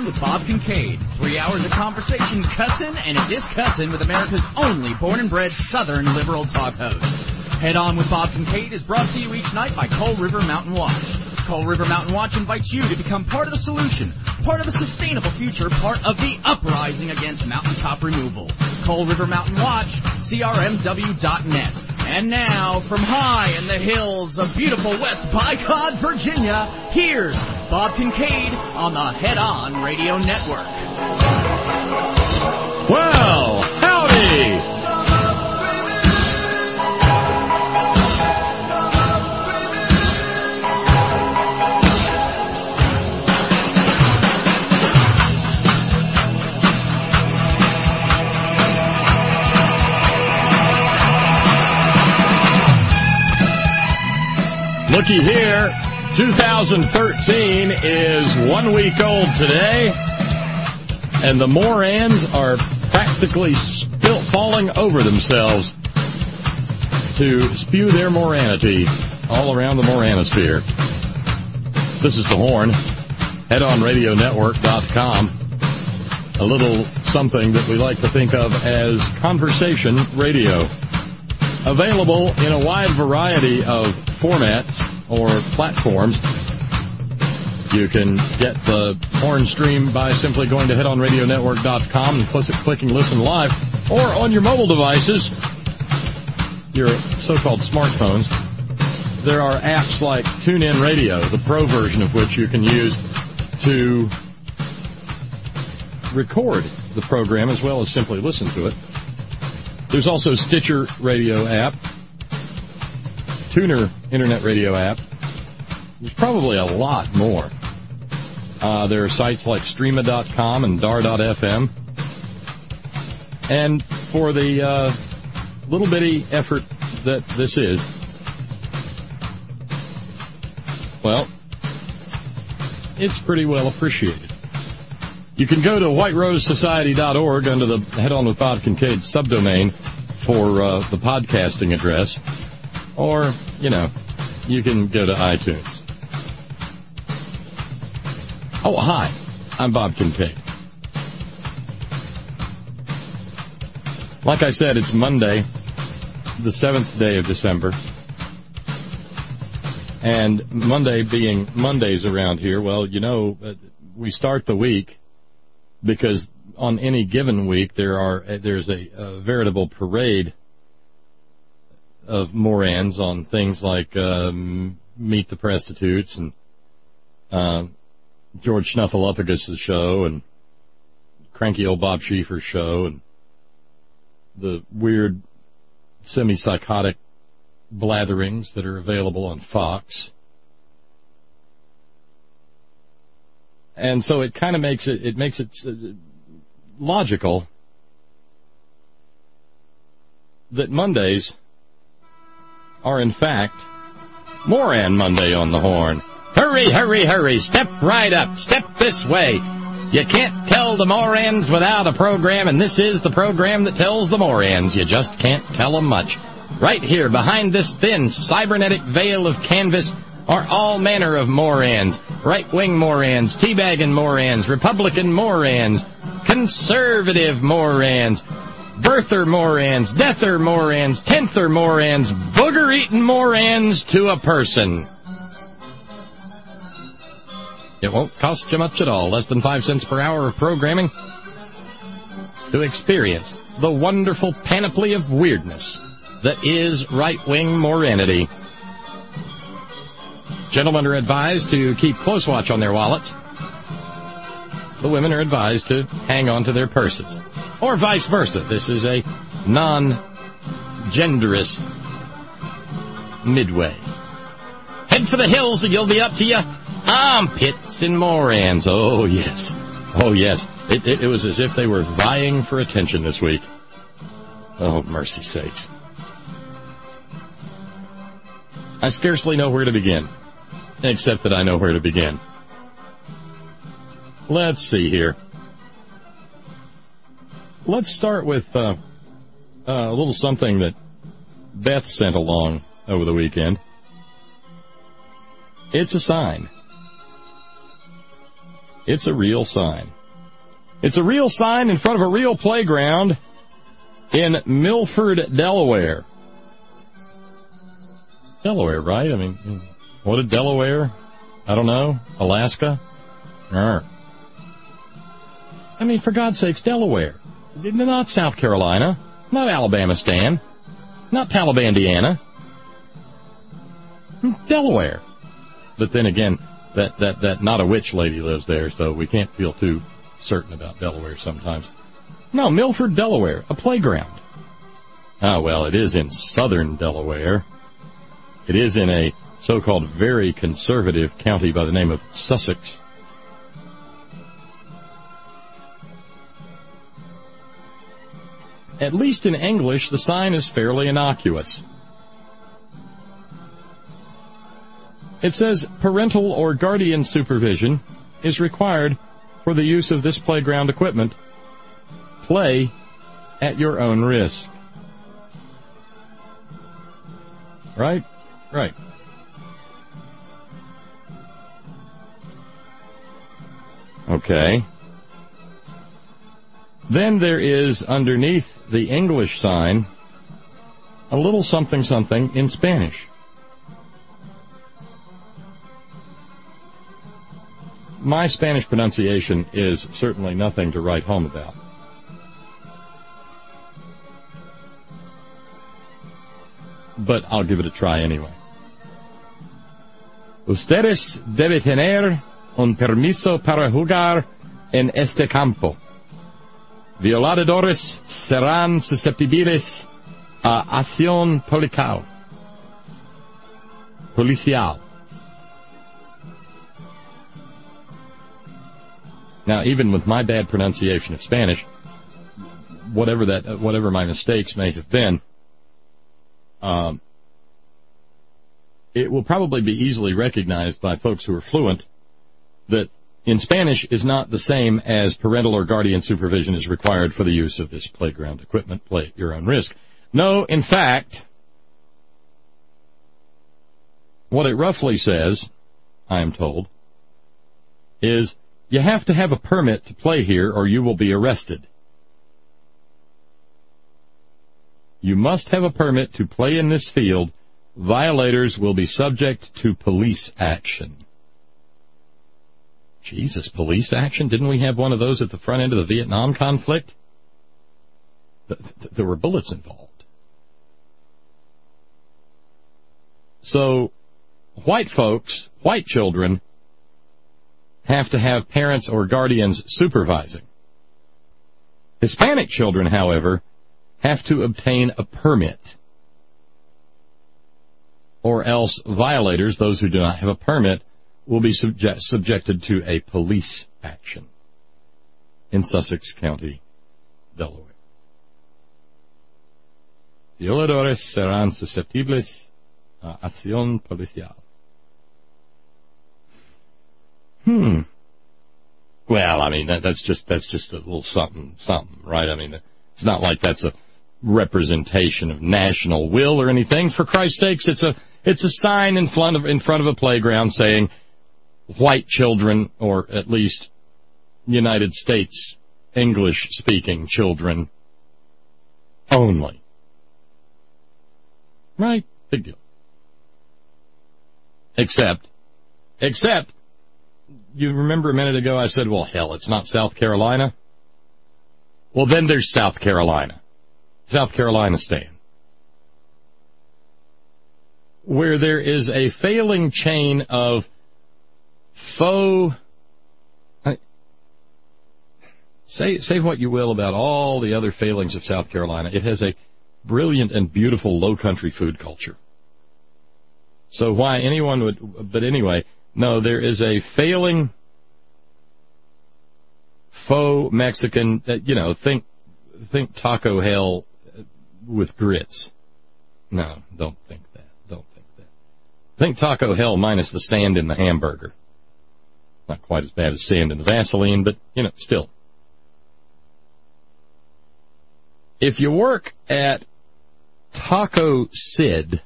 On with Bob Kincaid. 3 hours of conversation, cussing, and a discussing with America's only born and bred Southern liberal talk host. Head On with Bob Kincaid is brought to you each night by Coal River Mountain Watch. Coal River Mountain Watch invites you to become part of the solution, part of a sustainable future, part of the uprising against mountaintop removal. Coal River Mountain Watch, crmw.net. And now, from high in the hills of beautiful West Bicod, Virginia, here's Bob Kincaid on the Head On Radio Network. Well, howdy! Looky here, 2013 is 1 week old today, and the Morans are practically falling over themselves to spew their moranity all around the Moranosphere. This is The Horn, headonradionetwork.com, a little something that we like to think of as conversation radio. Available in a wide variety of formats or platforms. You can get the Horn stream by simply going to headonradionetwork.com and clicking listen live, or on your mobile devices, your so-called smartphones. There are apps like TuneIn Radio, the pro version of which you can use to record the program as well as simply listen to it. There's also Stitcher Radio app, Tuner Internet Radio app. There's probably a lot more. There are sites like Streama.com and Dar.fm. And for the little bitty effort that this is, well, it's pretty well appreciated. You can go to whiterosesociety.org under the Head On with Bob Kincaid subdomain for the podcasting address. Or, you can go to iTunes. Oh, hi. I'm Bob Kincaid. Like I said, it's Monday, the 7th day of December. And Monday being Mondays around here, well, we start the week because on any given week there's a veritable parade of Morans on things like Meet the Prostitutes and George Snuffleupagus' show and Cranky Old Bob Schieffer's show and the weird semi-psychotic blatherings that are available on Fox. And so it kind of makes it logical that Mondays are in fact Moran Monday on the Horn. Hurry, hurry, hurry, step right up, step this way. You can't tell the Morans without a program, and this is the program that tells the Morans. You just can't tell them much. Right here, behind this thin cybernetic veil of canvas, are all manner of Morans. Right-wing Morans, teabagging Morans, Republican Morans, conservative Morans, birther Morans, deather Morans, tenther Morans, booger-eating Morans to a person. It won't cost you much at all, less than 5 cents per hour of programming, to experience the wonderful panoply of weirdness that is right-wing Moranity. Gentlemen are advised to keep close watch on their wallets. The women are advised to hang on to their purses. Or vice versa. This is a non-genderous midway. Head for the hills and you'll be up to your armpits in Morans. Oh, yes. Oh, yes. It was as if they were vying for attention this week. Oh, mercy sakes. I scarcely know where to begin, except that I know where to begin. Let's see here. Let's start with a little something that Beth sent along over the weekend. It's a sign. It's a real sign. It's a real sign in front of a real playground in Milford, Delaware. Delaware, right? I mean, what a Delaware? I don't know. Alaska? I mean, for God's sakes, Delaware. Not South Carolina. Not Alabama-stan. Not Talibandiana. Delaware. But then again, that not a witch lady lives there, so we can't feel too certain about Delaware sometimes. No, Milford, Delaware, a playground. Ah, well, it is in southern Delaware. It is in a so-called very conservative county by the name of Sussex. At least in English, the sign is fairly innocuous. It says, parental or guardian supervision is required for the use of this playground equipment. Play at your own risk. Right? Right. Okay. Then there is, underneath the English sign, a little something in Spanish. My Spanish pronunciation is certainly nothing to write home about. But I'll give it a try anyway. Ustedes deben tener un permiso para jugar en este campo. Violadores serán susceptibles a acción policial. Now, even with my bad pronunciation of Spanish, whatever my mistakes may have been, it will probably be easily recognized by folks who are fluent that in Spanish is not the same as parental or guardian supervision is required for the use of this playground equipment. Play at your own risk. No, in fact, what it roughly says, I am told, is you have to have a permit to play here or you will be arrested. You must have a permit to play in this field. Violators will be subject to police action. Jesus, police action? Didn't we have one of those at the front end of the Vietnam conflict? There were bullets involved. So, white folks, white children, have to have parents or guardians supervising. Hispanic children, however, have to obtain a permit. Or else violators, those who do not have a permit, will be subjected to a police action in Sussex County, Delaware. Violadores serán susceptibles a acción policial. Well, I mean, that's just a little something, right? I mean, it's not like that's a representation of national will or anything. For Christ's sakes, it's a sign in front of a playground saying white children, or at least United States English-speaking children only. Right? Big deal. Except, you remember a minute ago I said, well, hell, it's not South Carolina? Well, then there's South Carolina. South Carolina-stan. Where there is a failing chain of faux... Say what you will about all the other failings of South Carolina. It has a brilliant and beautiful low-country food culture. So why anyone would... But anyway, no, there is a failing faux Mexican... think Taco Hell with grits. No, don't think that. Think Taco Hell minus the sand in the hamburger. Not quite as bad as sand in the Vaseline, but, still. If you work at Taco Sid,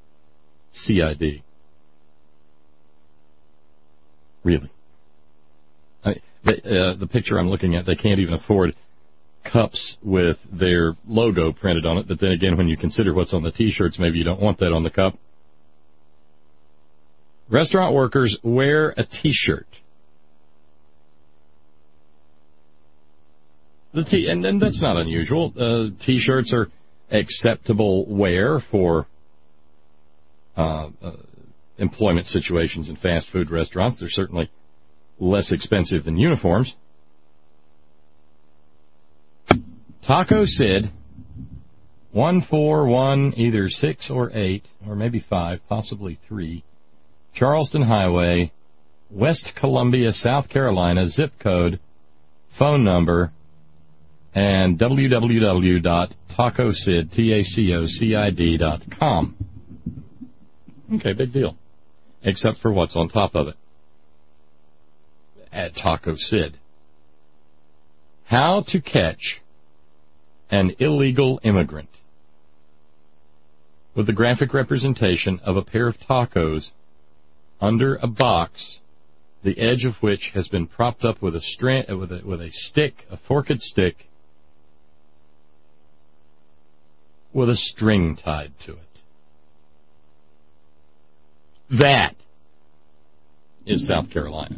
C-I-D, really, The picture I'm looking at, they can't even afford cups with their logo printed on it. But then again, when you consider what's on the T-shirts, maybe you don't want that on the cup. Restaurant workers wear a T-shirt. And that's not unusual. T-shirts are acceptable wear for employment situations in fast food restaurants. They're certainly less expensive than uniforms. Taco Sid, 141, either 6 or 8, or maybe 5, possibly 3, Charleston Highway, West Columbia, South Carolina, zip code, phone number, and www.tacocid.com. Okay, big deal. Except for what's on top of it. At Taco Sid. How to catch an illegal immigrant. With the graphic representation of a pair of tacos under a box, the edge of which has been propped up with a stick, a forked stick, with a string tied to it. That is South Carolina.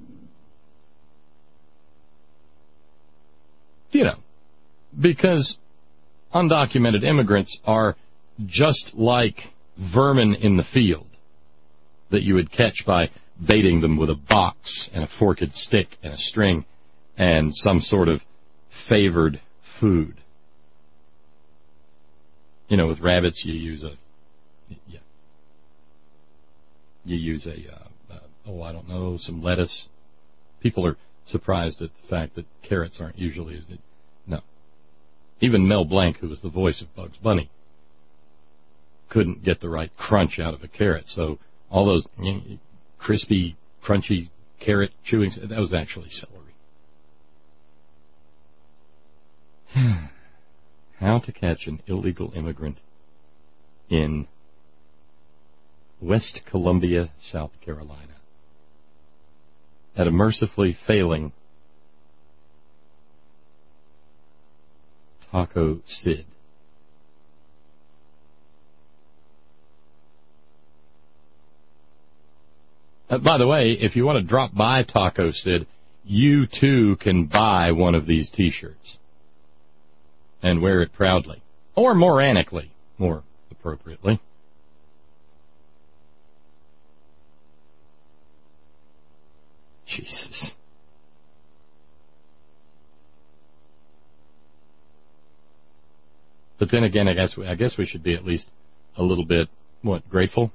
You know, because undocumented immigrants are just like vermin in the field that you would catch by baiting them with a box and a forked stick and a string and some sort of favored food. You know, with rabbits, you use some lettuce. People are surprised at the fact that carrots aren't usually. No. Even Mel Blanc, who was the voice of Bugs Bunny, couldn't get the right crunch out of a carrot. So all those crispy, crunchy carrot chewing, that was actually celery. How to catch an illegal immigrant in West Columbia, South Carolina, at a mercifully failing Taco Sid. By the way, if you want to drop by Taco Sid, you too can buy one of these T-shirts and wear it proudly, or moranically, more appropriately. Jesus. But then again, I guess we should be at least a little bit, grateful?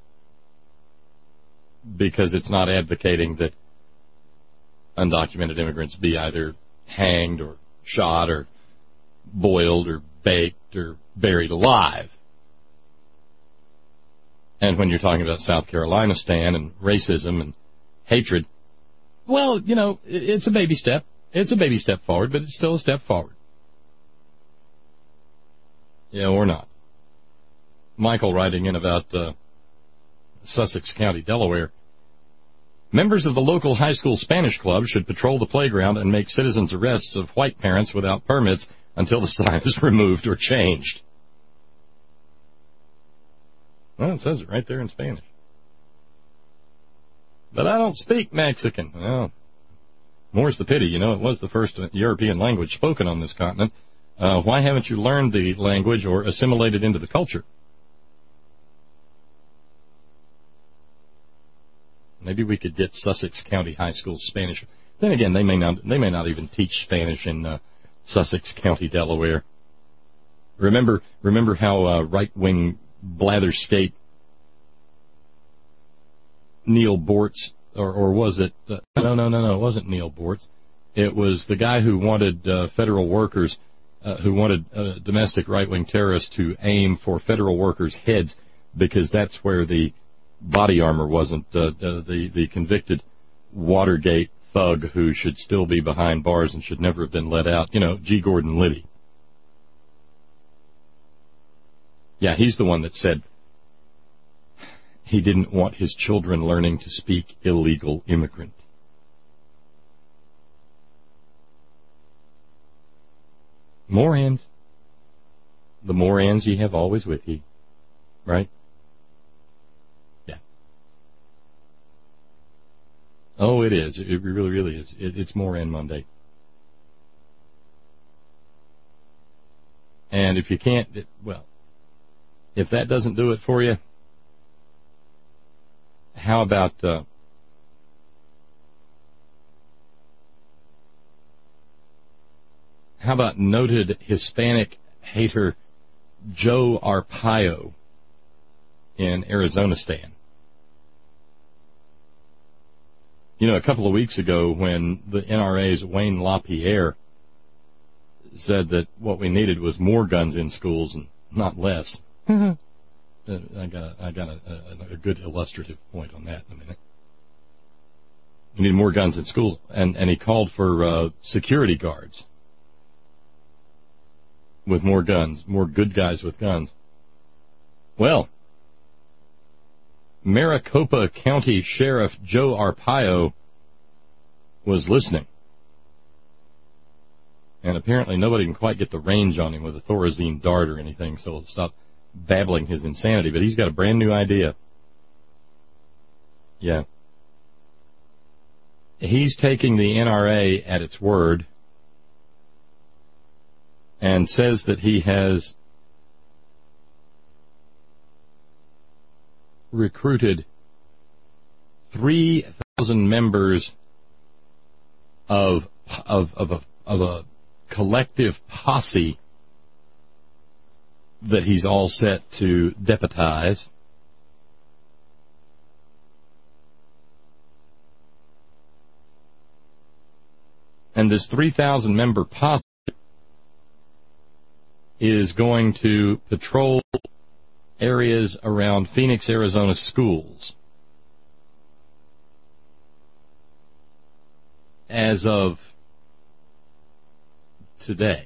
Because it's not advocating that undocumented immigrants be either hanged or shot or boiled or baked or buried alive. And when you're talking about South Carolina Stan and racism and hatred, well, you know, it's a baby step. It's a baby step forward, but it's still a step forward. Yeah, or not. Michael writing in about Sussex County, Delaware. Members of the local high school Spanish club should patrol the playground and make citizens' arrests of white parents without permits until the sign is removed or changed. Well, it says it right there in Spanish. But I don't speak Mexican. Well, more's the pity. You know, it was the first European language spoken on this continent. Why haven't you learned the language or assimilated into the culture? Maybe we could get Sussex County High School Spanish. Then again, they may not even teach Spanish in Sussex County, Delaware. Remember how right-wing blatherskate Neil Bortz, or was it? No, it wasn't Neil Bortz. It was the guy who wanted federal workers, who wanted domestic right-wing terrorists to aim for federal workers' heads because that's where the body armor wasn't. The convicted Watergate thug who should still be behind bars and should never have been let out. You know, G. Gordon Liddy. Yeah, he's the one that said he didn't want his children learning to speak illegal immigrant. More ends. The more ends ye have always with ye. Right? Yeah. Oh, it is. It really, really is. It's more end Monday. And if you can't, if that doesn't do it for you, how about noted Hispanic hater Joe Arpaio in Arizonistan? You know, a couple of weeks ago when the NRA's Wayne LaPierre said that what we needed was more guns in schools and not less. I got a good illustrative point on that in a minute. We need more guns in schools, and he called for security guards with more guns, more good guys with guns. Well, Maricopa County Sheriff Joe Arpaio was listening. And apparently nobody can quite get the range on him with a Thorazine dart or anything, so he'll stop babbling his insanity. But he's got a brand new idea. Yeah. He's taking the NRA at its word and says that he has recruited 3,000 members of a collective posse that he's all set to deputize. And this 3,000 member posse is going to patrol areas around Phoenix, Arizona schools. As of today.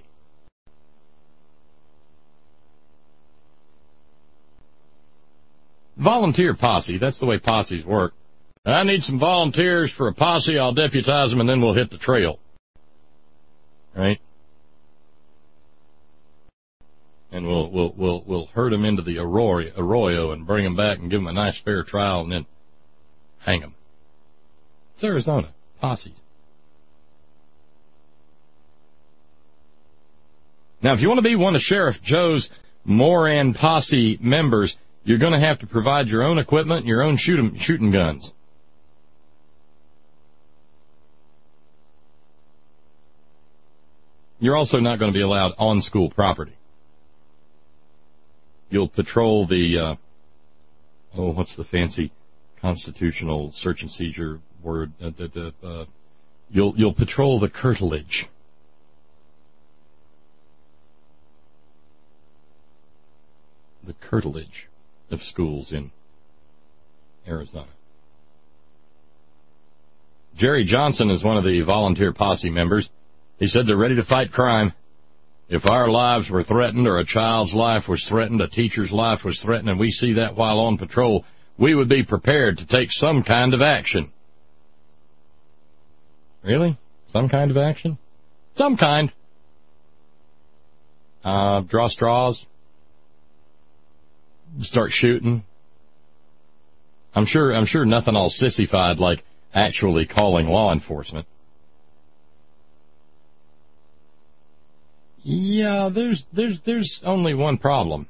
Volunteer posse, that's the way posses work. I need some volunteers for a posse, I'll deputize them, and then we'll hit the trail. Right? And we'll herd them into the arroyo and bring them back and give them a nice fair trial and then hang them. It's Arizona, posses. Now, if you want to be one of Sheriff Joe's Moran posse members, you're going to have to provide your own equipment and your own shooting guns. You're also not going to be allowed on school property. You'll patrol the, what's the fancy constitutional search and seizure word? You'll patrol the curtilage. The curtilage of schools in Arizona. Jerry Johnson is one of the volunteer posse members. He said they're ready to fight crime. If our lives were threatened or a child's life was threatened, a teacher's life was threatened, and we see that while on patrol, we would be prepared to take some kind of action. Really? Some kind of action? Some kind. Draw straws. Start shooting. I'm sure nothing all sissified like actually calling law enforcement. Yeah, there's only one problem.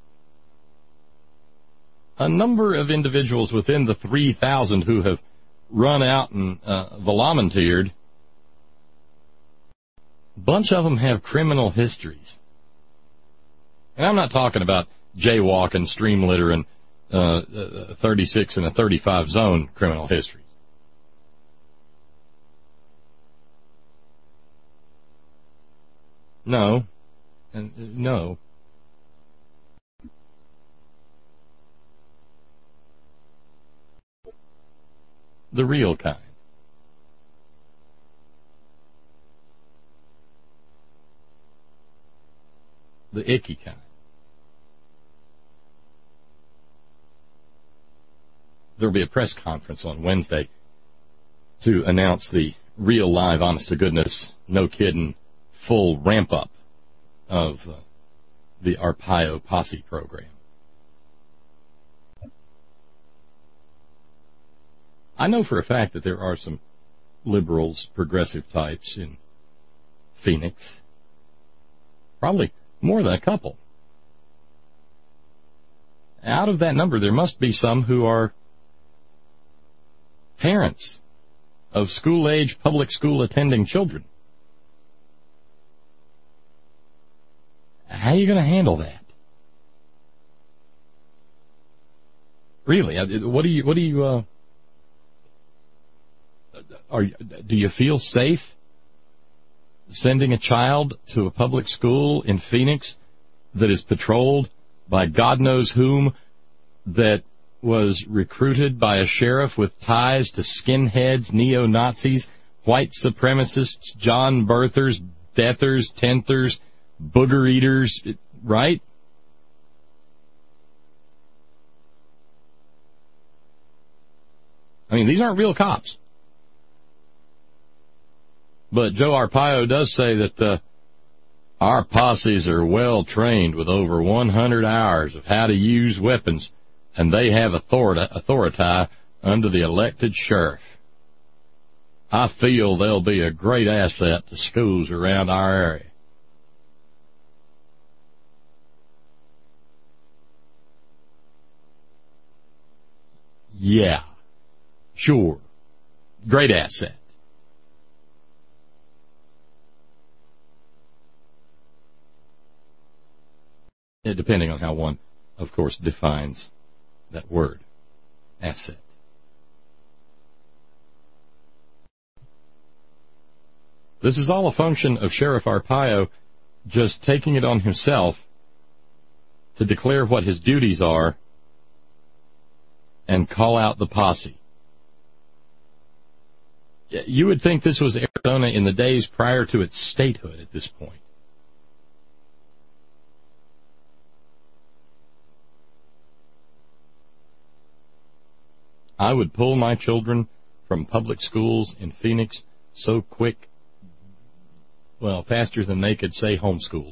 A number of individuals within the 3,000 who have run out and volunteered, a bunch of them have criminal histories. And I'm not talking about jaywalking, stream litter, and 36 and a 35 zone criminal histories. No. No. The real kind. The icky kind. There'll be a press conference on Wednesday to announce the real live, honest-to-goodness, no kidding, full ramp-up of the Arpaio Posse program. I know for a fact that there are some liberals, progressive types in Phoenix. Probably more than a couple. Out of that number, there must be some who are parents of school-age public school attending children. How are you going to handle that? Really? Do you feel safe sending a child to a public school in Phoenix that is patrolled by God knows whom, that was recruited by a sheriff with ties to skinheads, neo-Nazis, white supremacists, John Birthers, Deathers, Tenthers, booger eaters, right? I mean, these aren't real cops. But Joe Arpaio does say that our posses are well trained with over 100 hours of how to use weapons, and they have authority under the elected sheriff. I feel they'll be a great asset to schools around our area. Yeah, sure. Great asset. Depending on how one, of course, defines that word, asset. This is all a function of Sheriff Arpaio just taking it on himself to declare what his duties are and call out the posse. You would think this was Arizona in the days prior to its statehood at this point. I would pull my children from public schools in Phoenix so quick, well, faster than they could say homeschooled.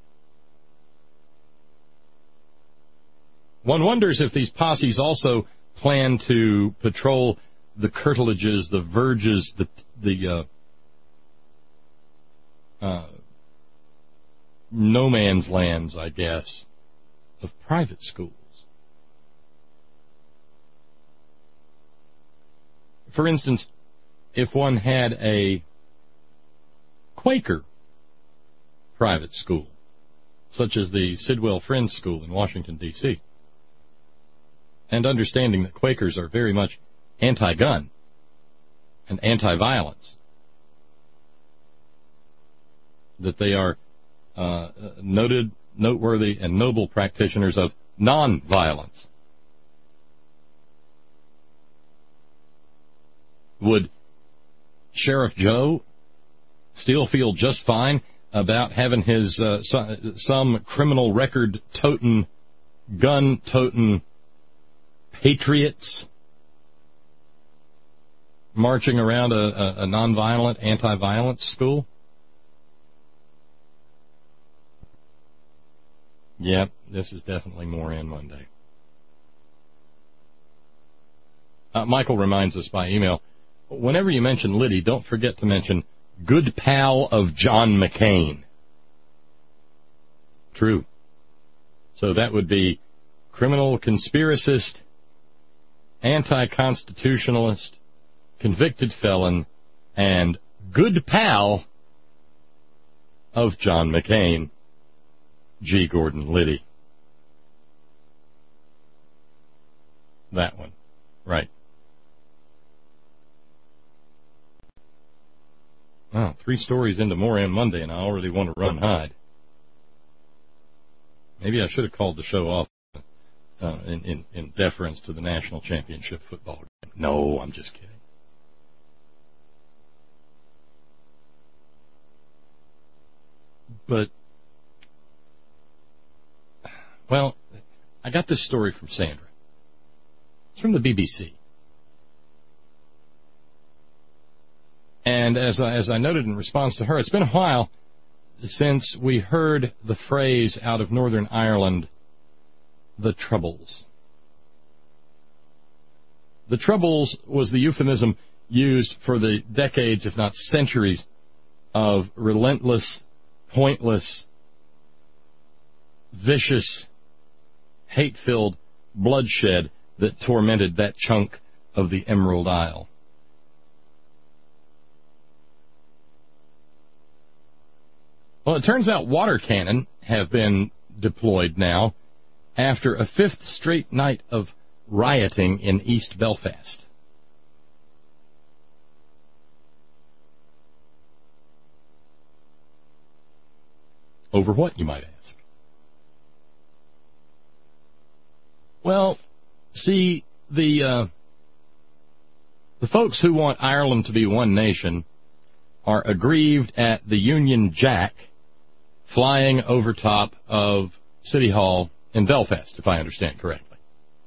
One wonders if these posses also plan to patrol the curtilages, the verges, the no man's lands, I guess, of private schools. For instance, if one had a Quaker private school, such as the Sidwell Friends School in Washington, D.C., and understanding that Quakers are very much anti-gun and anti-violence, that they are noteworthy, and noble practitioners of non-violence, would Sheriff Joe still feel just fine about having his some criminal record-toting, gun-toting patriots marching around a nonviolent, anti-violence school? Yep, this is definitely Moran Monday. Michael reminds us by email, whenever you mention Liddy, don't forget to mention good pal of John McCain. True. So that would be criminal conspiracist, anti-constitutionalist, convicted felon, and good pal of John McCain, G. Gordon Liddy. That one. Right. Wow, 3 stories into Moran Monday, and I already want to run and hide. Maybe I should have called the show off in deference to the national championship football game. No, I'm just kidding. But, well, I got this story from Sandra. It's from the BBC. And as I noted in response to her, it's been a while since we heard the phrase out of Northern Ireland, the Troubles. The Troubles was the euphemism used for the decades, if not centuries, of relentless, pointless, vicious, hate-filled bloodshed that tormented that chunk of the Emerald Isle. Well, it turns out water cannon have been deployed now after a fifth straight night of rioting in East Belfast. Over what, you might ask? Well, see, the folks who want Ireland to be one nation are aggrieved at the Union Jack flying over top of City Hall in Belfast, if I understand correctly.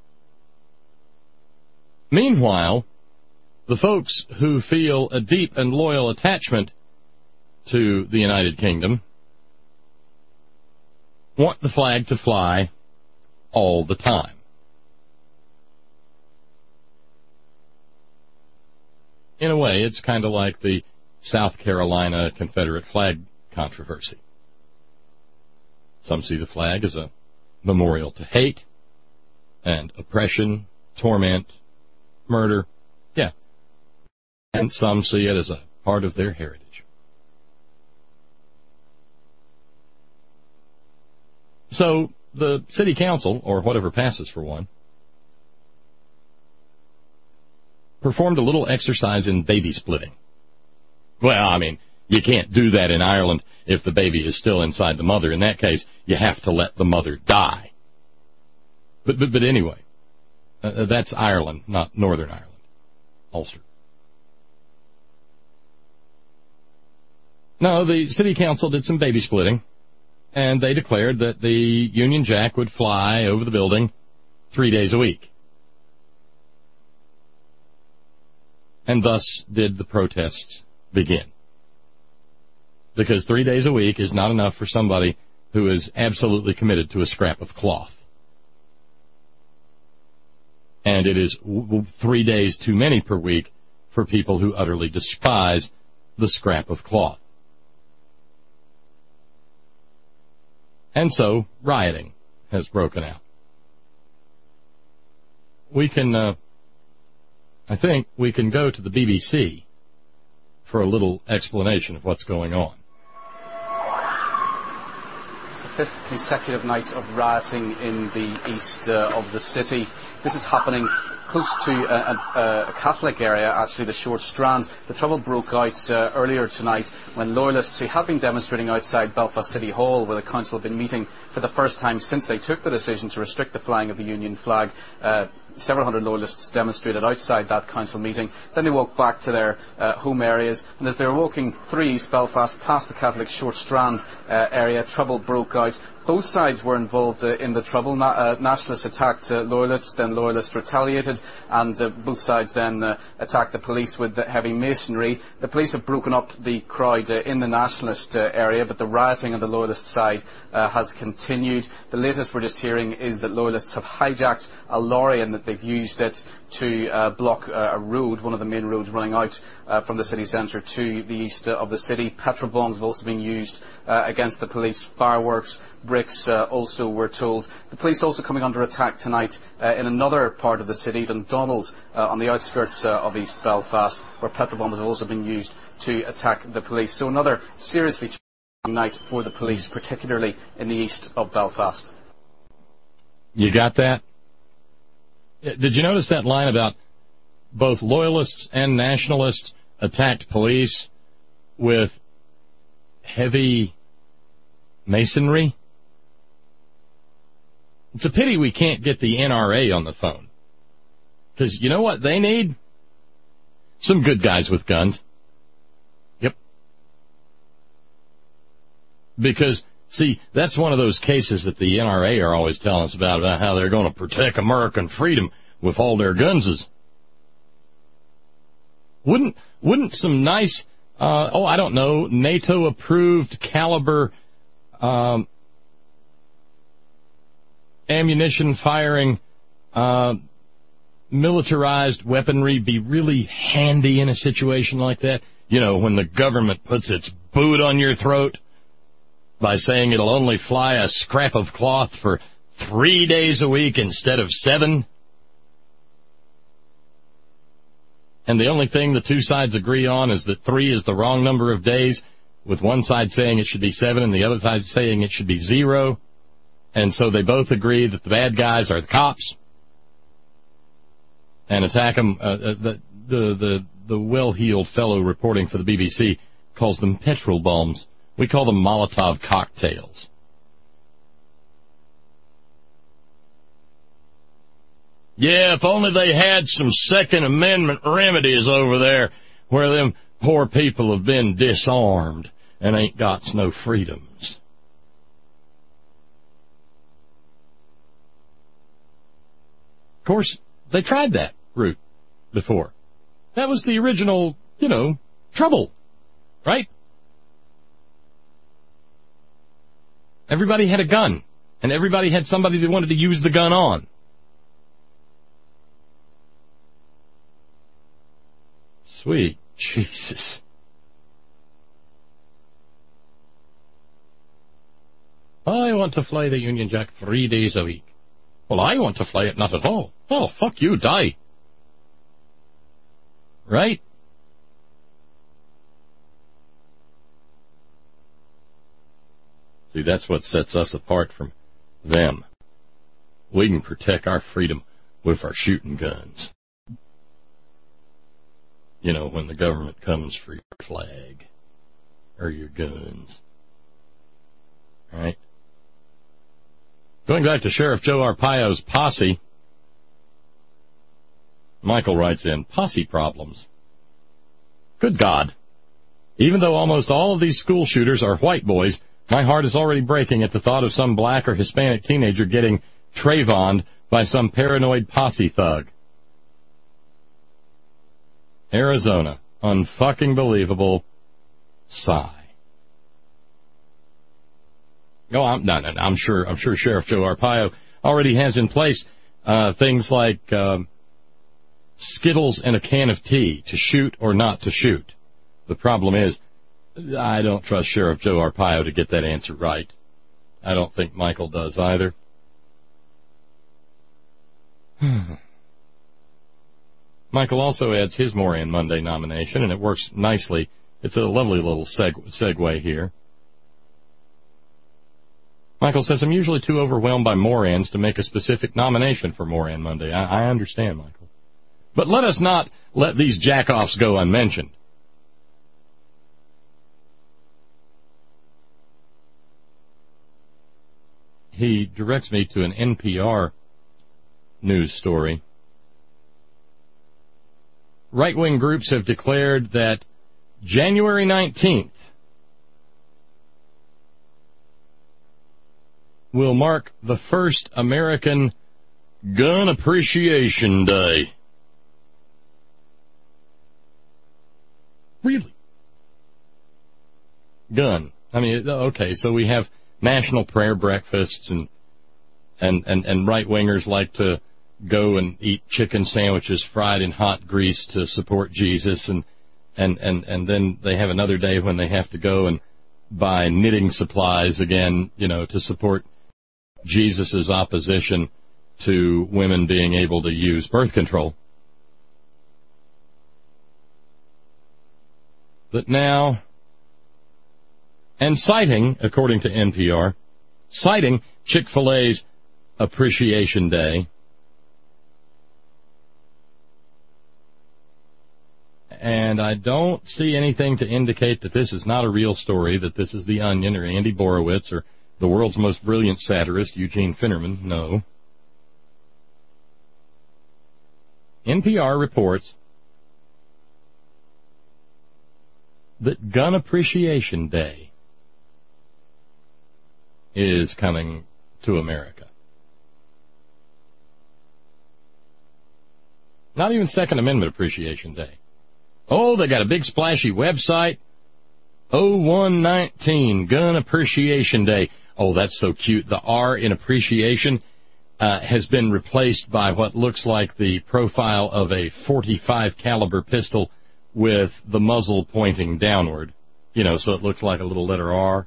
Meanwhile, the folks who feel a deep and loyal attachment to the United Kingdom want the flag to fly all the time. In a way, it's kind of like the South Carolina Confederate flag controversy. Some see the flag as a memorial to hate and oppression, torment, murder. Yeah. And some see it as a part of their heritage. So the city council, or whatever passes for one, performed a little exercise in baby splitting. Well, I mean, you can't do that in Ireland if the baby is still inside the mother. In that case, you have to let the mother die. But anyway, that's Ireland, not Northern Ireland. Ulster. No, the city council did some baby splitting, and they declared that the Union Jack would fly over the building 3 days a week. And thus did the protests begin. Because 3 days a week is not enough for somebody who is absolutely committed to a scrap of cloth. And it is 3 days too many per week for people who utterly despise the scrap of cloth. And so, rioting has broken out. We can, I think, we can go to the BBC for a little explanation of what's going on. It's the fifth consecutive night of rioting in the east of the city. This is happening close to a Catholic area, actually, the Short Strand. The trouble broke out earlier tonight when loyalists who had been demonstrating outside Belfast City Hall, where the council had been meeting for the first time since they took the decision to restrict the flying of the Union flag. Several hundred loyalists demonstrated outside that council meeting. Then they walked back to their home areas, and as they were walking through East Belfast past the Catholic Short Strand area, trouble broke out. Both sides were involved in the trouble. Nationalists attacked loyalists, then loyalists retaliated, and both sides then attacked the police with heavy masonry. The police have broken up the crowd in the nationalist area, but the rioting on the loyalist side has continued. The latest we're just hearing is that loyalists have hijacked a lorry and that they've used it to block a road, one of the main roads running out from the city centre to the east of the city. Petrol bombs have also been used against the police. Fireworks, bricks also, we're told. The police also coming under attack tonight in another part of the city, Dundonald, on the outskirts of East Belfast, where petrol bombs have also been used to attack the police. So another seriously challenging night for the police, particularly in the east of Belfast. You got that? Did you notice that line about both loyalists and nationalists attacked police with heavy masonry? It's a pity we can't get the NRA on the phone. Because you know what they need? Some good guys with guns. Yep. Because, see, that's one of those cases that the NRA are always telling us about how they're going to protect American freedom with all their gunses. Wouldn't some nice I don't know, NATO-approved caliber ammunition-firing militarized weaponry be really handy in a situation like that? You know, when the government puts its boot on your throat by saying it'll only fly a scrap of cloth for 3 days a week instead of 7. And the only thing the two sides agree on is that 3 is the wrong number of days, with one side saying it should be 7 and the other side saying it should be 0. And so they both agree that the bad guys are the cops and attack them. The well-heeled fellow reporting for the BBC calls them petrol bombs. We call them Molotov cocktails. Yeah, if only they had some Second Amendment remedies over there where them poor people have been disarmed and ain't got no freedoms. Of course, they tried that route before. That was the original, trouble, right? Everybody had a gun, and everybody had somebody they wanted to use the gun on. Sweet Jesus. I want to fly the Union Jack 3 days a week. Well, I want to fly it not at all. Oh, fuck you, die. Right? See, that's what sets us apart from them. We can protect our freedom with our shooting guns. You know, when the government comes for your flag or your guns. All right? Going back to Sheriff Joe Arpaio's posse, Michael writes in, posse problems. Good God. Even though almost all of these school shooters are white boys, my heart is already breaking at the thought of some black or Hispanic teenager getting Trayvoned by some paranoid posse thug. Arizona. Unfucking believable. Sigh. Oh, I'm sure Sheriff Joe Arpaio already has in place things like Skittles and a can of tea to shoot or not to shoot. The problem is, I don't trust Sheriff Joe Arpaio to get that answer right. I don't think Michael does either. Michael also adds his Moran Monday nomination, and it works nicely. It's a lovely little segue here. Michael says, I'm usually too overwhelmed by Morans to make a specific nomination for Moran Monday. I understand, Michael. But let us not let these jackoffs go unmentioned. He directs me to an NPR news story. Right-wing groups have declared that January 19th will mark the first American Gun Appreciation Day. Really? Gun. I mean, okay, so we have national prayer breakfasts and right-wingers like to go and eat chicken sandwiches fried in hot grease to support Jesus, and then they have another day when they have to go and buy knitting supplies again, to support Jesus' opposition to women being able to use birth control. But now, and citing, according to NPR, citing Chick-fil-A's Appreciation Day, and I don't see anything to indicate that this is not a real story, that this is The Onion or Andy Borowitz or the world's most brilliant satirist, Eugene Finnerman. No. NPR reports that Gun Appreciation Day is coming to America. Not even Second Amendment Appreciation Day. Oh, they got a big splashy website 0119, Gun Appreciation Day. Oh, that's so cute. The R in appreciation has been replaced by what looks like the profile of a .45 caliber pistol with the muzzle pointing downward. You know, so it looks like a little letter R.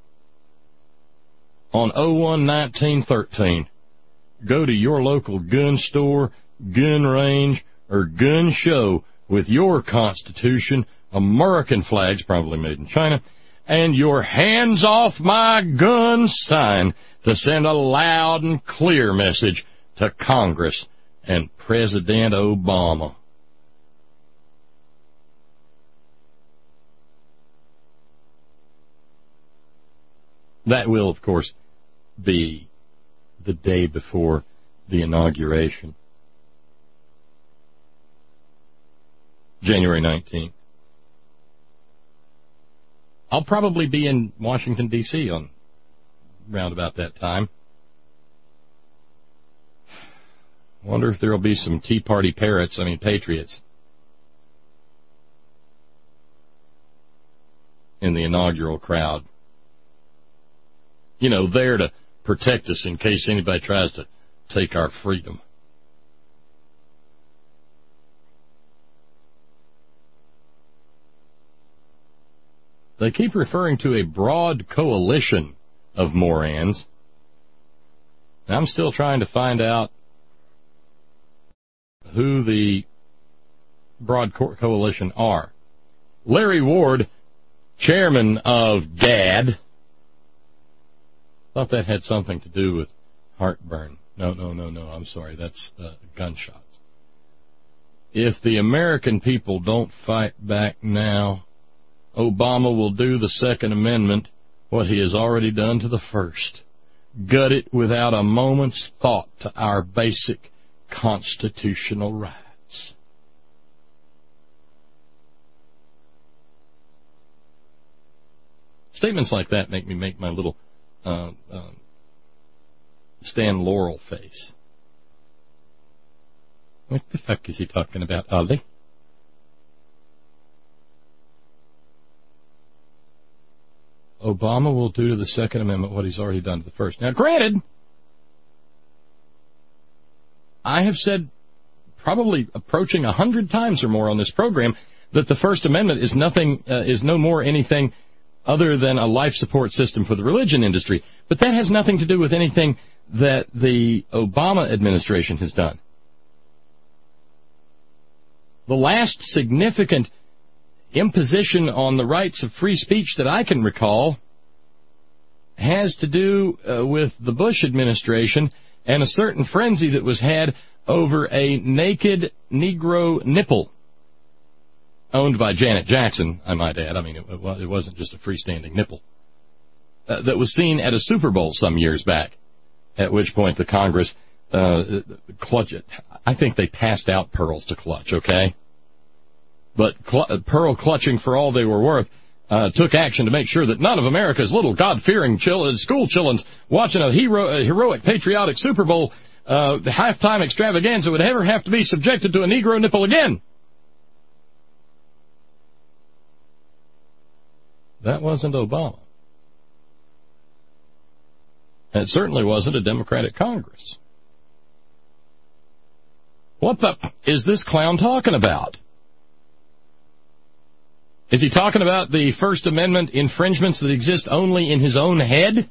On 011913, go to your local gun store, gun range, or gun show with your Constitution, American flags, probably made in China, and your hands off my gun sign to send a loud and clear message to Congress and President Obama. That will, of course, be the day before the inauguration, January 19th. I'll probably be in Washington, D.C. on round about that time. Wonder if there will be some Tea Party patriots, in the inaugural crowd. You know, there to protect us in case anybody tries to take our freedom. They keep referring to a broad coalition of Morans. I'm still trying to find out who the broad coalition are. Larry Ward, chairman of GAD. Thought that had something to do with heartburn. No, I'm sorry. That's gunshots. If the American people don't fight back now, Obama will do the Second Amendment what he has already done to the First. Gut it without a moment's thought to our basic constitutional rights. Statements like that make me make my little Stan Laurel face. What the fuck is he talking about, Ollie? Obama will do to the Second Amendment what he's already done to the First. Now, granted, I have said probably approaching 100 times or more on this program that the First Amendment is no more anything other than a life support system for the religion industry. But that has nothing to do with anything that the Obama administration has done. The last significant imposition on the rights of free speech that I can recall has to do with the Bush administration and a certain frenzy that was had over a naked Negro nipple owned by Janet Jackson, I might add. I mean, it wasn't just a freestanding nipple. That was seen at a Super Bowl some years back, at which point the Congress clutched it. I think they passed out pearls to clutch, okay? But pearl clutching for all they were worth took action to make sure that none of America's little God-fearing school children watching a heroic patriotic Super Bowl halftime extravaganza would ever have to be subjected to a Negro nipple again. That wasn't Obama. And it certainly wasn't a Democratic Congress. What the is this clown talking about? Is he talking about the First Amendment infringements that exist only in his own head?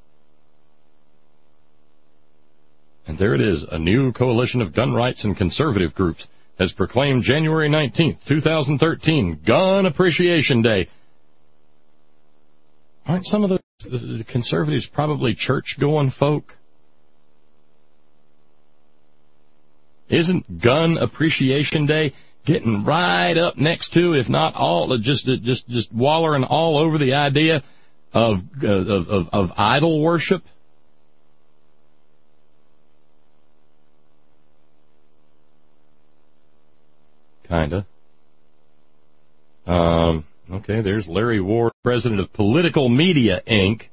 And there it is. A new coalition of gun rights and conservative groups has proclaimed January 19th, 2013, Gun Appreciation Day. Aren't some of the conservatives probably church-going folk? Isn't Gun Appreciation Day getting right up next to, if not all, just wallering all over the idea of idol worship? Kinda. Okay, there's Larry Ward, president of Political Media, Inc.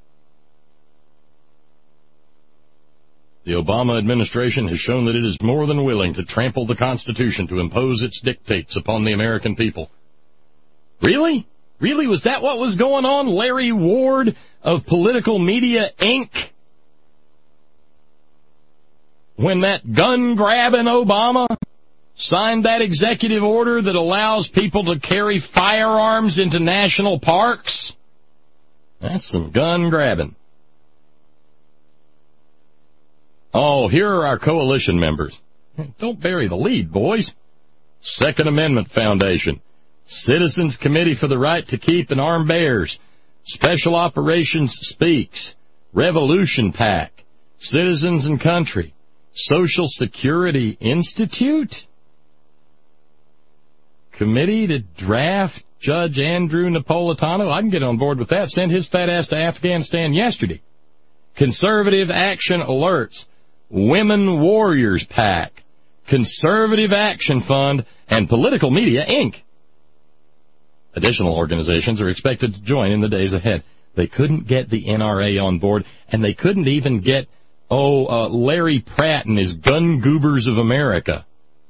The Obama administration has shown that it is more than willing to trample the Constitution to impose its dictates upon the American people. Really? Really? Was that what was going on? Larry Ward of Political Media, Inc.? When that gun-grabbing Obama signed that executive order that allows people to carry firearms into national parks? That's some gun-grabbing. Oh, here are our coalition members. Don't bury the lead, boys. Second Amendment Foundation, Citizens Committee for the Right to Keep and Arm Bears, Special Operations Speaks, Revolution PAC, Citizens and Country, Social Security Institute, Committee to Draft Judge Andrew Napolitano. I can get on board with that. Send his fat ass to Afghanistan yesterday. Conservative Action Alerts, Women Warriors PAC, Conservative Action Fund, and Political Media, Inc. Additional organizations are expected to join in the days ahead. They couldn't get the NRA on board, and they couldn't even get, Larry Pratt and his Gun Goobers of America.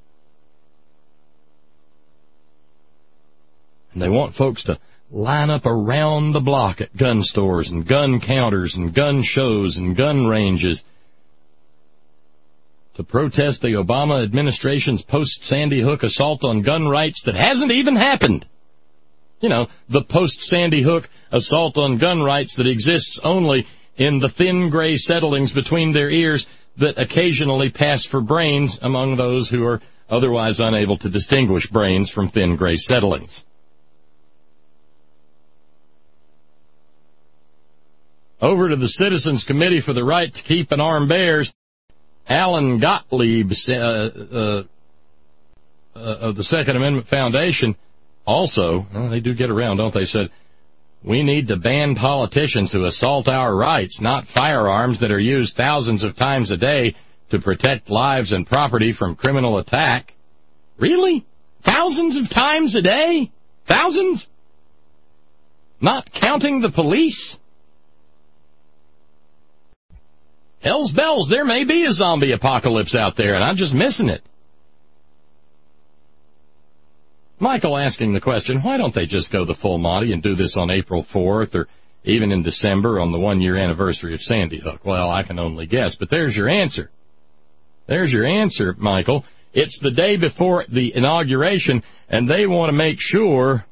And they want folks to line up around the block at gun stores and gun counters and gun shows and gun ranges to protest the Obama administration's post-Sandy Hook assault on gun rights that hasn't even happened. You know, the post-Sandy Hook assault on gun rights that exists only in the thin gray settlings between their ears that occasionally pass for brains among those who are otherwise unable to distinguish brains from thin gray settlings. Over to the Citizens Committee for the Right to Keep and Arm Bears, Alan Gottlieb of the Second Amendment Foundation also, they do get around, don't they, said, we need to ban politicians who assault our rights, not firearms that are used thousands of times a day to protect lives and property from criminal attack. Really? Thousands of times a day? Thousands? Not counting the police? Hell's bells, there may be a zombie apocalypse out there, and I'm just missing it. Michael asking the question, why don't they just go the full Monty and do this on April 4th or even in December on the one-year anniversary of Sandy Hook? Well, I can only guess, but there's your answer. There's your answer, Michael. It's the day before the inauguration, and they want to make sure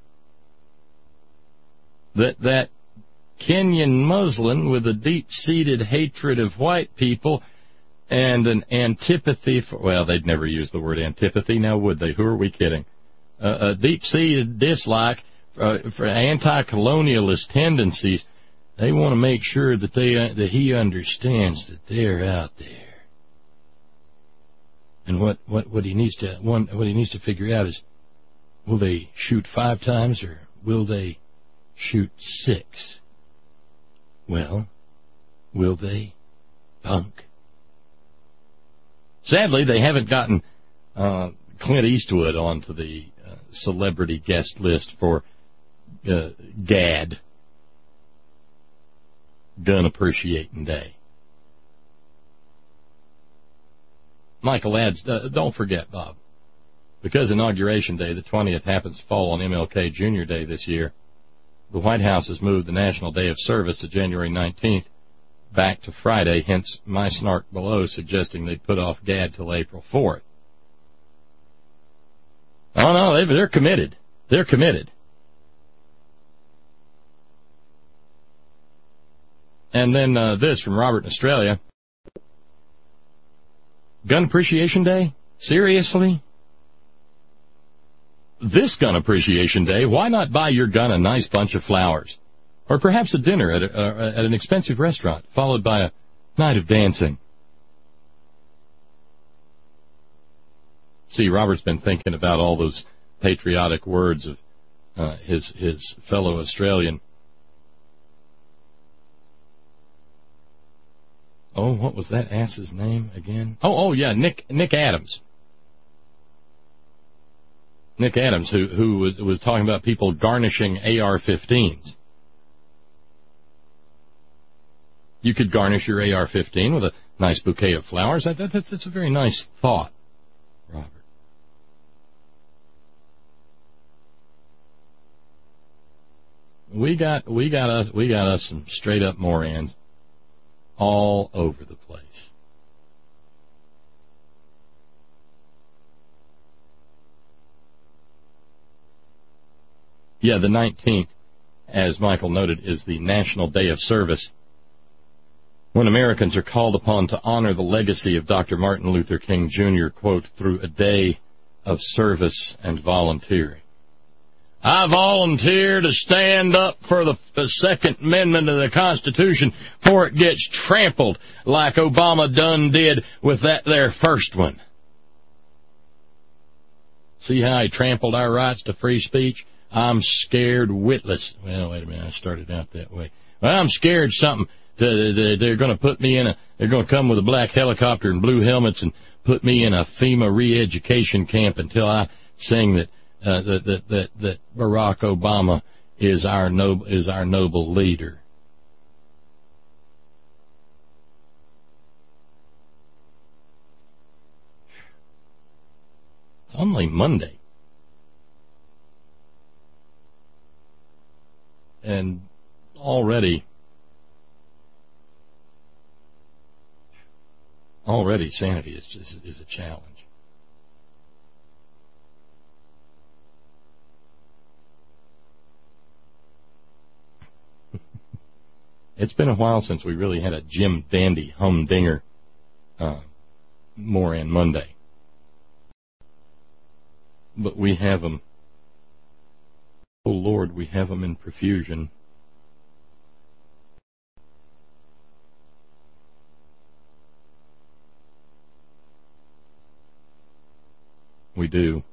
that Kenyan Muslim with a deep-seated hatred of white people and an antipathy for, well, they'd never use the word antipathy, now would they? Who are we kidding? A deep-seated dislike for anti-colonialist tendencies. They want to make sure that that he understands that they're out there. And what he needs to figure out is, will they shoot 5 times or will they shoot 6? Well, will they, punk? Sadly, they haven't gotten Clint Eastwood onto the celebrity guest list for GAD, Gun Appreciating Day. Michael adds, don't forget, Bob, because Inauguration Day, the 20th, happens to fall on MLK Jr. Day this year, the White House has moved the National Day of Service to January 19th back to Friday, hence my snark below suggesting they'd put off GAD till April 4th. Oh, no, they're committed. They're committed. And then this from Robert in Australia. Gun Appreciation Day? Seriously? This Gun Appreciation Day, why not buy your gun a nice bunch of flowers? Or perhaps a dinner at an expensive restaurant, followed by a night of dancing. See, Robert's been thinking about all those patriotic words of his fellow Australian. Oh, what was that ass's name again? Oh, yeah, Nick Adams. Nick Adams, who was talking about people garnishing AR-15s. You could garnish your AR-15 with a nice bouquet of flowers. That's a very nice thought, Robert. We got us some straight up morons all over the place. Yeah, the 19th, as Michael noted, is the National Day of Service, when Americans are called upon to honor the legacy of Dr. Martin Luther King Jr., quote, through a day of service and volunteering. I volunteer to stand up for the Second Amendment of the Constitution before it gets trampled like Obama done did with that there first one. See how he trampled our rights to free speech? I'm scared witless. Well, wait a minute, I started out that way. Well, I'm scared something. They're going to put me in they're going to come with a black helicopter and blue helmets and put me in a FEMA re-education camp until I sing that Barack Obama is our noble leader. It's only Monday. And already sanity is a challenge. It's been a while since we really had a Jim Dandy humdinger Moran Monday. But we have them. Oh, Lord, we have them in profusion. We do.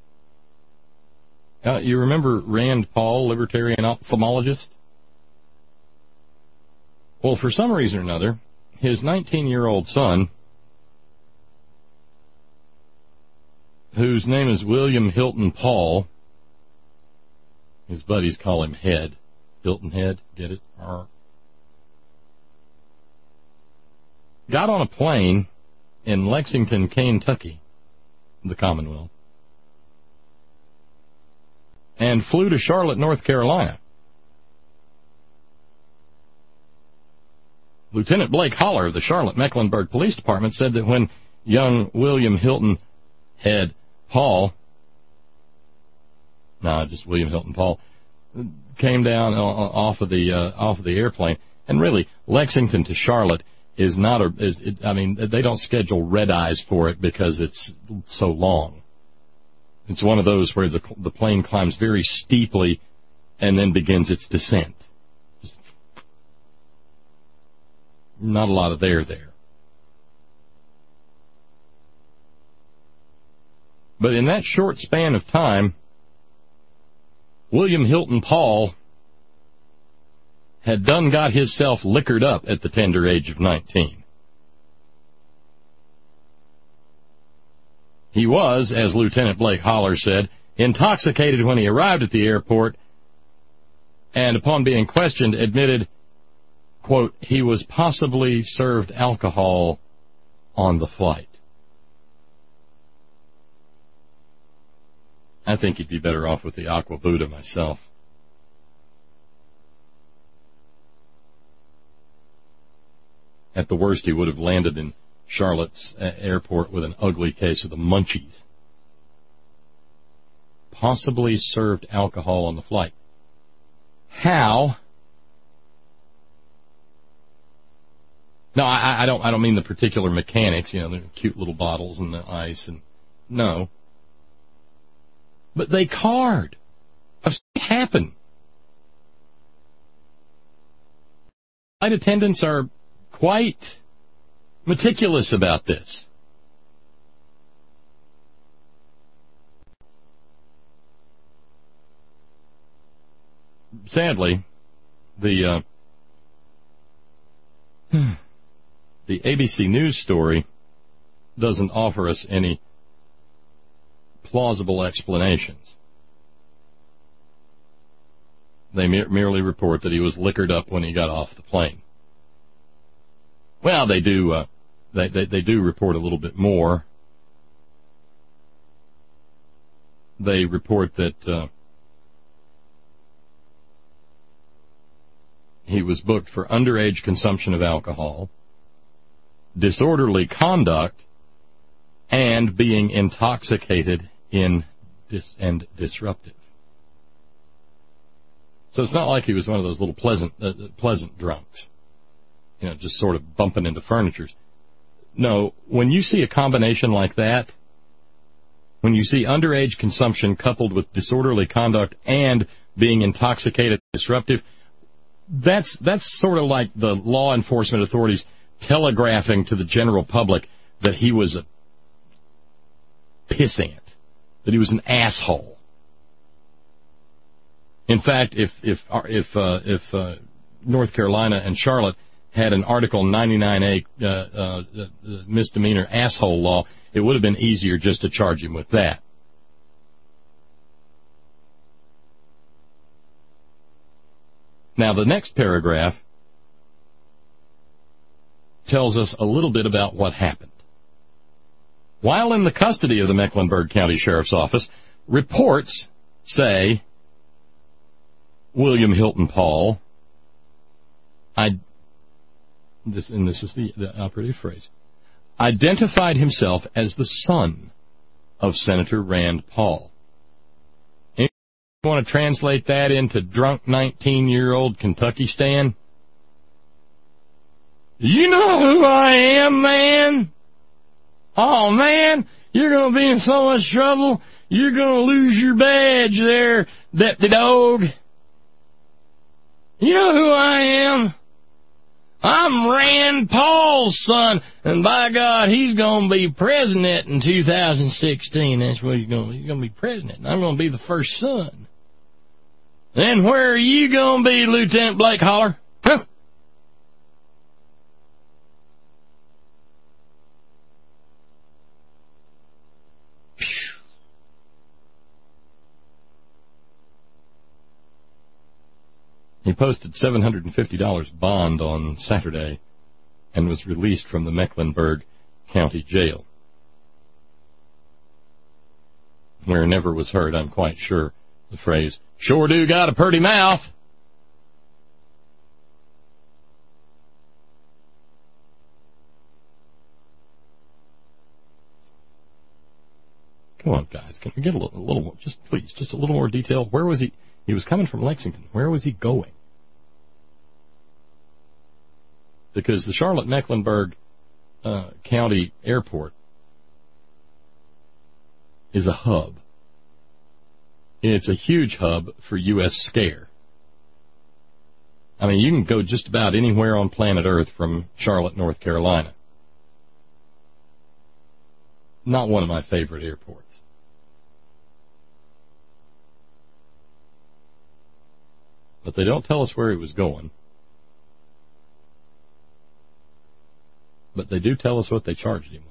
You remember Rand Paul, libertarian ophthalmologist? Well, for some reason or another, his 19-year-old son, whose name is William Hilton Paul, his buddies call him Head. Hilton Head, get it? Got on a plane in Lexington, Kentucky, the Commonwealth, and flew to Charlotte, North Carolina. Lieutenant Blake Holler of the Charlotte-Mecklenburg Police Department said that when young William Hilton Head Paul, just William Hilton Paul, came down off of the airplane, and really Lexington to Charlotte is not they don't schedule red eyes for it because it's so long. It's one of those where the plane climbs very steeply and then begins its descent. Just not a lot of there. But in that short span of time, William Hilton Paul had done got himself liquored up at the tender age of 19. He was, as Lieutenant Blake Holler said, intoxicated when he arrived at the airport, and upon being questioned, admitted, quote, he was possibly served alcohol on the flight. I think he'd be better off with the Aqua Buddha myself. At the worst, he would have landed in Charlotte's airport with an ugly case of the munchies. Possibly served alcohol on the flight. How? No, I don't mean the particular mechanics, the cute little bottles and the ice, and no. But they card. I've seen it happen. Flight attendants are quite meticulous about this. Sadly, the ABC News story doesn't offer us any plausible explanations. They merely report that he was liquored up when he got off the plane. Well, they do. They do report a little bit more. They report that he was booked for underage consumption of alcohol, disorderly conduct, and being intoxicated and disruptive. So it's not like he was one of those little pleasant drunks, just sort of bumping into furnitures. No, when you see a combination like that, when you see underage consumption coupled with disorderly conduct and being intoxicated and disruptive, that's sort of like the law enforcement authorities telegraphing to the general public that he was a pissant, that he was an asshole. In fact, if North Carolina and Charlotte had an Article 99A misdemeanor asshole law, it would have been easier just to charge him with that. Now, the next paragraph tells us a little bit about what happened. While in the custody of the Mecklenburg County Sheriff's Office, reports say William Hilton Paul, this is the operative phrase, identified himself as the son of Senator Rand Paul. Anyone want to translate that into drunk 19-year-old Kentucky Stan? You know who I am, man? Oh, man, you're going to be in so much trouble, you're going to lose your badge there, Deputy Dog. You know who I am? I'm Rand Paul's son, and by God, he's going to be president in 2016. That's what he's going to be. He's going to be president, and I'm going to be the first son. Then where are you going to be, Lieutenant Blake Holler? Huh? He posted $750 bond on Saturday and was released from the Mecklenburg County Jail, where never was heard, I'm quite sure, the phrase, "Sure do got a purty mouth." Come on, guys, can we get a little more, just please, just a little more detail? Where was he? He was coming from Lexington. Where was he going? Because the Charlotte-Mecklenburg County Airport is a hub. It's a huge hub for U.S. scare. I mean, you can go just about anywhere on planet Earth from Charlotte, North Carolina. Not one of my favorite airports. But they don't tell us where he was going. But they do tell us what they charged him with.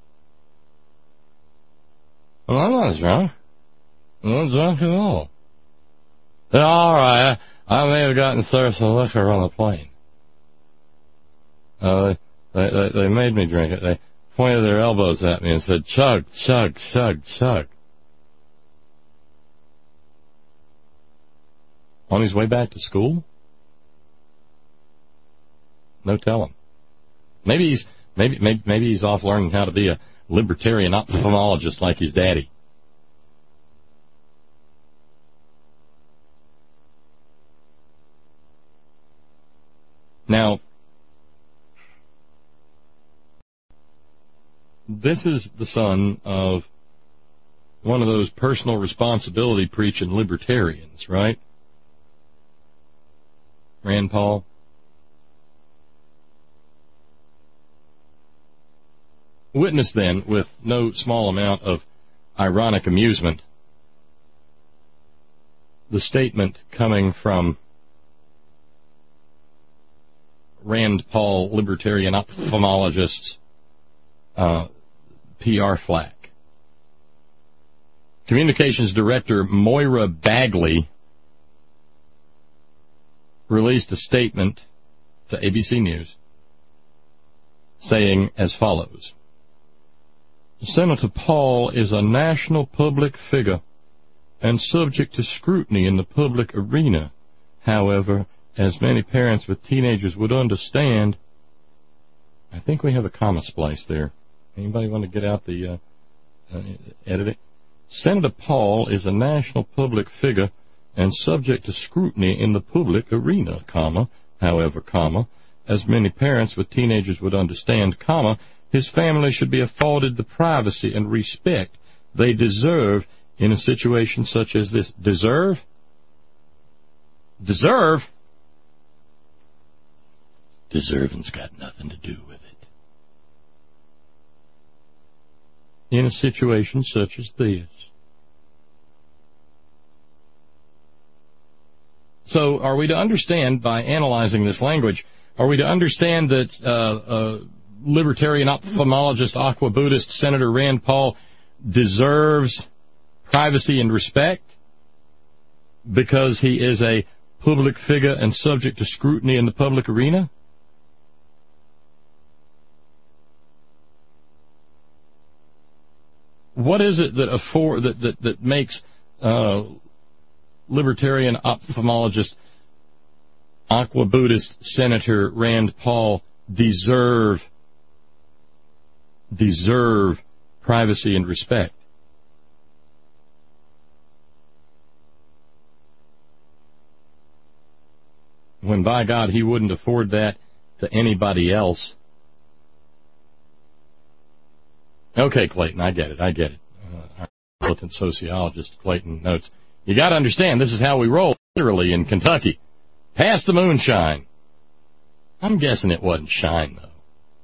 Well, I'm not drunk. I'm not drunk at all. All right, I may have gotten served some liquor on the plane. They made me drink it. They pointed their elbows at me and said, "Chug, chug, chug, chug." On his way back to school? No telling. Maybe he's off learning how to be a libertarian ophthalmologist like his daddy. Now, this is the son of one of those personal responsibility preaching libertarians, right? Rand Paul. Witness then, with no small amount of ironic amusement, the statement coming from Rand Paul libertarian ophthalmologist's PR flack. Communications Director Moira Bagley released a statement to ABC News saying as follows: Senator Paul is a national public figure and subject to scrutiny in the public arena. However, as many parents with teenagers would understand. I think we have a comma splice there. Anybody want to get out the editing? Senator Paul is a national public figure and subject to scrutiny in the public arena, comma, however, comma, as many parents with teenagers would understand, comma, his family should be afforded the privacy and respect they deserve in a situation such as this. Deserve? Deserve? Deserving's got nothing to do with it. In a situation such as this. So are we to understand, by analyzing this language, are we to understand that libertarian ophthalmologist, aqua Buddhist Senator Rand Paul deserves privacy and respect because he is a public figure and subject to scrutiny in the public arena? What is it that makes libertarian ophthalmologist, aqua Buddhist Senator Rand Paul deserve privacy and respect? When, by God, he wouldn't afford that to anybody else. Okay, Clayton, I get it. Our militant sociologist, Clayton, notes, you got to understand, this is how we roll, literally, in Kentucky. Pass the moonshine. I'm guessing it wasn't shine, though.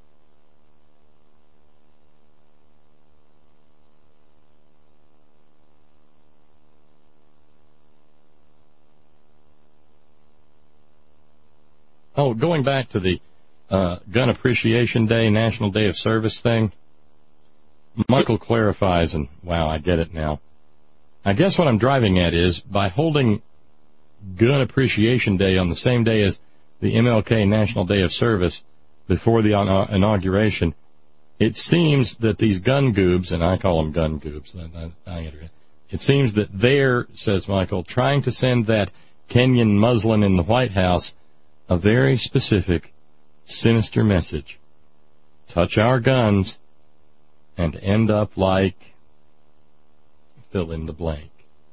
Oh, going back to the Gun Appreciation Day, National Day of Service thing, Michael clarifies, and wow, I get it now. I guess what I'm driving at is, by holding Gun Appreciation Day on the same day as the MLK National Day of Service before the inauguration, it seems that these gun goobs, and I call them gun goobs, it seems that they're, says Michael, trying to send that Kenyan Muslim in the White House a very specific, sinister message. Touch our guns and end up like fill in the blank.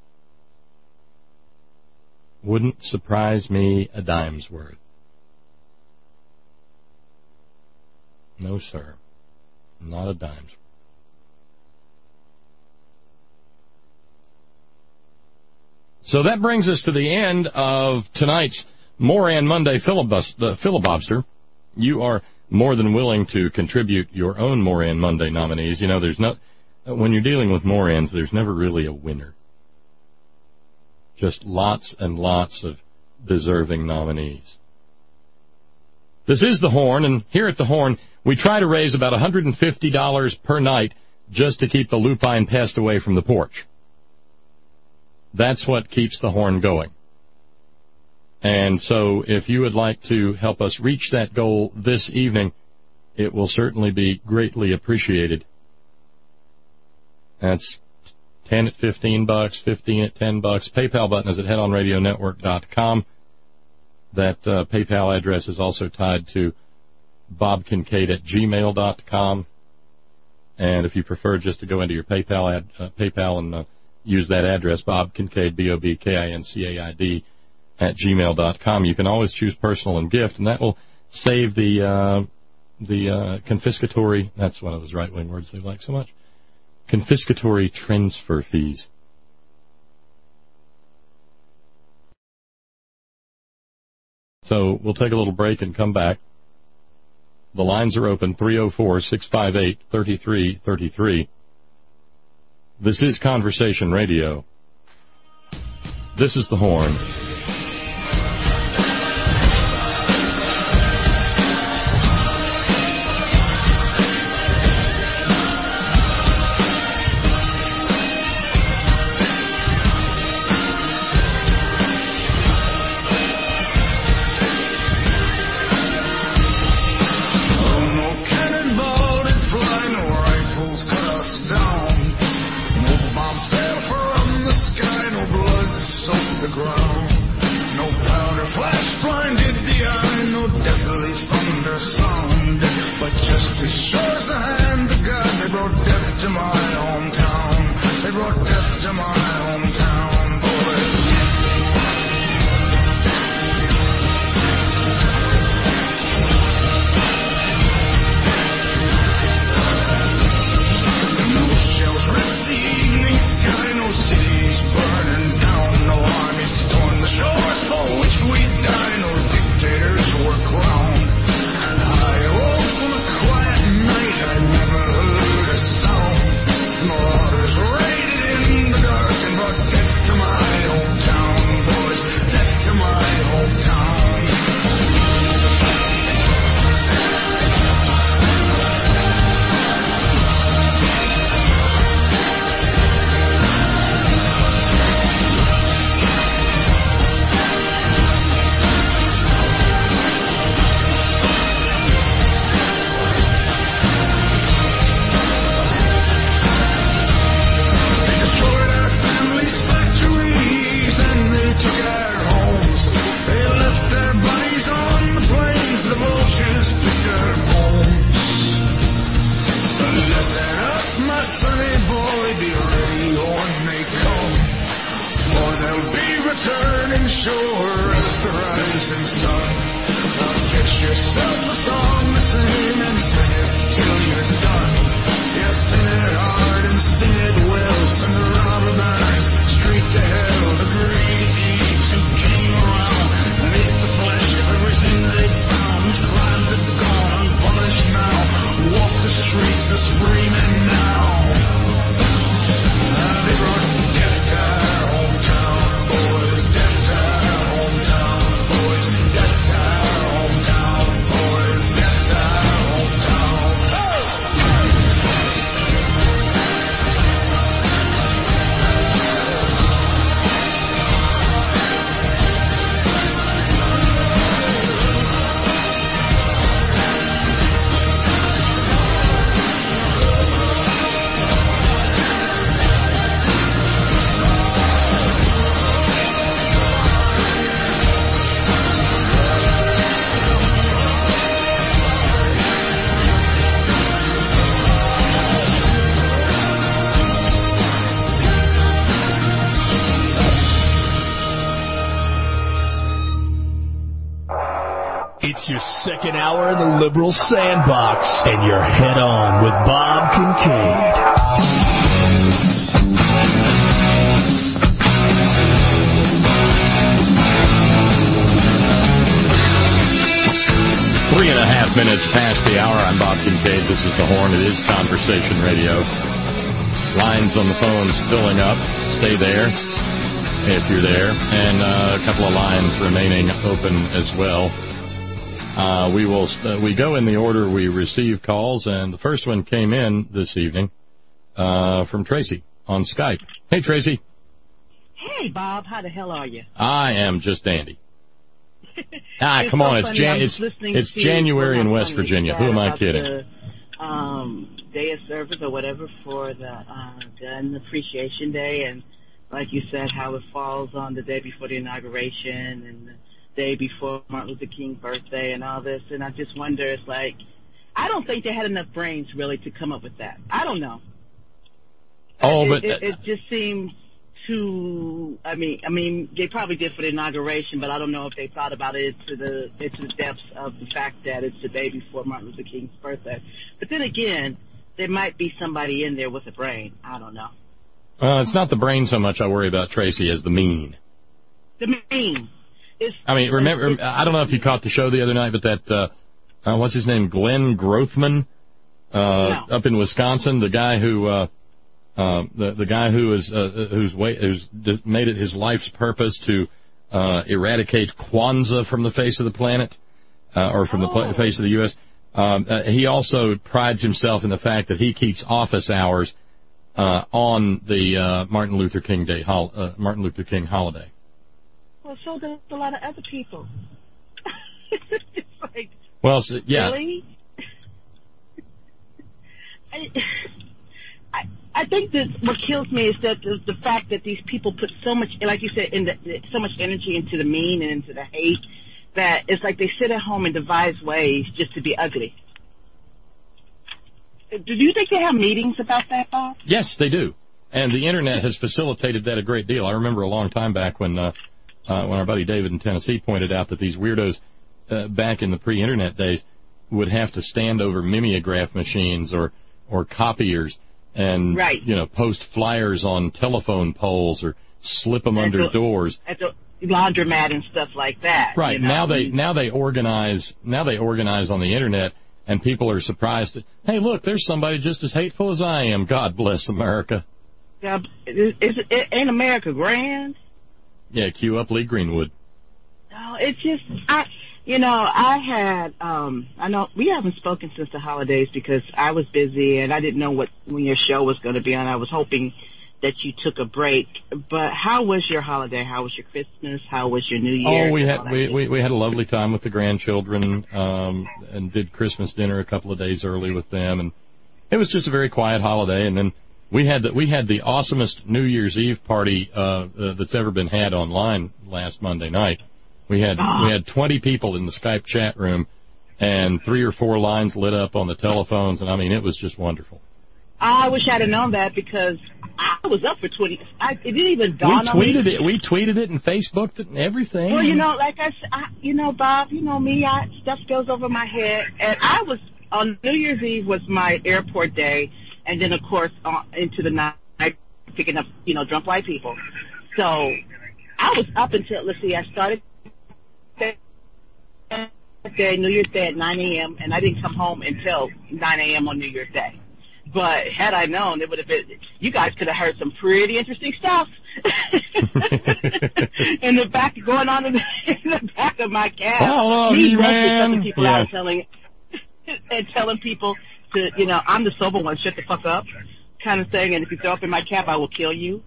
Wouldn't surprise me a dime's worth. No, sir. Not a dime's worth. So that brings us to the end of tonight's Moran Monday filibuster. You are more than willing to contribute your own Moran Monday nominees. You know, when you're dealing with Morans, there's never really a winner. Just lots and lots of deserving nominees. This is The Horn, and here at The Horn, we try to raise about $150 per night just to keep the lupine pest away from the porch. That's what keeps The Horn going. And so if you would like to help us reach that goal this evening, it will certainly be greatly appreciated. That's 10 at $15, 15 at $10. PayPal button is at headonradionetwork.com. That PayPal address is also tied to bobkincaid@gmail.com. And if you prefer just to go into your PayPal and use that address, Bob Kincaid, BOBKINCAID, @gmail.com. You can always choose personal and gift, and that will save the confiscatory, that's one of those right-wing words they like so much, confiscatory transfer fees. So we'll take a little break and come back. The lines are open, 304-658-3333. This is Conversation Radio. This is The Horn. Ground. It's your second hour in the Liberal Sandbox, and you're head on with Bob Kincaid. Three and a half minutes past the hour. I'm Bob Kincaid. This is The Horn. It is Conversation Radio. Lines on the phones filling up. Stay there if you're there. And a couple of lines remaining open as well. We go in the order we receive calls, and the first one came in this evening from Tracy on Skype. Hey, Tracy. Hey, Bob. How the hell are you? I am just dandy. Come on. It's January in West Virginia. Who am I kidding? The day of service or whatever for the Gun Appreciation Day, and like you said, how it falls on the day before the inauguration and the day before Martin Luther King's birthday and all this. And I just wonder, it's like, I don't think they had enough brains really to come up with that. I don't know. It just seems too. I mean, they probably did for the inauguration, but I don't know if they thought about it to the depths of the fact that it's the day before Martin Luther King's birthday. But then again, there might be somebody in there with a brain. I don't know. It's not the brain so much I worry about, Tracy, as the mean. The mean. Remember, I don't know if you caught the show the other night, but that, what's his name, Glenn Grothman, no. Up in Wisconsin, the guy who, the guy who's made it his life's purpose to eradicate Kwanzaa from the face of the planet, or from the face of the U.S. He also prides himself in the fact that he keeps office hours on the Martin Luther King holiday. Well, so does a lot of other people. It's like, yeah. Really? I think that what kills me is that the fact that these people put so much, like you said, so much energy into the mean and into the hate, that it's like they sit at home and devise ways just to be ugly. Do you think they have meetings about that, Bob? Yes, they do. And the Internet has facilitated that a great deal. I remember a long time back when our buddy David in Tennessee pointed out that these weirdos back in the pre-Internet days would have to stand over mimeograph machines or copiers and post flyers on telephone poles or slip them under doors at the laundromat and stuff like that. Right. Now they organize on the Internet, and people are surprised that, hey, look, there's somebody just as hateful as I am. God bless America. Yeah, ain't America grand? Yeah, cue up Lee Greenwood. No, it's just, I know we haven't spoken since the holidays because I was busy and I didn't know when your show was going to be on. I was hoping that you took a break. But how was your holiday? How was your Christmas? How was your New Year? Oh, we had a lovely time with the grandchildren, and did Christmas dinner a couple of days early with them, and it was just a very quiet holiday. And then we had the awesomest New Year's Eve party that's ever been had online last Monday night. We had 20 people in the Skype chat room, and 3 or 4 lines lit up on the telephones, and I mean, it was just wonderful. I wish I'd have known that because I was up for 20. It didn't even dawn on me. We tweeted it and Facebooked it and everything. Well, like I said, Bob, you know me, stuff goes over my head, and I was on New Year's Eve was my airport day, and then of course into the night picking up drunk white people. So I was up until I started Day, New Year's Day at 9 a.m., and I didn't come home until 9 a.m. on New Year's Day. But had I known, it would have been, you guys could have heard some pretty interesting stuff in the back, going on in the back of my cab. Follow me, man. People out telling people to, I'm the sober one, shut the fuck up, kind of thing. And if you throw up in my cab, I will kill you.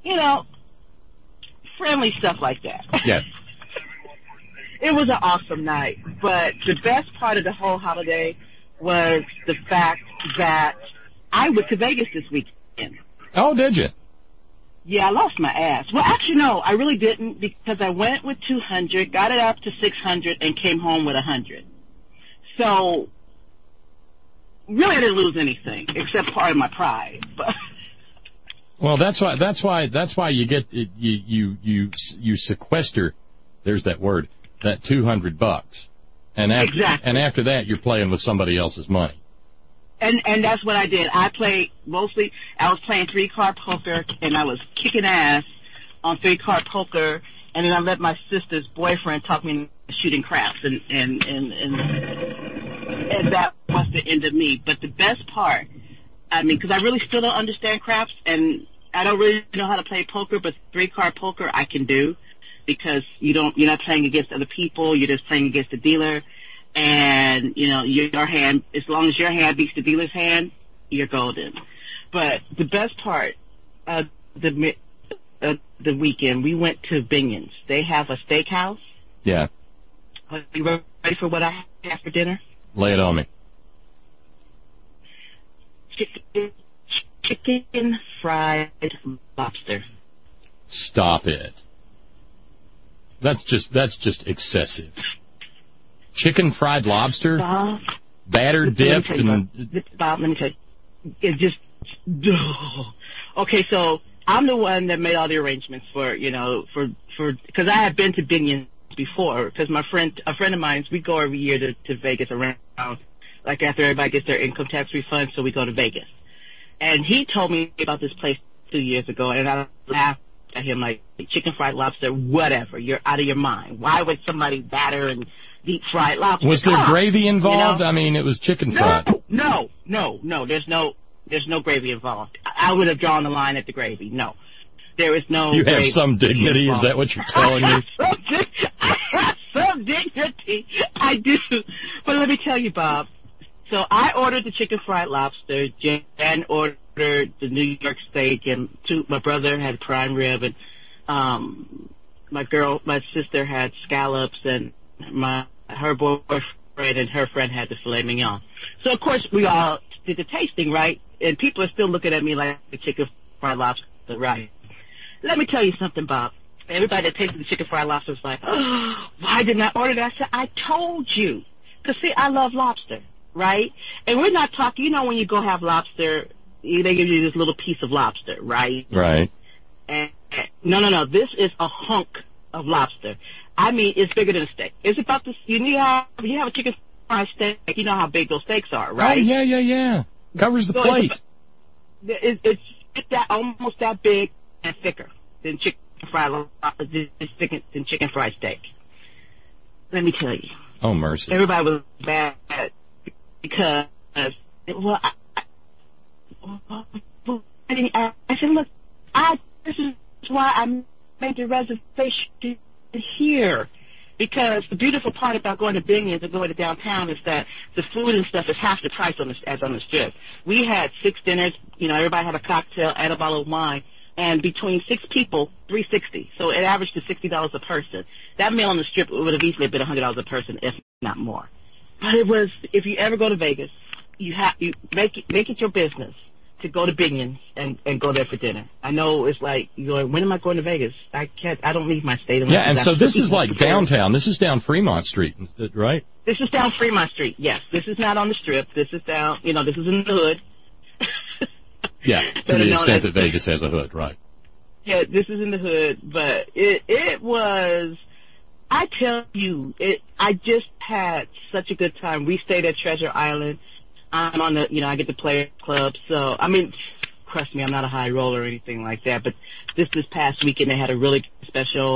Friendly stuff like that. Yeah. It was an awesome night, but the best part of the whole holiday was the fact that I went to Vegas this weekend. Oh, did you? Yeah, I lost my ass. Well, actually, no, I really didn't, because I went with 200, got it up to 600, and came home with 100. So, really, I didn't lose anything except part of my pride. But well, that's why you get you sequester. There's that word. That $200, and after that, you're playing with somebody else's money. And that's what I did. I played mostly. I was playing 3-card poker, and I was kicking ass on 3-card poker. And then I let my sister's boyfriend talk me into shooting craps, and that was the end of me. But the best part, because I really still don't understand craps, and I don't really know how to play poker, but 3-card poker I can do. Because you're not playing against other people, you're just playing against the dealer, and your hand, as long as your hand beats the dealer's hand, you're golden. But the best part of the weekend, we went to Binion's. They have a steakhouse. Yeah. Are you ready for what I have for dinner? Lay it on me. Chicken fried lobster. Stop it. That's just excessive. Chicken fried lobster, Bob, batter dipped, Bob, let me tell you, it just. Okay, so I'm the one that made all the arrangements for because I had been to Binion's before, because a friend of mine, we go every year to Vegas around, like after everybody gets their income tax refund, so we go to Vegas. And he told me about this place 2 years ago, and I laughed at him like, chicken fried lobster, whatever, you're out of your mind. Why would somebody batter and deep fried lobster? Was there gravy involved? I mean, it was chicken fried. No. There's no gravy involved. I would have drawn the line at the gravy. No. There is no You have some dignity, involved. Is that what you're telling me? I have some dignity. I do. But let me tell you, Bob. So I ordered the chicken fried lobster. Jan ordered the New York steak, and my brother had prime rib, and my sister had scallops, and her boyfriend and her friend had the filet mignon. So of course we all did the tasting, right? And people are still looking at me like the chicken fried lobster, right? Let me tell you something, Bob. Everybody that tasted the chicken fried lobster was like, oh, why didn't I order that? I said, I told you. Because, see, I love lobster, right? And we're not talking, when you go have lobster, they give you this little piece of lobster, right? Right. And no. This is a hunk of lobster. I mean, it's bigger than a steak. It's about this. You have a chicken fried steak. You know how big those steaks are, right? Oh, yeah. Covers the plate. It's that almost that big and thicker than chicken fried steak. Let me tell you. Oh, mercy. Everybody was bad because, I said, look, this is why I made the reservation here. Because the beautiful part about going to Binion's and going to downtown is that the food and stuff is half the price as on the strip. We had 6 dinners, everybody had a cocktail and a bottle of wine, and between 6 people, $360. So it averaged to $60 a person. That meal on the strip would have easily been $100 a person, if not more. But it was, if you ever go to Vegas, you make it your business to go to Binion's and go there for dinner. I know it's like, when am I going to Vegas? I don't leave my state. Yeah, and so this is like downtown. This is down Fremont Street, right? This is down Fremont Street, yes. This is not on the strip. This is down, this is in the hood. Yeah, to the extent that Vegas has a hood, right. Yeah, this is in the hood, but it was, I tell you, I just had such a good time. We stayed at Treasure Island. I'm on the, I get to play club, so, trust me, I'm not a high roller or anything like that, but this past weekend they had a really special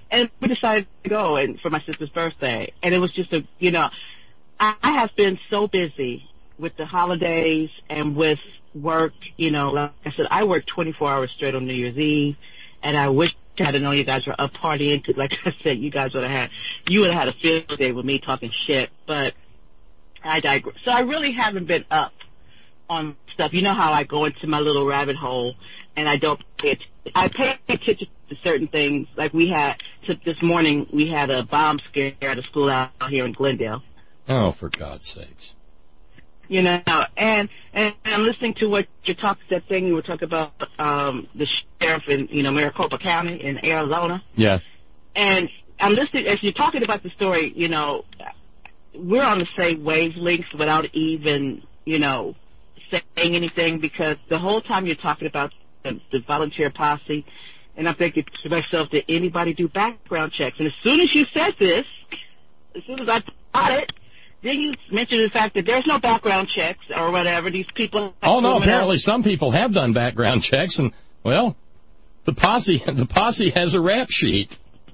And we decided to go and for my sister's birthday. And it was just I have been so busy with the holidays and with work. Like I said, I worked 24 hours straight on New Year's Eve, and I wish I had known you guys were up partying, because like I said, you would have had a field day with me talking shit, but I digress. So I really haven't been up on stuff. You know how I go into my little rabbit hole and I don't pay attention to certain things. Like this morning, we had a bomb scare at a school out here in Glendale. Oh, for God's sakes. And I'm listening to what you were talking about, the sheriff in, Maricopa County in Arizona. Yeah. And I'm listening, as you're talking about the story, we're on the same wavelengths without even, saying anything, because the whole time you're talking about the volunteer posse, and I'm thinking to myself, did anybody do background checks? And as soon as you said this, as soon as I thought it, then you mentioned the fact that there's no background checks or whatever. These people. Oh no! Apparently, some people have done background checks, and well, the posse has a rap sheet.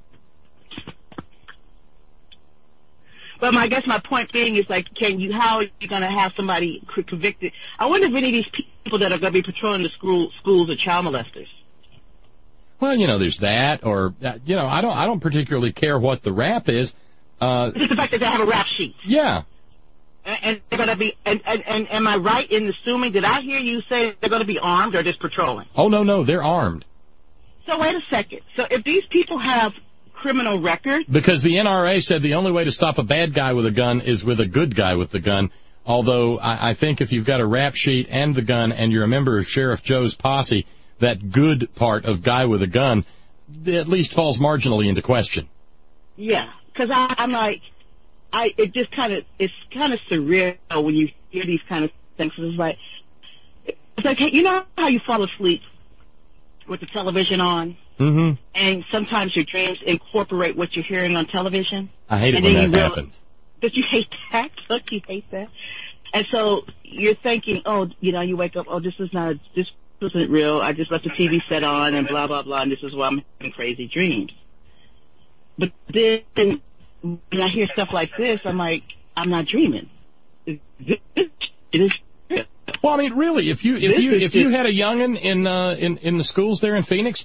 But I guess my point being is, like, how are you going to have somebody convicted? I wonder if any of these people that are going to be patrolling the schools are child molesters. Well, there's that, or I don't particularly care what the rap is. It's just the fact that they have a rap sheet. Yeah. And they're going to be. And am I right in assuming? Did I hear you say they're going to be armed or just patrolling? Oh no, they're armed. So wait a second. So if these people have criminal record? Because the NRA said the only way to stop a bad guy with a gun is with a good guy with the gun. Although I think if you've got a rap sheet and the gun and you're a member of Sheriff Joe's posse, that good part of guy with a gun at least falls marginally into question. Yeah, because I'm like, it's kind of surreal when you hear these kind of things. It's like hey, you know how you fall asleep with the television on? Mm-hmm. And sometimes your dreams incorporate what you're hearing on television. I hate it when that happens. Did you hate that? Don't you hate that? And so you're thinking, you wake up, this isn't real. I just left the TV set on and blah, blah, blah, and this is why I'm having crazy dreams. But then when I hear stuff like this, I'm like, I'm not dreaming. It is real. Well, I mean, really, if you had a youngin in the schools there in Phoenix,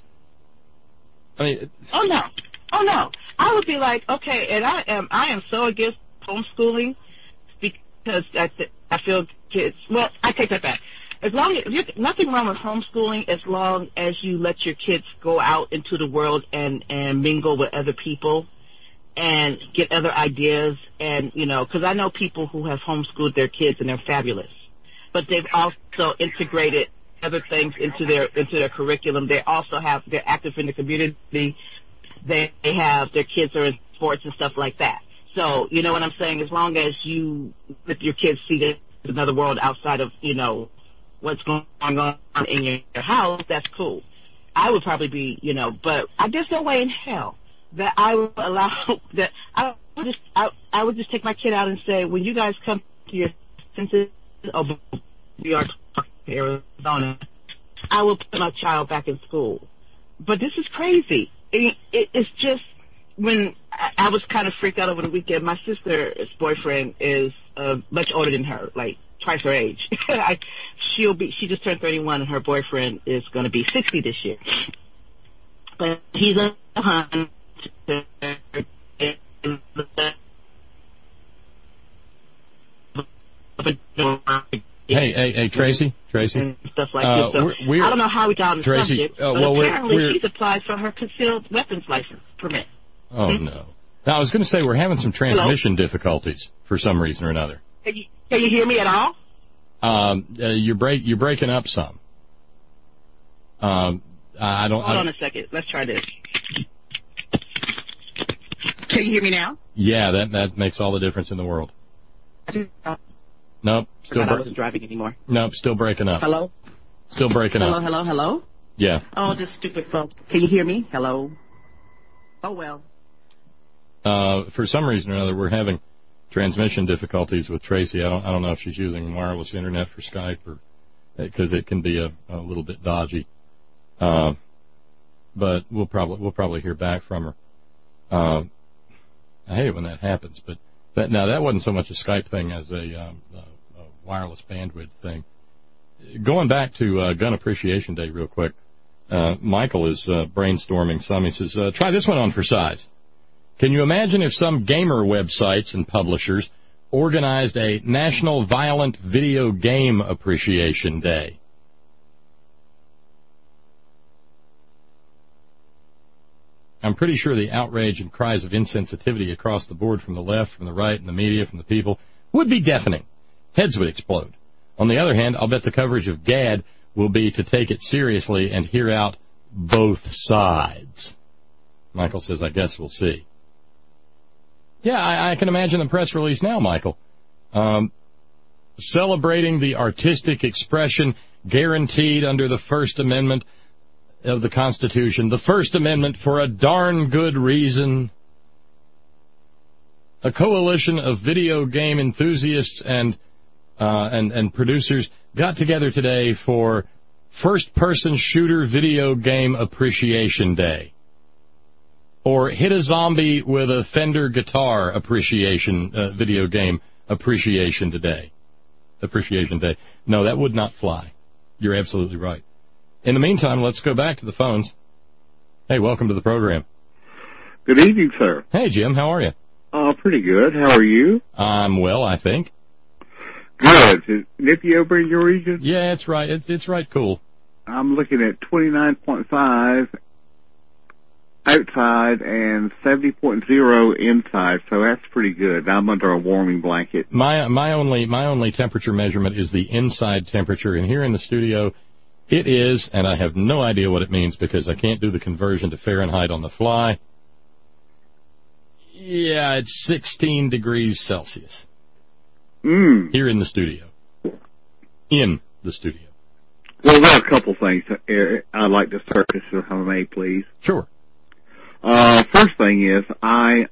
I mean, oh no, I would be like, okay, and I am so against homeschooling because I feel kids. Well, I take that back. As long as nothing wrong with homeschooling, as long as you let your kids go out into the world and mingle with other people and get other ideas, and because I know people who have homeschooled their kids and they're fabulous, but they've also integrated other things into their curriculum. They're active in the community. They have their kids are in sports and stuff like that. So you know what I'm saying? As long as you let your kids see there's another world outside of what's going on in your house, that's cool. I would probably be but there's no way in hell that I would allow that. I would just take my kid out and say, when you guys come to your senses of New York, Arizona, I will put my child back in school. But this is crazy. It's just, when I was kind of freaked out over the weekend, my sister's boyfriend is much older than her, like twice her age. She just turned 31 and her boyfriend is going to be 60 this year. But he's a hunter. Hey, Tracy. And stuff like this. So I don't know how we got on the subject, but apparently she's applied for her concealed weapons license permit. Oh, no. Now, I was going to say, we're having some transmission difficulties for some reason or another. Can you hear me at all? You're breaking up some. Hold on a second. Let's try this. Can you hear me now? Yeah, that makes all the difference in the world. Nope. I wasn't driving anymore. Nope, still breaking up. Hello? Still breaking up. Hello? Yeah. Oh, this stupid phone. Can you hear me? Hello? Oh, well. For some reason or another, we're having transmission difficulties with Tracy. I don't know if she's using wireless internet for Skype, or because it can be a little bit dodgy. But we'll probably hear back from her. I hate it when that happens, but that wasn't so much a Skype thing as a wireless bandwidth thing. Going back to Gun Appreciation Day real quick, Michael is brainstorming some. He says, try this one on for size. Can you imagine if some gamer websites and publishers organized a National Violent Video Game Appreciation Day? I'm pretty sure the outrage and cries of insensitivity across the board from the left, from the right, and the media, from the people, would be deafening. Heads would explode. On the other hand, I'll bet the coverage of GAD will be to take it seriously and hear out both sides. Michael says, I guess we'll see. Yeah, I can imagine the press release now, Michael. Celebrating the artistic expression guaranteed under the First Amendment of the Constitution. The First Amendment for a darn good reason. A coalition of video game enthusiasts and producers got together today for First-Person Shooter Video Game Appreciation Day. Or Hit a Zombie with a Fender Guitar Appreciation Video Game Appreciation Day. No, that would not fly. You're absolutely right. In the meantime, let's go back to the phones. Hey, welcome to the program. Good evening, sir. Hey, Jim, how are you? Pretty good. How are you? I'm well, I think. Good. Is it nippy over in your region? Yeah, it's right. It's right cool. I'm looking at 29.5 outside and 70.0 inside, so that's pretty good. I'm under a warming blanket. My only temperature measurement is the inside temperature, and here in the studio, it is, and I have no idea what it means because I can't do the conversion to Fahrenheit on the fly. Yeah, it's 16 degrees Celsius. Here in the studio. In the studio. Well, there are a couple things I'd like to surface, if I may, please. Sure. First thing is, I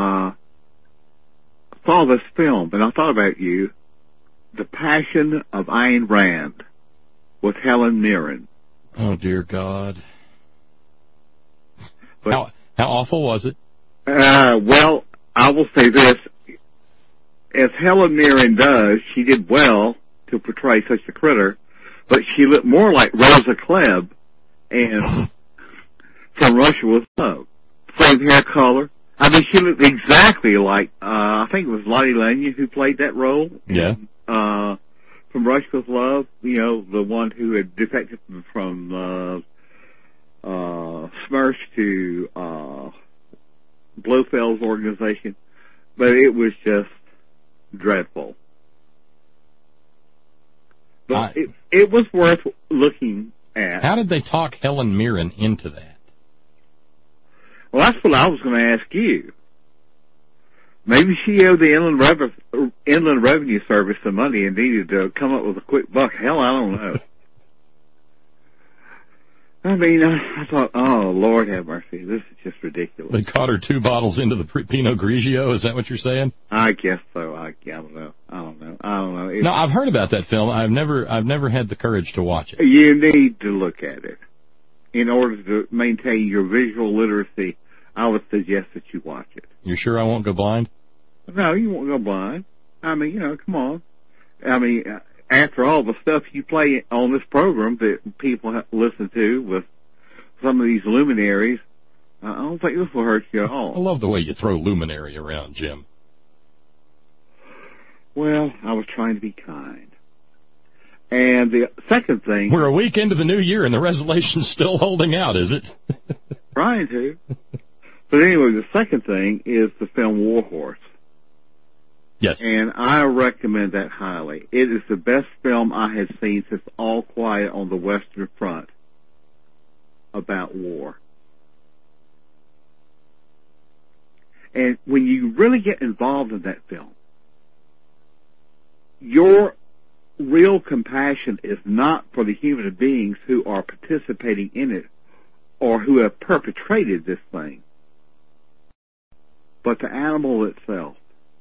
saw this film, and I thought about you, The Passion of Ayn Rand, with Helen Mirren. Oh, dear God. But, how awful was it? Well, I will say this. As Helen Mirren does, she did well to portray such a critter, but she looked more like Rosa Klebb and from Russia with Love. Same hair color. I mean, she looked exactly like, I think it was Lottie Lenya who played that role. Yeah. From Russia with Love, you know, the one who had defected from Smersh to Blofeld's organization. But it was just dreadful. But it was worth looking at. How did they talk Helen Mirren into that? Well, that's what I was going to ask you. Maybe she owed the Inland Revenue Service some money and needed to come up with a quick buck. Hell, I don't know. I mean, I thought, oh, Lord have mercy, this is just ridiculous. They caught her 2 bottles into the Pinot Grigio, is that what you're saying? I guess so. I don't know. No, I've heard about that film. I've never had the courage to watch it. You need to look at it. In order to maintain your visual literacy, I would suggest that you watch it. You sure I won't go blind? No, you won't go blind. I mean, you know, come on. I mean, after all the stuff you play on this program that people listen to with some of these luminaries, I don't think this will hurt you at all. I love the way you throw luminary around, Jim. Well, I was trying to be kind. And the second thing... We're a week into the new year and the resolution's still holding out, is it? Trying to. But anyway, the second thing is the film War Horse. Yes. And I recommend that highly. It is the best film I have seen since All Quiet on the Western Front about war. And when you really get involved in that film, your real compassion is not for the human beings who are participating in it or who have perpetrated this thing, but the animal itself.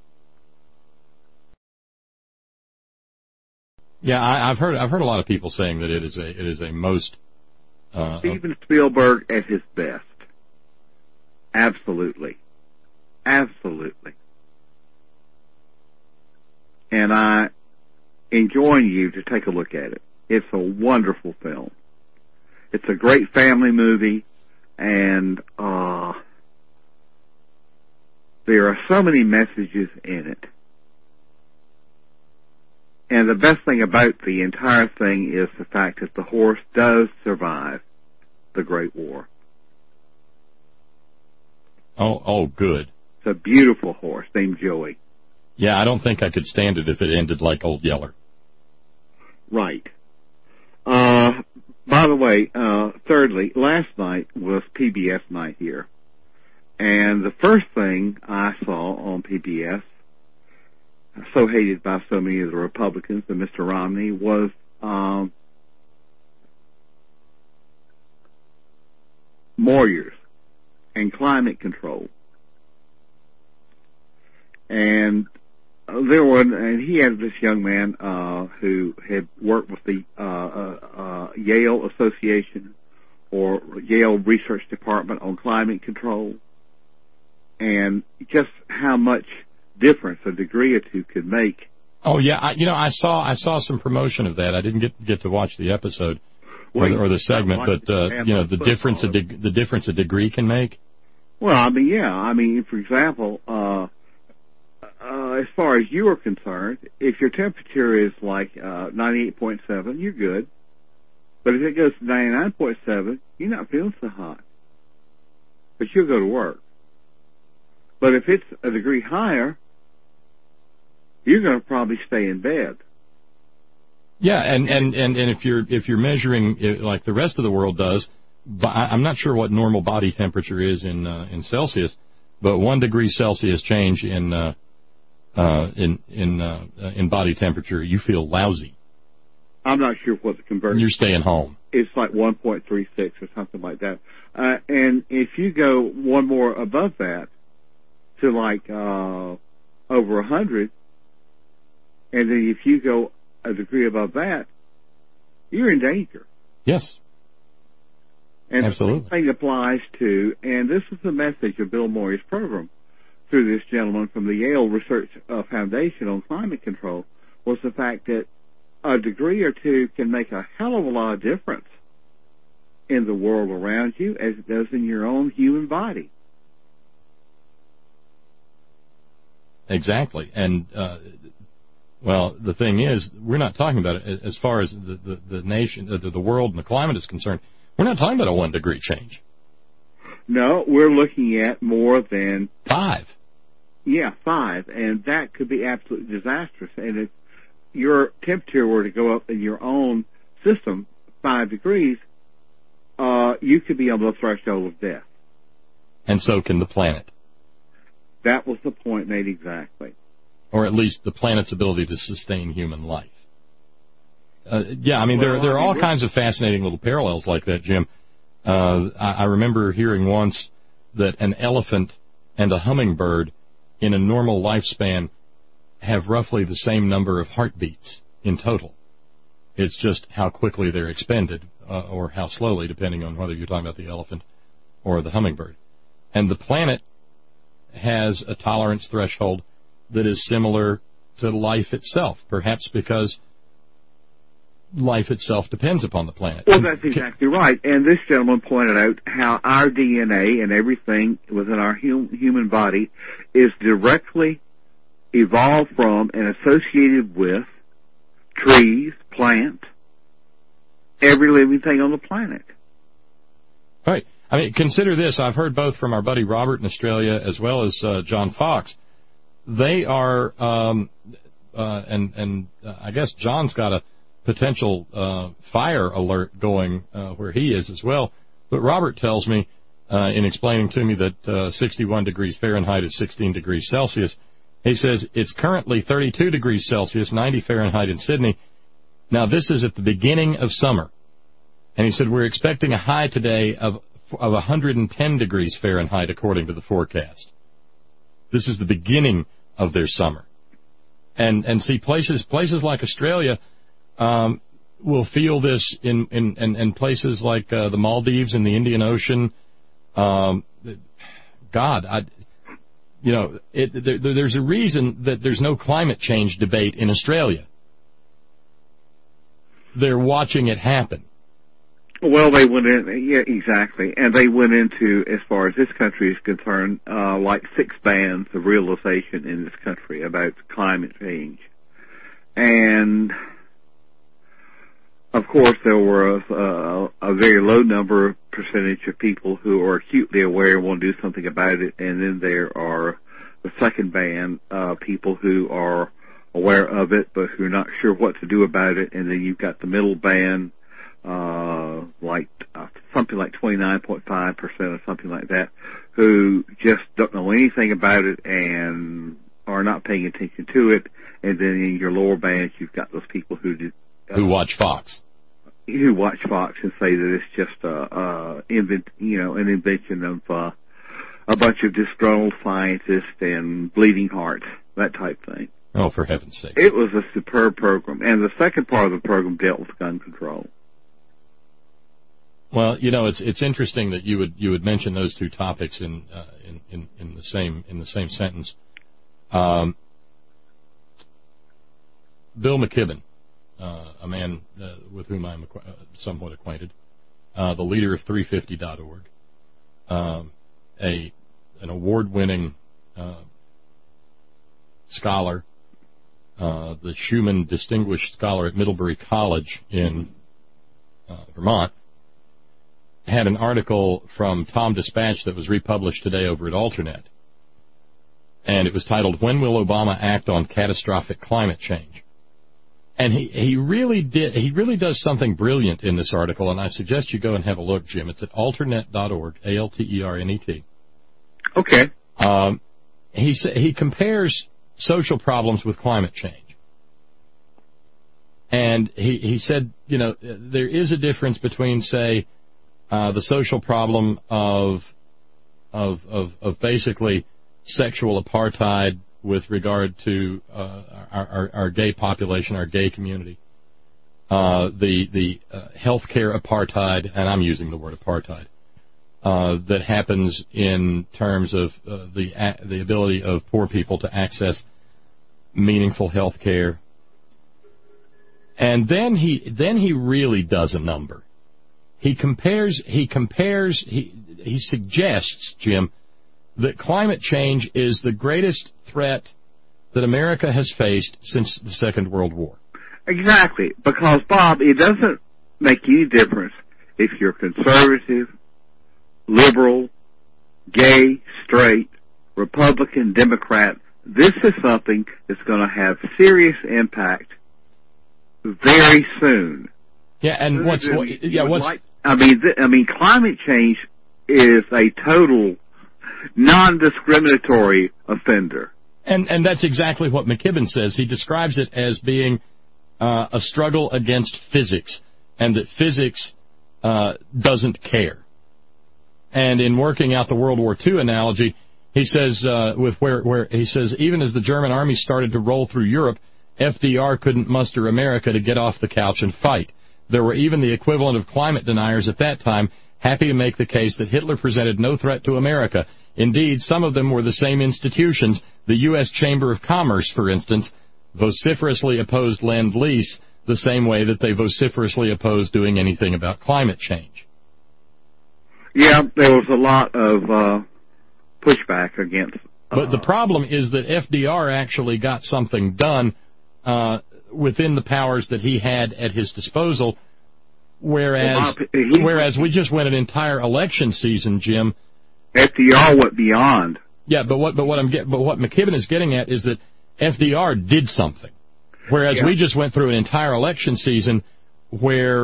Yeah, I've heard a lot of people saying that it is a most Steven Spielberg at his best. Absolutely. Absolutely. And I enjoin you to take a look at it. It's a wonderful film. It's a great family movie, and there are so many messages in it. And the best thing about the entire thing is the fact that the horse does survive the Great War. Oh, good. It's a beautiful horse named Joey. Yeah, I don't think I could stand it if it ended like Old Yeller. Right. By the way, thirdly, last night was PBS night here. And the first thing I saw on PBS, so hated by so many of the Republicans and Mr. Romney, was Moyers and climate control. And and he had this young man who had worked with the Yale Association or Yale Research Department on climate control, and just how much difference a degree or two could make. Oh yeah, I saw some promotion of that. I didn't get to watch the episode or the segment, but the difference a degree can make. Well, I mean, for example, as far as you are concerned, if your temperature is like 98.7, you're good. But if it goes to 99.7, you're not feeling so hot. But you'll go to work. But if it's a degree higher, you're going to probably stay in bed. Yeah, and if you're measuring like the rest of the world does, I'm not sure what normal body temperature is in Celsius, but 1 degree Celsius change in body temperature, you feel lousy. I'm not sure what the conversion. You're staying home. It's like 1.36 or something like that. And if you go one more above that to like over 100, and then if you go a degree above that, you're in danger. Yes. And absolutely. the same thing applies to, and this is the message of Bill Moyers' program through this gentleman from the Yale Research Foundation on climate control, was the fact that a degree or two can make a hell of a lot of difference in the world around you as it does in your own human body. Exactly. And, well, the thing is, we're not talking about it as far as the nation, the world and the climate is concerned. We're not talking about a 1 degree change. No, we're looking at more than 5. Yeah, 5, and that could be absolutely disastrous. And if your temperature were to go up in your own system 5 degrees, you could be on the threshold of death. And so can the planet. That was the point made exactly. Or at least the planet's ability to sustain human life. Yeah, I mean, there are all kinds of fascinating little parallels like that, Jim. I remember hearing once that an elephant and a hummingbird in a normal lifespan have roughly the same number of heartbeats in total. It's just how quickly they're expended, or how slowly, depending on whether you're talking about the elephant or the hummingbird. And the planet has a tolerance threshold that is similar to life itself, perhaps because life itself depends upon the planet. Well, that's exactly right. And this gentleman pointed out how our DNA and everything within our human body is directly evolved from and associated with trees, plants, every living thing on the planet. Right. I mean, consider this. I've heard both from our buddy Robert in Australia as well as John Fox. They are, I guess John's got a potential fire alert going where he is as well. But Robert tells me, in explaining to me that 61 degrees Fahrenheit is 16 degrees Celsius, he says it's currently 32 degrees Celsius, 90 Fahrenheit in Sydney. Now, this is at the beginning of summer. And he said we're expecting a high today of 110 degrees Fahrenheit, according to the forecast. This is the beginning of their summer. And see, places like Australia will feel this in places like the Maldives and the Indian Ocean. there's a reason that there's no climate change debate in Australia. They're watching it happen. Well, they went in, yeah, exactly. And they went into, as far as this country is concerned, like 6 bands of realization in this country about climate change. And, of course, there were a very low percentage of people who are acutely aware and want to do something about it. And then there are the second band, people who are aware of it, but who are not sure what to do about it. And then you've got the middle band, something like 29.5% or something like that, who just don't know anything about it and are not paying attention to it. And then in your lower bands, you've got those people who watch Fox. Who watch Fox and say that it's just an invention of a bunch of disgruntled scientists and bleeding hearts, that type thing. Oh, for heaven's sake! It was a superb program, and the second part of the program dealt with gun control. Well, it's interesting that you would mention those two topics in the same sentence. Bill McKibben, a man with whom I'm somewhat acquainted, the leader of 350.org, an award-winning scholar, the Schumann Distinguished Scholar at Middlebury College in Vermont, had an article from Tom Dispatch that was republished today over at Alternet, and it was titled, "When Will Obama Act on Catastrophic Climate Change?" And he really does something brilliant in this article, and I suggest you go and have a look, Jim. It's at alternet.org, ALTERNET. Okay. He compares social problems with climate change. And he said, there is a difference between, say, the social problem of basically sexual apartheid with regard to our gay population, our gay community, the healthcare apartheid, and I'm using the word apartheid, that happens in terms of the ability of poor people to access meaningful health care. And then he really does a number. He suggests, Jim, that climate change is the greatest threat that America has faced since the Second World War. Exactly, because, Bob, it doesn't make any difference if you're conservative, liberal, gay, straight, Republican, Democrat. This is something that's going to have serious impact very soon. Yeah, and climate change is a total non-discriminatory offender. And that's exactly what McKibben says. He describes it as being a struggle against physics, and that physics doesn't care. And in working out the World War II analogy, he says where he says even as the German army started to roll through Europe, FDR couldn't muster America to get off the couch and fight. There were even the equivalent of climate deniers at that time happy to make the case that Hitler presented no threat to America. Indeed, some of them were the same institutions. The U.S. Chamber of Commerce, for instance, vociferously opposed Lend-Lease the same way that they vociferously opposed doing anything about climate change. Yeah, there was a lot of pushback against. But the problem is that FDR actually got something done within the powers that he had at his disposal, whereas we just went an entire election season, Jim. FDR went beyond. Yeah, but what McKibben is getting at is that FDR did something, whereas we just went through an entire election season where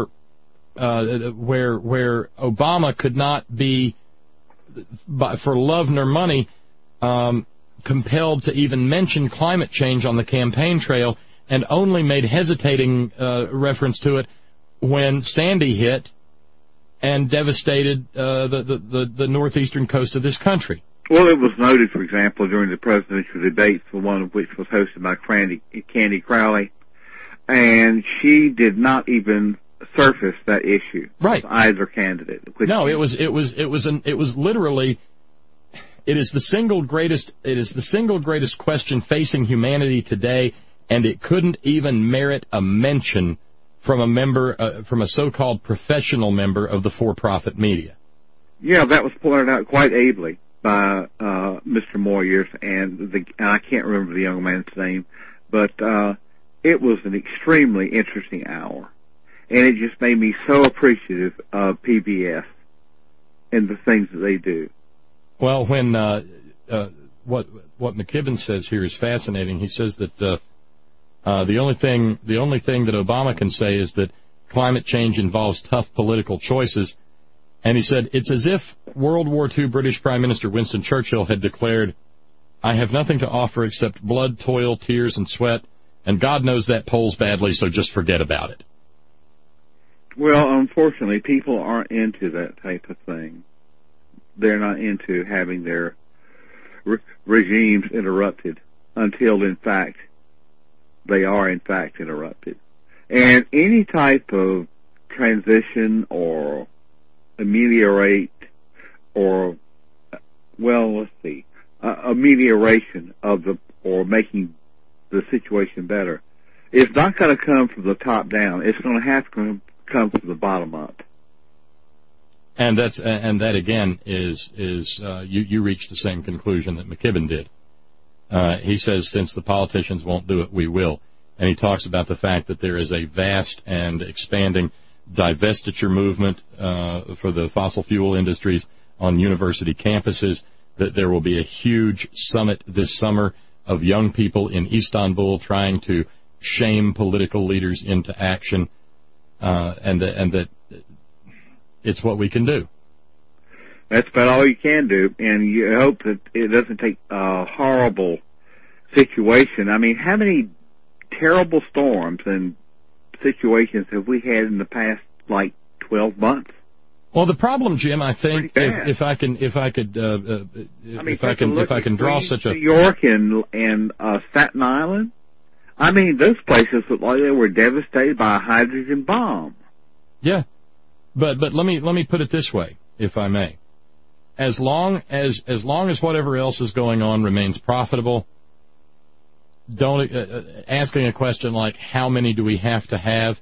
Obama could not be, for love nor money, compelled to even mention climate change on the campaign trail, and only made hesitating reference to it when Sandy hit and devastated the northeastern coast of this country. Well, it was noted, for example, during the presidential debates, the one of which was hosted by Candy Crowley, and she did not even surface that issue. Right. Either candidate. No, it was literally, It is the single greatest question facing humanity today, and it couldn't even merit a mention from a member, from a so-called professional member of the for-profit media. Yeah, that was pointed out quite ably by Mr. Moyers, and I can't remember the young man's name, but it was an extremely interesting hour, and it just made me so appreciative of PBS and the things that they do. Well, when what McKibben says here is fascinating. He says that the only thing that Obama can say is that climate change involves tough political choices. And he said, it's as if World War II British Prime Minister Winston Churchill had declared, I have nothing to offer except blood, toil, tears, and sweat, and God knows that polls badly, so just forget about it. Well, unfortunately, people aren't into that type of thing. They're not into having their regimes interrupted until, in fact, they are, in fact, interrupted. And any type of transition or ameliorate or, well, let's see, amelioration of or making the situation better, it's not going to come from the top down. It's going to have to come from the bottom up. And that again is you reach the same conclusion that McKibben did. He says, since the politicians won't do it, we will. And he talks about the fact that there is a vast and expanding divestiture movement for the fossil fuel industries on university campuses, that there will be a huge summit this summer of young people in Istanbul trying to shame political leaders into action, and that it's what we can do. That's about all you can do, and you hope that it doesn't take a horrible situation. I mean, how many terrible storms and situations have we had in the past, like, 12 months? Well, the problem, Jim, I think, if I can draw such a New York and Staten Island. I mean, those places look like they were devastated by a hydrogen bomb. Yeah, but let me put it this way, if I may. As long as whatever else is going on remains profitable, don't asking a question like how many do we have to have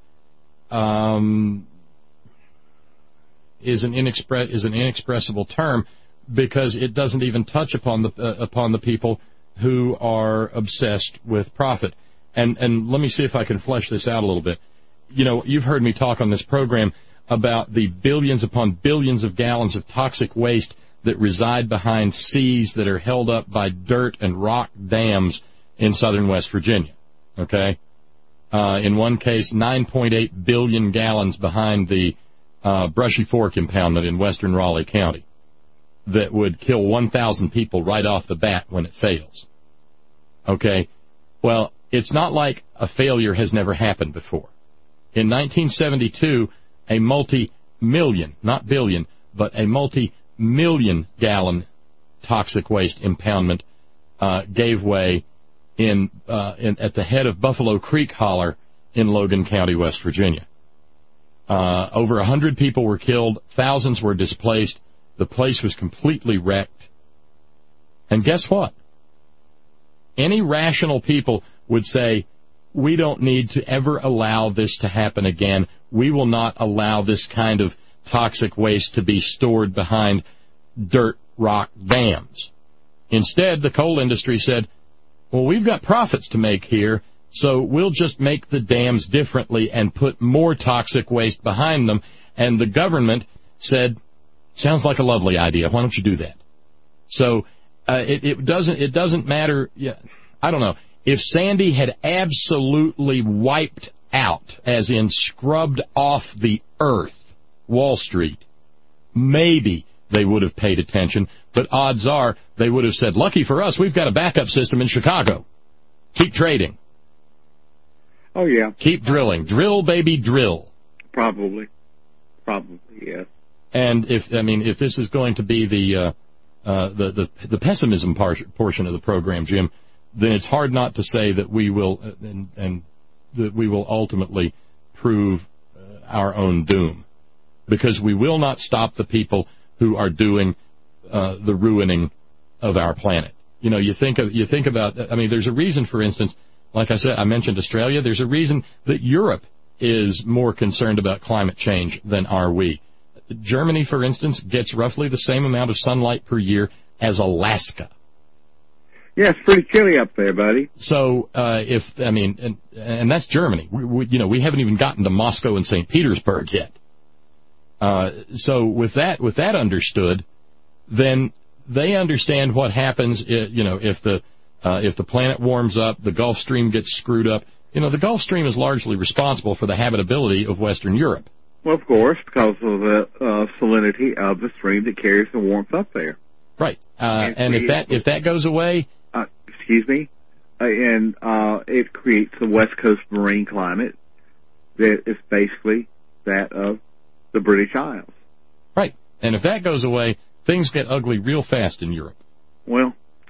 is an inexpressible term, because it doesn't even touch upon the people who are obsessed with profit. And let me see if I can flesh this out a little bit. You know, you've heard me talk on this program about the billions upon billions of gallons of toxic waste that reside behind seas that are held up by dirt and rock dams in southern West Virginia. Okay? In one case, 9.8 billion gallons behind the Brushy Fork impoundment in western Raleigh County that would kill 1,000 people right off the bat when it fails. Okay? Well, it's not like a failure has never happened before. In 1972, a multi-million, not billion, but a multi-million gallon toxic waste impoundment gave way at the head of Buffalo Creek Holler in Logan County, West Virginia. Over 100 people were killed, thousands were displaced, the place was completely wrecked. And guess what? Any rational people would say, we don't need to ever allow this to happen again. We will not allow this kind of toxic waste to be stored behind dirt rock dams. Instead, the coal industry said, well, we've got profits to make here, so we'll just make the dams differently and put more toxic waste behind them. And the government said, sounds like a lovely idea. Why don't you do that? So it doesn't matter. Yeah, I don't know. If Sandy had absolutely wiped out, as in scrubbed off the earth, Wall Street, maybe they would have paid attention. But odds are they would have said, lucky for us, we've got a backup system in Chicago. Keep trading. Oh, yeah. Keep drilling. Drill, baby, drill. Probably, yes. And if this is going to be the pessimism portion of the program, Jim, then it's hard not to say that we will and that we will ultimately prove our own doom, because we will not stop the people who are doing the ruining of our planet. You know, you think about, I mean, there's a reason, for instance, like I said, I mentioned Australia, there's a reason that Europe is more concerned about climate change than are we. Germany, for instance, gets roughly the same amount of sunlight per year as Alaska. Yeah, it's pretty chilly up there, buddy. So, and that's Germany. We haven't even gotten to Moscow and St. Petersburg yet. So with that understood, then they understand what happens, if the planet warms up, the Gulf Stream gets screwed up. You know, the Gulf Stream is largely responsible for the habitability of Western Europe. Well, of course, because of the salinity of the stream that carries the warmth up there. Right. And if that goes away, it creates the West Coast marine climate that is basically that of the British Isles. Right. And if that goes away, things get ugly real fast in Europe. Well,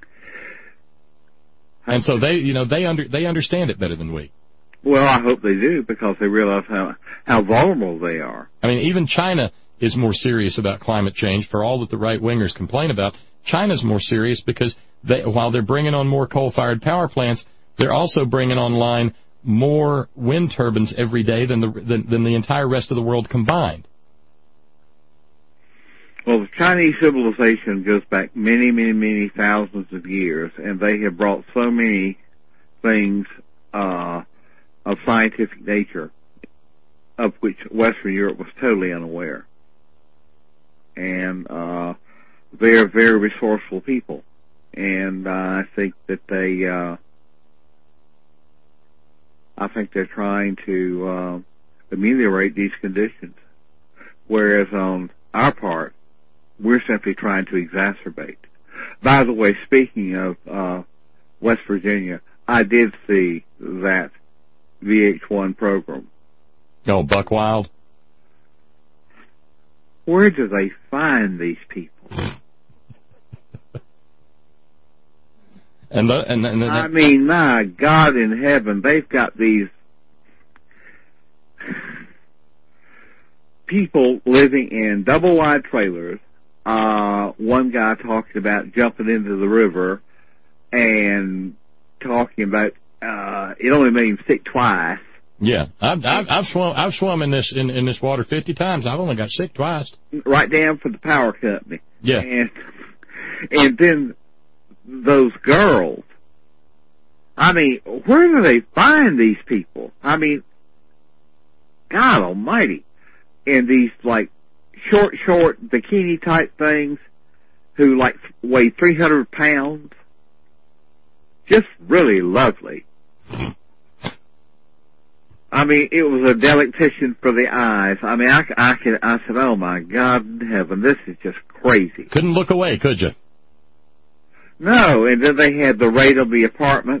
and so they understand it better than we. Well, I hope they do, because they realize how vulnerable they are. I mean, even China is more serious about climate change, for all that the right-wingers complain about. China's more serious because while they're bringing on more coal-fired power plants, they're also bringing online more wind turbines every day than the entire rest of the world combined. Well, the Chinese civilization goes back many, many, many thousands of years, and they have brought so many things of scientific nature, of which Western Europe was totally unaware. And they are very resourceful people, and I think that they're trying to ameliorate these conditions, whereas on our part, we're simply trying to exacerbate. By the way, speaking of West Virginia, I did see that VH1 program. Oh, Buck Wild? Where do they find these people? I mean, my God in heaven, they've got these people living in double-wide trailers. One guy talking about jumping into the river and talking about it only made him sick twice. Yeah, I've swum in this water 50 times. I've only got sick twice. Right down for the power company. Yeah, and then those girls. I mean, where do they find these people? I mean, God Almighty, and these like short bikini type things who like weigh 300 pounds. Just really lovely. I mean, it was a delectation for the eyes. I mean, I said, oh my God in heaven, this is just crazy. Couldn't look away, could you? No, and then they had the raid of the apartment,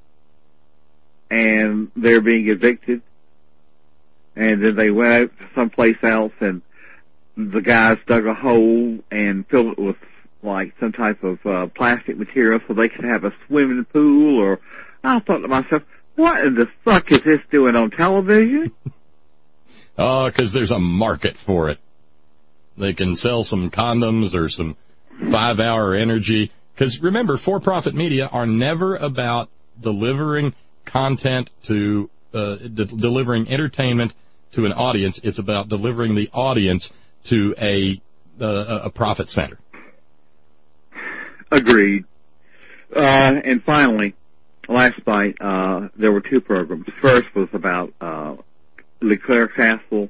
and they're being evicted, and then they went out to someplace else, and the guys dug a hole and filled it with like some type of plastic material so they could have a swimming pool. Or I thought to myself, what in the fuck is this doing on television? Oh, because there's a market for it. They can sell some condoms or some 5-hour energy. Because remember, for-profit media are never about delivering content to delivering entertainment to an audience. It's about delivering the audience to a profit center. Agreed. And finally, last night there were two programs. First was about LeClaire Castle,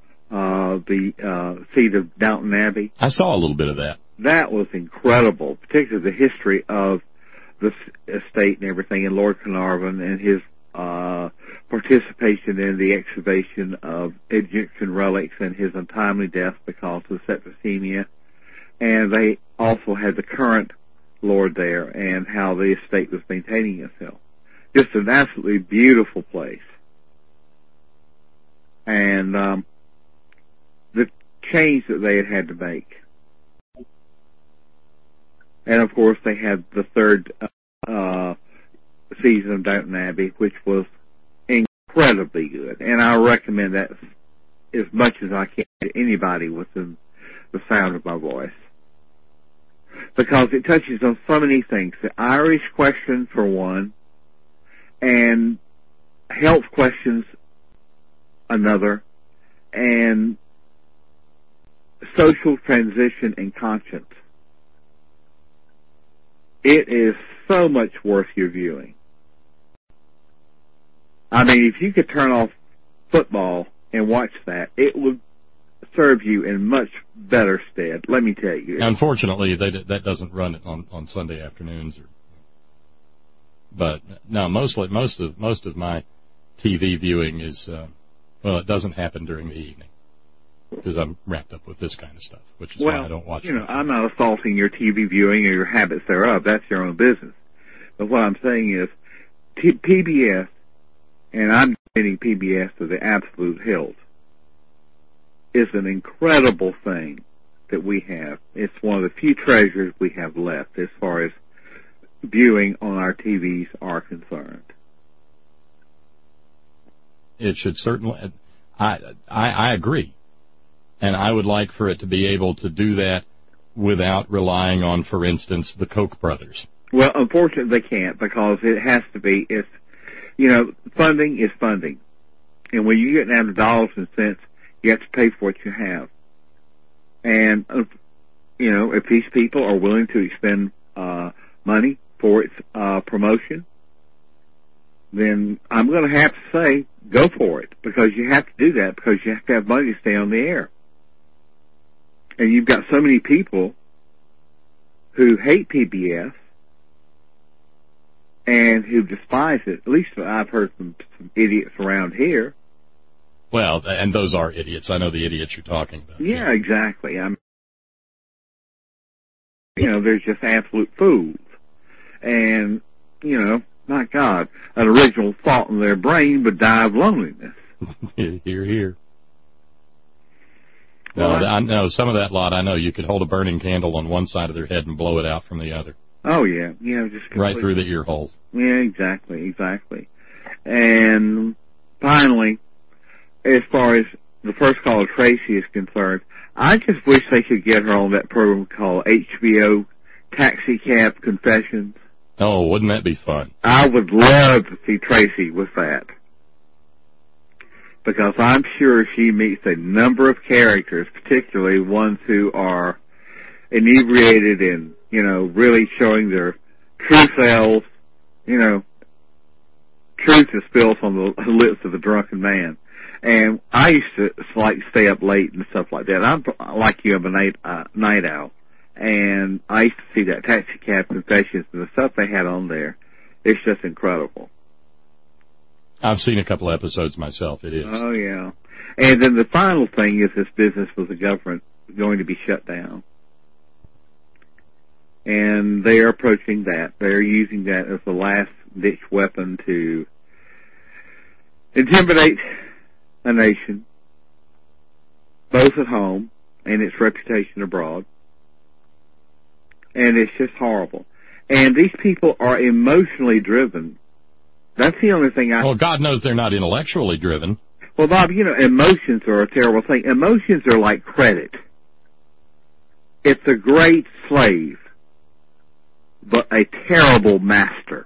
the seat of Downton Abbey. I saw a little bit of that. That was incredible, particularly the history of the estate and everything, and Lord Carnarvon and his participation in the excavation of Egyptian relics and his untimely death because of septicemia. And they also had the current Lord there and how the estate was maintaining itself. Just an absolutely beautiful place. And the change that they had to make. And of course they had the third season of Downton Abbey, which was incredibly good. And I recommend that as much as I can to anybody within the sound of my voice. because it touches on so many things. The Irish question, for one, and health questions, another, and social transition and conscience. It is so much worth your viewing. I mean, if you could turn off football and watch that, it would serve you in much better stead, let me tell you. Unfortunately, that doesn't run on Sunday afternoons. But no, most of my TV viewing is, it doesn't happen during the evening because I'm wrapped up with this kind of stuff, which is why I don't watch it. I'm not assaulting your TV viewing or your habits thereof. That's your own business. But what I'm saying is PBS, and I'm getting PBS to the absolute hilt, is an incredible thing that we have. It's one of the few treasures we have left as far as viewing on our TVs are concerned. It should certainly. I agree, and I would like for it to be able to do that without relying on, for instance, the Koch brothers. Well, unfortunately, they can't because it has to be. It's funding is funding, and when you get down to dollars and cents, you have to pay for what you have. And if these people are willing to expend money for its promotion, then I'm going to have to say go for it, because you have to do that, because you have to have money to stay on the air. And you've got so many people who hate PBS and who despise it. At least I've heard from some idiots around here. Well, and those are idiots. I know the idiots you're talking about. Yeah, exactly. They're just absolute fools. And, my God, an original thought in their brain would die of loneliness. Hear. No, some of that lot, I know you could hold a burning candle on one side of their head and blow it out from the other. Oh, yeah. Just right through the ear holes. Yeah, exactly. And finally, as far as the first caller, Tracy, is concerned, I just wish they could get her on that program called HBO Taxi Cab Confessions. Oh, wouldn't that be fun? I would love to see Tracy with that, because I'm sure she meets a number of characters, particularly ones who are inebriated and, really showing their true selves. Truth is spilled on the lips of a drunken man. And I used to stay up late and stuff like that. I'm like you, I'm a night owl. And I used to see that Taxi Cab Confessions and the stuff they had on there. It's just incredible. I've seen a couple episodes myself. It is. Oh, yeah. And then the final thing is this business with the government going to be shut down. And they are approaching that. They're using that as the last-ditch weapon to intimidate a nation, both at home and its reputation abroad. And it's just horrible. And these people are emotionally driven. That's the only thing Well, God knows they're not intellectually driven. Well, Bob, emotions are a terrible thing. Emotions are like credit. It's a great slave, but a terrible master.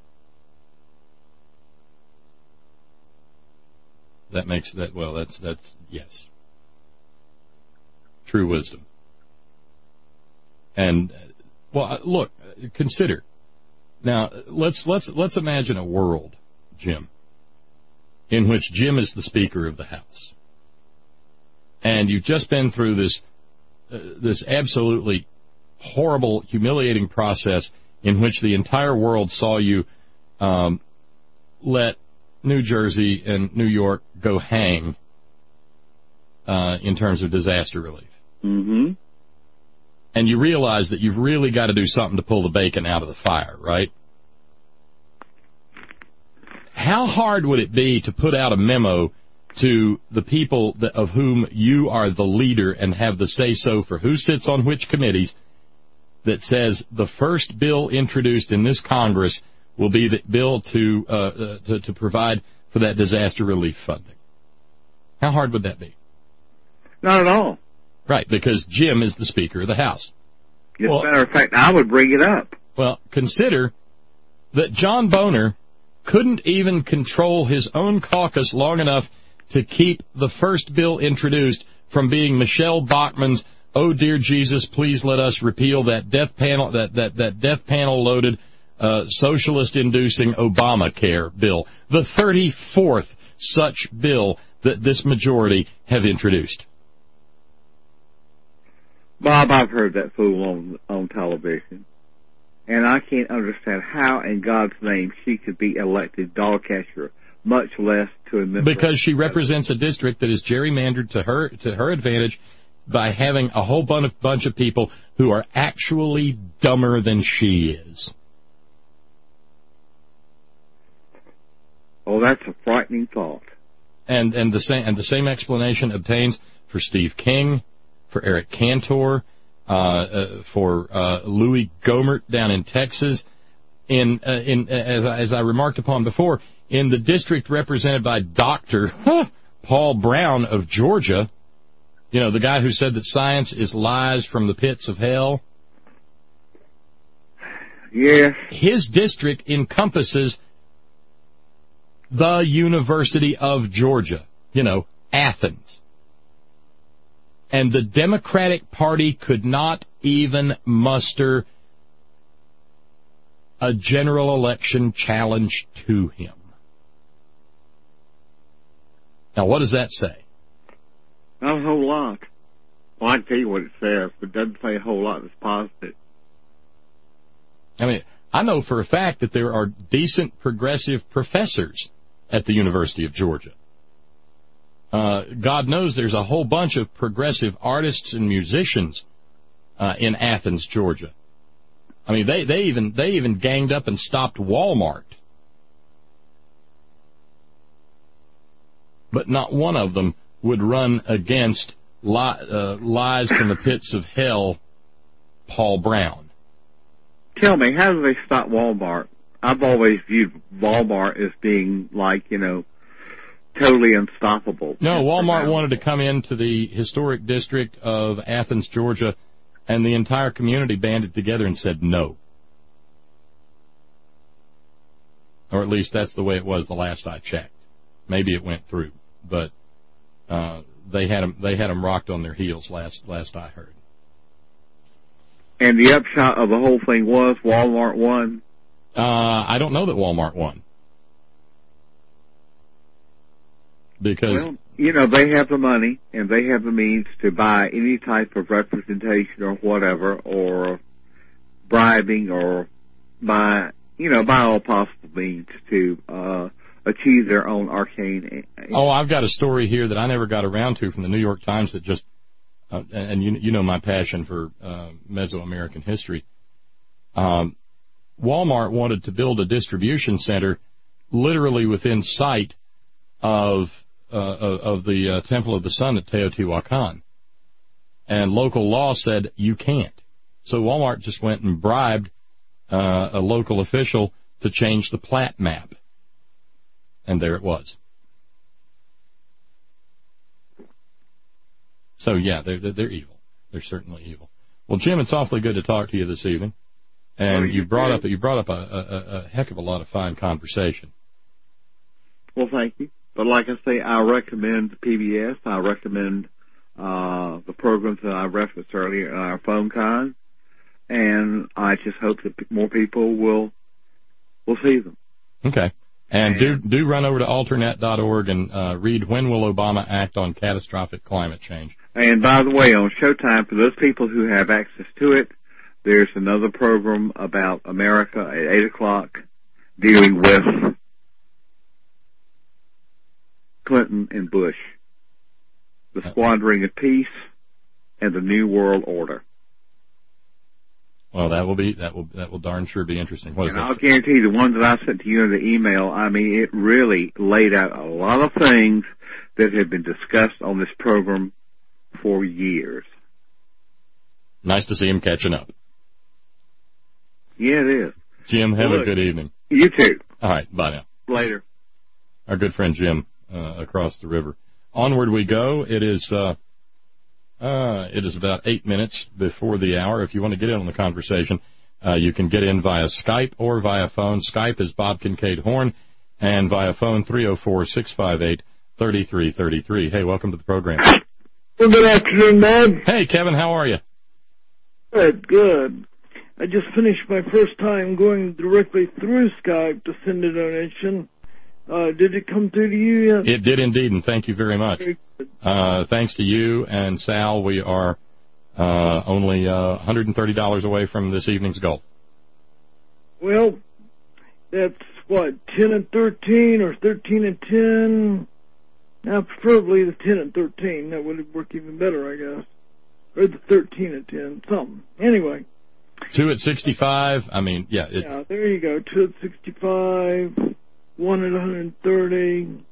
That's yes. True wisdom. And, look, consider. Now, let's imagine a world, Jim, in which Jim is the Speaker of the House. And you've just been through this absolutely horrible, humiliating process in which the entire world saw you let New Jersey and New York go hang in terms of disaster relief. Mm-hmm. And you realize that you've really got to do something to pull the bacon out of the fire, right? How hard would it be to put out a memo to the people of whom you are the leader and have the say-so for who sits on which committees that says the first bill introduced in this Congress will be the bill to provide for that disaster relief funding? How hard would that be? Not at all. Right, because Jim is the Speaker of the House. As a matter of fact, I would bring it up. Well, consider that John Boehner couldn't even control his own caucus long enough to keep the first bill introduced from being Michelle Bachmann's "Oh dear Jesus, please let us repeal that death panel loaded socialist-inducing Obamacare bill," the 34th such bill that this majority have introduced. Bob, I've heard that fool on television, and I can't understand how in God's name she could be elected dog catcher, much less to a member. Because she represents a district that is gerrymandered to her advantage by having a whole bunch of people who are actually dumber than she is. Oh, that's a frightening thought. And the same explanation obtains for Steve King, for Eric Cantor, for Louis Gohmert down in Texas. As I remarked upon before, in the district represented by Dr. Paul Brown of Georgia, you know, the guy who said that science is lies from the pits of hell. Yes. His district encompasses the University of Georgia, you know, Athens. And the Democratic Party could not even muster a general election challenge to him. Now, what does that say? Not a whole lot. Well, I can tell you what it says, but it doesn't say a whole lot that's positive. I mean, I know for a fact that there are decent progressive professors at the University of Georgia. God knows there's a whole bunch of progressive artists and musicians in Athens, Georgia. I mean, they even ganged up and stopped Walmart. But not one of them would run against lies from the pits of hell, Paul Brown. Tell me, how do they stop Walmart? I've always viewed Walmart as being like, you know, totally unstoppable. No, Walmart wanted to come into the historic district of Athens, Georgia, and the entire community banded together and said no. Or at least that's the way it was the last I checked. Maybe it went through, but they had them rocked on their heels last I heard. And the upshot of the whole thing was Walmart won? I don't know that Walmart won. Because, well, you know, they have the money and they have the means to buy any type of representation or whatever, or bribing, or by all possible means to achieve their own arcane. Oh, I've got a story here that I never got around to from the New York Times that just, and you know my passion for Mesoamerican history. Walmart wanted to build a distribution center literally within sight of the Temple of the Sun at Teotihuacan. And local law said you can't. So Walmart just went and bribed a local official to change the plat map. And there it was. So, yeah, they're evil. They're certainly evil. Well, Jim, it's awfully good to talk to you this evening. And you brought up a heck of a lot of fine conversation. Well, thank you. But like I say, I recommend PBS. I recommend the programs that I referenced earlier, our phone con, and I just hope that more people will see them. Okay. And do run over to alternet.org and read When Will Obama Act on Catastrophic Climate Change. And by the way, on Showtime, for those people who have access to it, there's another program about America at 8 o'clock dealing with Clinton and Bush, the squandering of peace, and the New World Order. Well, that will darn sure be interesting. What is I'll guarantee the one that I sent to you in the email, I mean, it really laid out a lot of things that have been discussed on this program for years. Nice to see him catching up. Yeah, it is. Jim, have a good evening. You too. All right, bye now. Later. Our good friend Jim across the river. Onward we go. It is It is about 8 minutes before the hour. If you want to get in on the conversation, you can get in via Skype or via phone. Skype is Bob Kincaid Horn, and via phone 304-658-3333. Hey, welcome to the program. Well, good afternoon, Bob. Hey, Kevin, how are you? Good, good. I just finished my first time going directly through Skype to send a donation. Did it come through to you yet? It did indeed, and thank you very much. Very good. Thanks to you and Sal, we are only $130 away from this evening's goal. Well, that's what, 10 and 13 or 13 and 10? Now, preferably the 10 and 13. That would work even better, I guess. Or the 13 and 10, something. Anyway. 2 at 65. I mean, yeah. Yeah, there you go. 2 at 65, 1 at 130.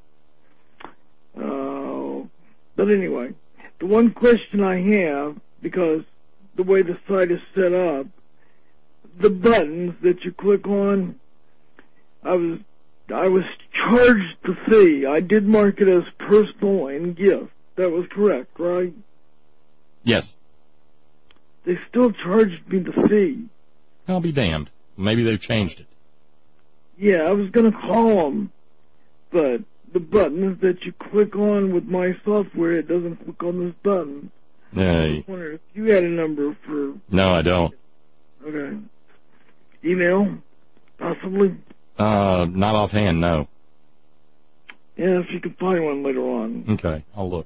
But anyway, the one question I have, because the way the site is set up, the buttons that you click on, I was charged the fee. I did mark it as personal and gift. That was correct, right? Yes. They still charged me the fee. I'll be damned. Maybe they've changed it. Yeah, I was going to call them, but the buttons that you click on with my software, it doesn't click on this button. Hey. I wonder if you had a number for... No, I don't. Okay. Email, possibly? Not offhand, no. Yeah, if you can find one later on. Okay, I'll look.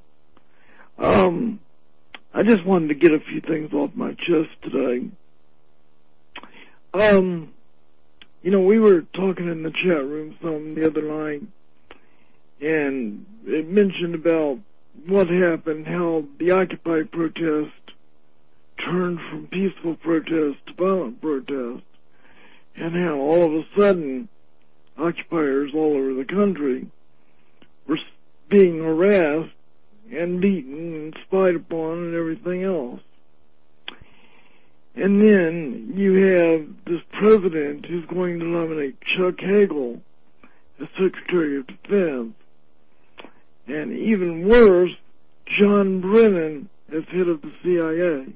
I just wanted to get a few things off my chest today. You know, we were talking in the chat room some the other night, and it mentioned about what happened, how the Occupy protest turned from peaceful protest to violent protest, and how all of a sudden occupiers all over the country were being harassed and beaten and spied upon and everything else. And then you have this president who's going to nominate Chuck Hagel as Secretary of Defense. And even worse, John Brennan as head of the CIA.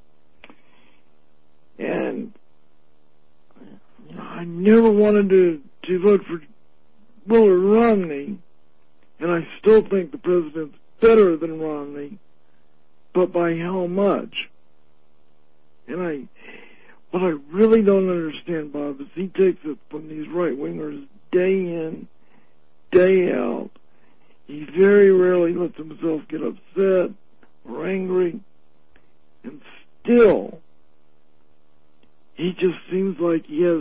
And I never wanted to vote for Willard Romney, and I still think the president's better than Romney, but by how much? And what I really don't understand, Bob, is he takes it from these right-wingers day in, day out. He very rarely lets himself get upset or angry, and still, he just seems like he has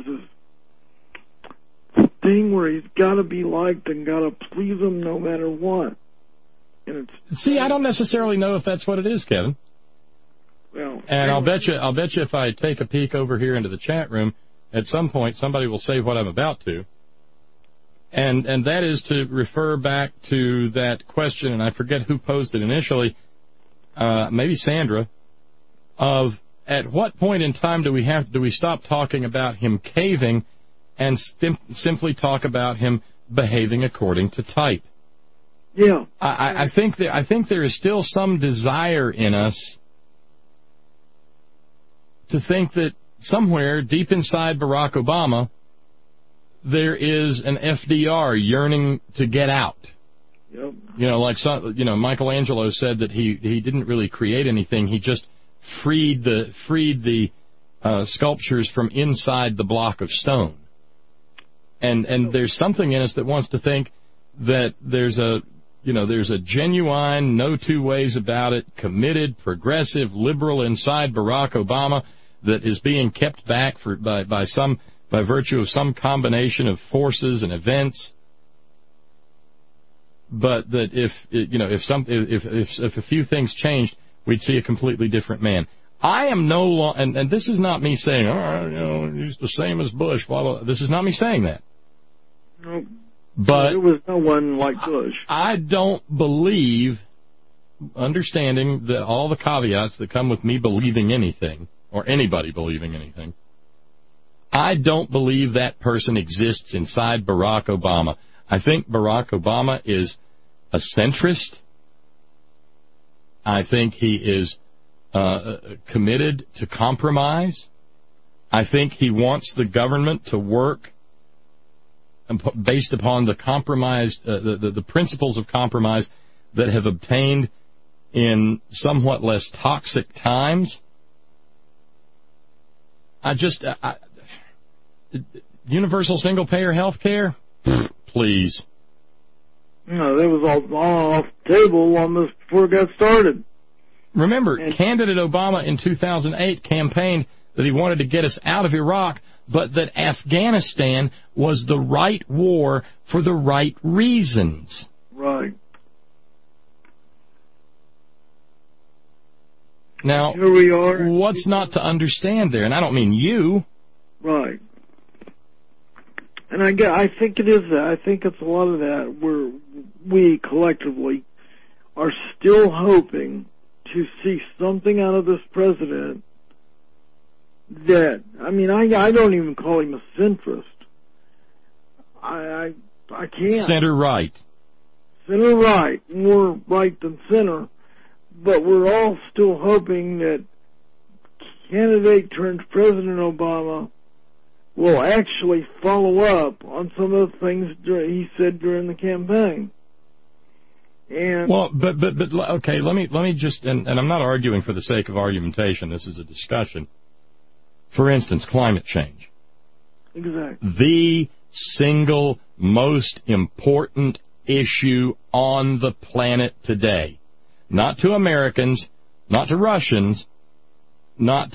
this thing where he's got to be liked and got to please them no matter what. And See, I don't necessarily know if that's what it is, Kevin. Well, and I'll bet you if I take a peek over here into the chat room, at some point somebody will say what I'm about to. And that is to refer back to that question, and I forget who posed it initially, maybe Sandra, of at what point in time do we stop talking about him caving and simply talk about him behaving according to type? Yeah. I think there is still some desire in us to think that somewhere deep inside Barack Obama there is an FDR yearning to get out. Yep. You know, like Michelangelo said that he didn't really create anything. He just freed the sculptures from inside the block of stone. And there's something in us that wants to think that there's a genuine, no two ways about it, committed, progressive, liberal inside Barack Obama that is being kept back by virtue of some combination of forces and events. But that if a few things changed, we'd see a completely different man. I am no longer, and this is not me saying, he's the same as Bush, blah, blah. This is not me saying that. No. But there was no one like Bush. I don't believe, understanding that all the caveats that come with me believing anything, or anybody believing anything, I don't believe that person exists inside Barack Obama. I think Barack Obama is a centrist. I think he is committed to compromise. I think he wants the government to work based upon the compromise, the principles of compromise that have obtained in somewhat less toxic times. Universal single-payer health care? Please. No, that was all off the table almost before it got started. Remember, candidate Obama in 2008 campaigned that he wanted to get us out of Iraq, but that Afghanistan was the right war for the right reasons. Right. Now, here we are. What's not to understand there? And I don't mean you. Right. And I think it is that. I think it's a lot of that where we collectively are still hoping to see something out of this president that, I mean, I don't even call him a centrist. I can't. Center right. Center right. More right than center. But we're all still hoping that candidate turned President Obama will actually follow up on some of the things he said during the campaign. And well, but okay, let me just, and I'm not arguing for the sake of argumentation. This is a discussion. For instance, climate change. Exactly. The single most important issue on the planet today. Not to Americans, not to Russians, not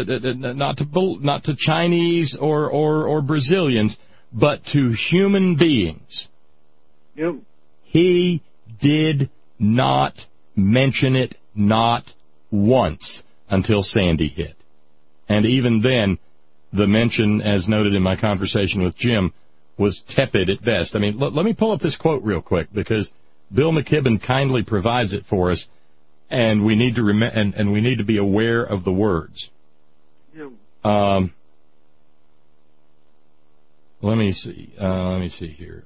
to Chinese or Brazilians, but to human beings. Yep. He did not mention it, not once, until Sandy hit. And even then, the mention, as noted in my conversation with Jim, was tepid at best. I mean, let me pull up this quote real quick, because Bill McKibben kindly provides it for us, and we need to and we need to be aware of the words. Yep. Let me see here.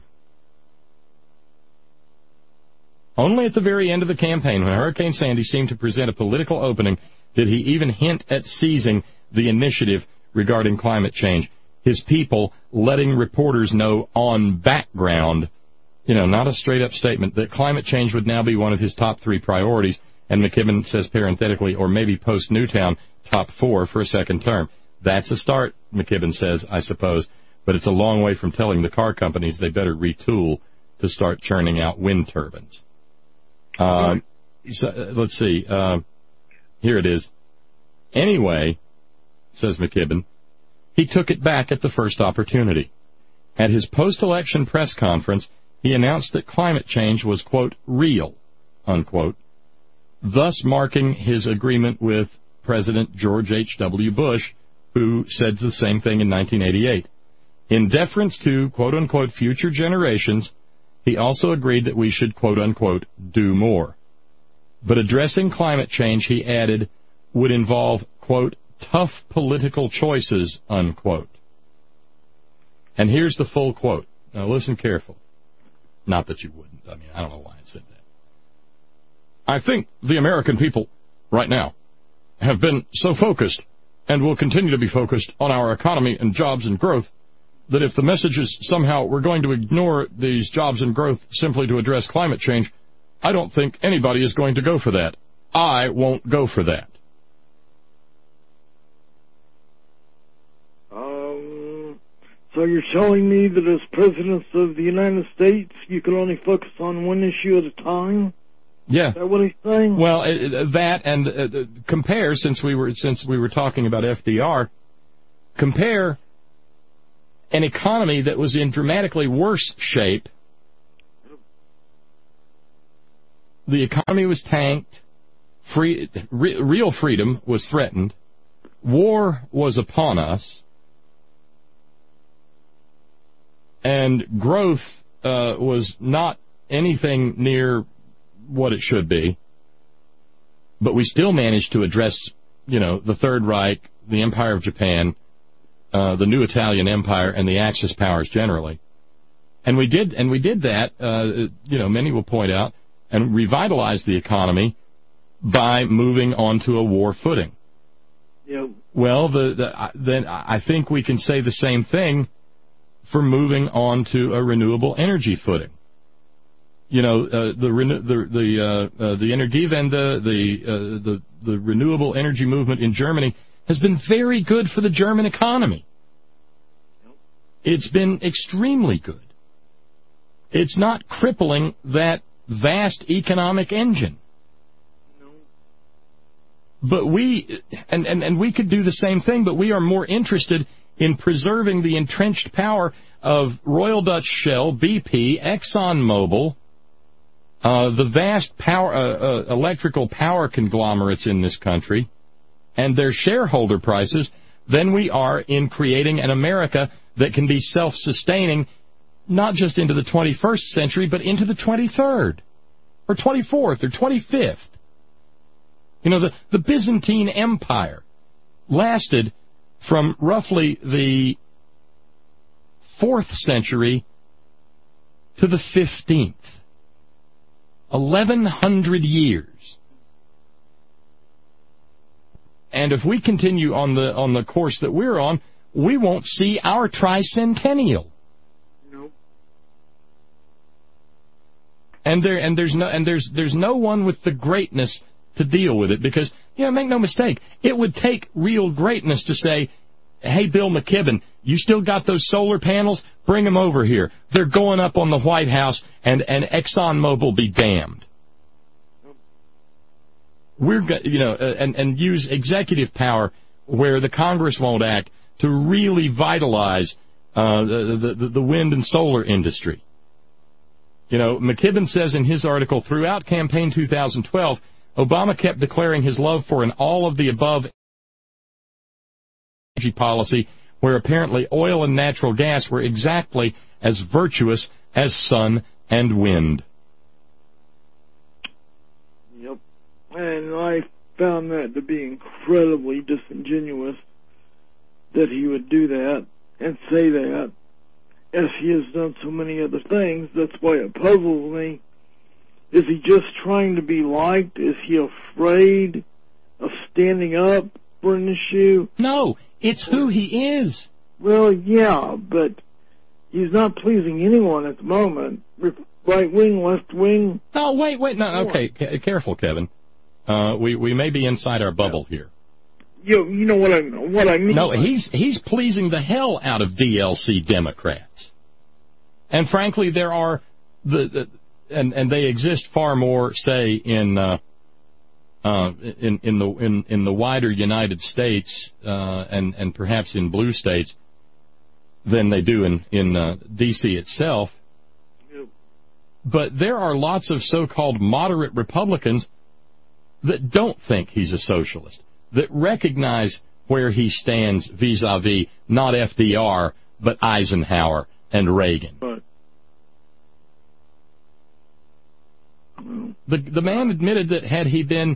Only at the very end of the campaign, when Hurricane Sandy seemed to present a political opening, did he even hint at seizing the initiative regarding climate change. His people letting reporters know on background, not a straight-up statement, that climate change would now be one of his top 3 priorities, and McKibben says parenthetically, or maybe post-Newtown, top 4 for a second term. That's a start, McKibben says, I suppose, but it's a long way from telling the car companies they better retool to start churning out wind turbines. So, let's see. Here it is. Anyway, says McKibben, he took it back at the first opportunity. At his post-election press conference, he announced that climate change was, quote, real, unquote, thus marking his agreement with President George H.W. Bush, who said the same thing in 1988. In deference to, quote, unquote, future generations, he also agreed that we should, quote, unquote, do more. But addressing climate change, he added, would involve, quote, tough political choices, unquote. And here's the full quote. Now listen carefully. Not that you wouldn't. I mean, I don't know why I said that. I think the American people right now have been so focused and will continue to be focused on our economy and jobs and growth that if the message is somehow we're going to ignore these jobs and growth simply to address climate change, I don't think anybody is going to go for that. I won't go for that. So you're telling me that as presidents of the United States, you can only focus on one issue at a time? Yeah. Is that what he's saying? Well, that and compare, since we were talking about FDR, compare an economy that was in dramatically worse shape. The economy was tanked. Real freedom was threatened. War was upon us. And growth was not anything near what it should be. But we still managed to address, the Third Reich, the Empire of Japan, the new Italian Empire, and the Axis powers generally. And we did that, many will point out, and revitalized the economy by moving onto a war footing. Yep. Well, then I think we can say the same thing for moving on to a renewable energy footing. You know, the Energiewende, the renewable energy movement in Germany has been very good for the German economy. It's been extremely good. It's not crippling that vast economic engine. But we could do the same thing, but we are more interested in preserving the entrenched power of Royal Dutch Shell, BP, ExxonMobil, the vast power, electrical power conglomerates in this country, and their shareholder prices, than we are in creating an America that can be self-sustaining, not just into the 21st century, but into the 23rd, or 24th, or 25th. You know, the Byzantine Empire lasted from roughly the 4th century to the 15th. 1,100 years. And if we continue on the course that we're on, we won't see our tricentennial. Nope. And there's no one with the greatness to deal with it, because, you know, make no mistake, it would take real greatness to say, hey, Bill McKibben, you still got those solar panels? Bring them over here. They're going up on the White House, and ExxonMobil be damned. We're, you know, and use executive power where the Congress won't act to really vitalize the wind and solar industry. You know, McKibben says in his article, throughout campaign 2012, Obama kept declaring his love for an all-of-the-above energy policy where apparently oil and natural gas were exactly as virtuous as sun and wind. Yep. And I found that to be incredibly disingenuous that he would do that and say that, as he has done so many other things. That's why it puzzles me. Is he just trying to be liked? Is he afraid of standing up for an issue? No, it's who he is. Well, yeah, but he's not pleasing anyone at the moment. Right wing, left wing. Oh, wait, no, okay, careful, Kevin. We may be inside our bubble here. You know what I mean? No, he's pleasing the hell out of DLC Democrats, and frankly, there are and they exist far more, say, in the wider United States and perhaps in blue states than they do in D.C. itself. Yep. But there are lots of so-called moderate Republicans that don't think he's a socialist, that recognize where he stands vis-a-vis not FDR, but Eisenhower and Reagan. Right. The man admitted that had he been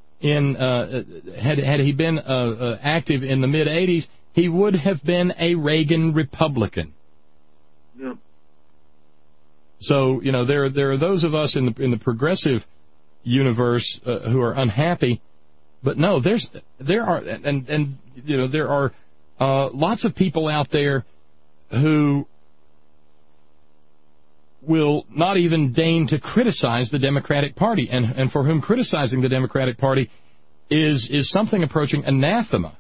active in the mid-'80s, he would have been a Reagan Republican. Yep. So, you know, there are those of us in the progressive universe who are unhappy, but no, there are lots of people out there who will not even deign to criticize the Democratic Party, and for whom criticizing the Democratic Party is something approaching anathema.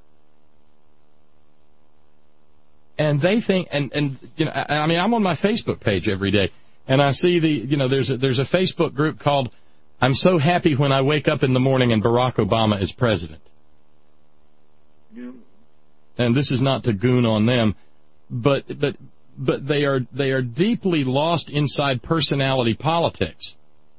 And they think, and you know, I mean, I'm on my Facebook page every day, and I see there's a Facebook group called "I'm so happy when I wake up in the morning and Barack Obama is president." Yeah. And this is not to goon on them, but they are deeply lost inside personality politics.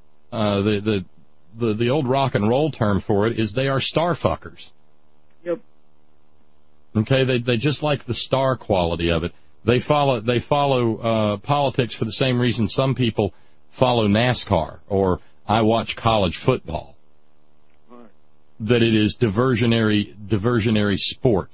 The old rock and roll term for it is they are star fuckers. Yep. Okay, they just like the star quality of it. They follow politics for the same reason some people follow NASCAR or I watch college football. Right. That it is diversionary sport.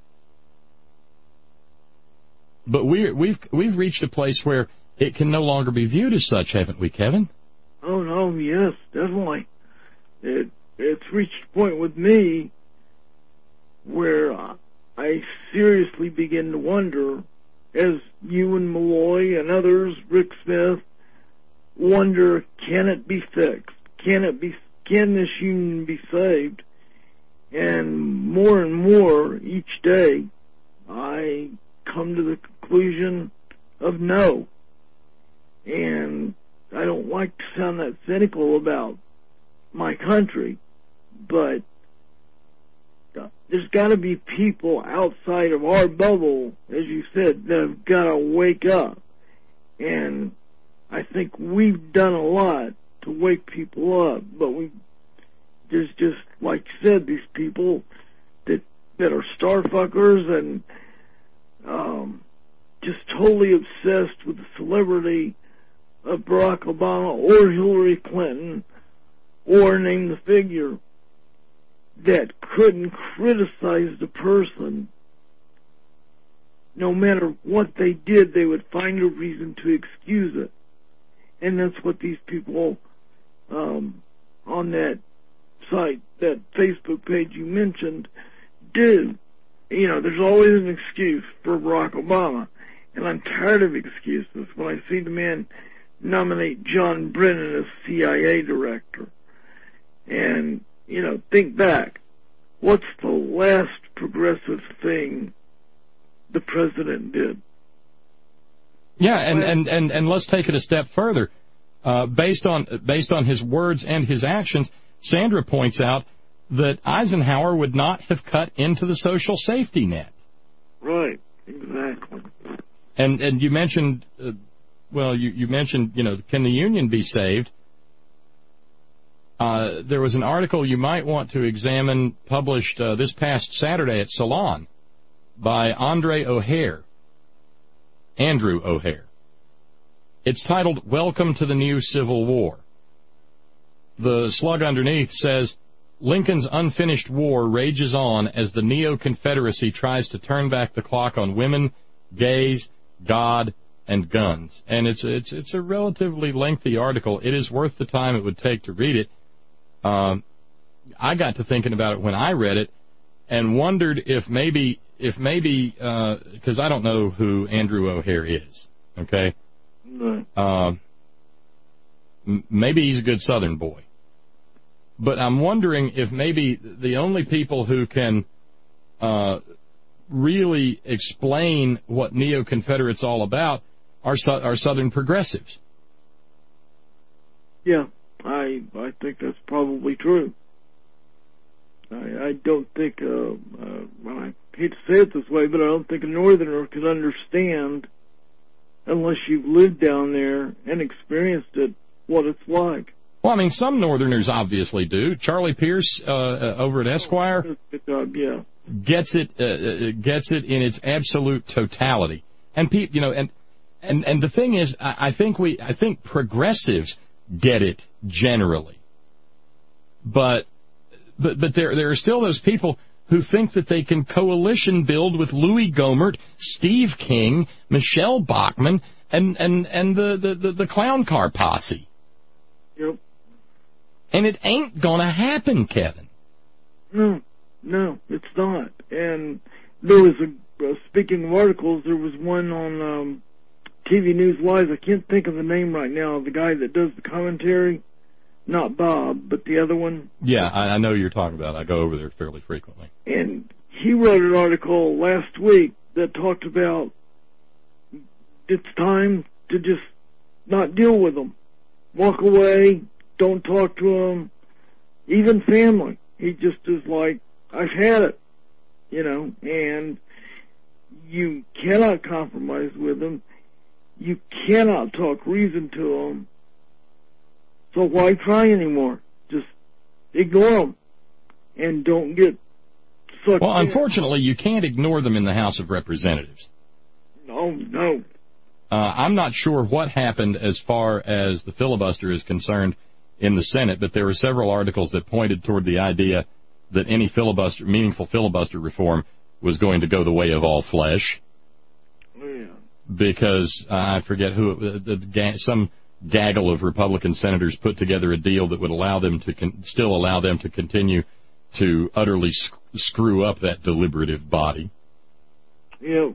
But we've reached a place where it can no longer be viewed as such, haven't we, Kevin? Oh no, yes, definitely. It's reached a point with me where I seriously begin to wonder, as you and Malloy and others, Rick Smith, wonder, can it be fixed? Can this union be saved? And more each day, I come to the conclusion of no. And I don't like to sound that cynical about my country, but there's got to be people outside of our bubble, as you said, that have got to wake up. And I think we've done a lot to wake people up, but there's just, like you said, these people that are starfuckers and just totally obsessed with the celebrity of Barack Obama or Hillary Clinton or name the figure, that couldn't criticize the person. No matter what they did, they would find a reason to excuse it. And that's what these people on that site, that Facebook page you mentioned, do. You know, there's always an excuse for Barack Obama. And I'm tired of excuses when I see the man nominate John Brennan as CIA director. And, you know, think back. What's the last progressive thing the president did? Yeah, and let's take it a step further. Based on his words and his actions, Sandra points out that Eisenhower would not have cut into the social safety net. Right, exactly. And you mentioned, you mentioned, you know, can the union be saved? There was an article you might want to examine published this past Saturday at Salon by Andrew O'Hare. It's titled, Welcome to the New Civil War. The slug underneath says, Lincoln's unfinished war rages on as the Neo-Confederacy tries to turn back the clock on women, gays, God, and guns. And it's a relatively lengthy article. It is worth the time it would take to read it. I got to thinking about it when I read it and wondered if maybe, because I don't know who Andrew O'Hare is, okay? No. Maybe he's a good Southern boy. But I'm wondering if maybe the only people who can really explain what Neo-Confederate's all about are Southern progressives. Yeah, I think that's probably true. I don't think, I hate to say it this way, but I don't think a Northerner could understand, unless you've lived down there and experienced it, what it's like. Well, I mean, some Northerners obviously do. Charlie Pierce over at Esquire Good job, yeah. gets it in its absolute totality. And people, you know, and the thing is, I think progressives get it generally, but there are still those people who think that they can coalition build with Louis Gohmert, Steve King, Michelle Bachmann, and the clown car posse. Yep. And it ain't gonna happen, Kevin. No, it's not. And there was speaking of articles, there was one on TV News Live. I can't think of the name right now. The guy that does the commentary, not Bob, but the other one. Yeah, I know you're talking about. I go over there fairly frequently. And he wrote an article last week that talked about it's time to just not deal with them. Walk away, don't talk to them, even family. He just is like, I've had it, you know, and you cannot compromise with them. You cannot talk reason to them. So why try anymore? Just ignore them and don't get sucked Well, in. unfortunately, you can't ignore them in the House of Representatives. No. I'm not sure what happened as far as the filibuster is concerned in the Senate, but there were several articles that pointed toward the idea that any meaningful filibuster reform was going to go the way of all flesh. Yeah. Because I forget who, some gaggle of Republican senators put together a deal that would allow them to still allow them to continue to utterly screw up that deliberative body. Yep.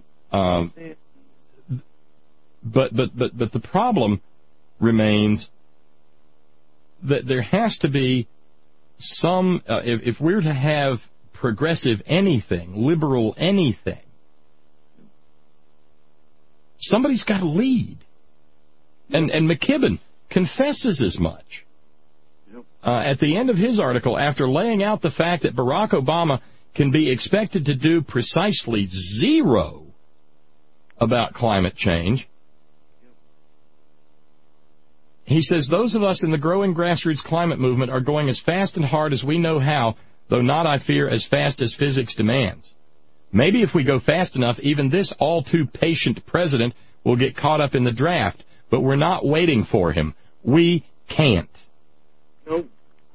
But the problem remains that there has to be some, if we're to have progressive anything, liberal anything, somebody's got to lead. And McKibben confesses as much. At the end of his article, after laying out the fact that Barack Obama can be expected to do precisely zero about climate change, he says, those of us in the growing grassroots climate movement are going as fast and hard as we know how, though not, I fear, as fast as physics demands. Maybe if we go fast enough, even this all-too-patient president will get caught up in the draft, but we're not waiting for him. We can't. Nope.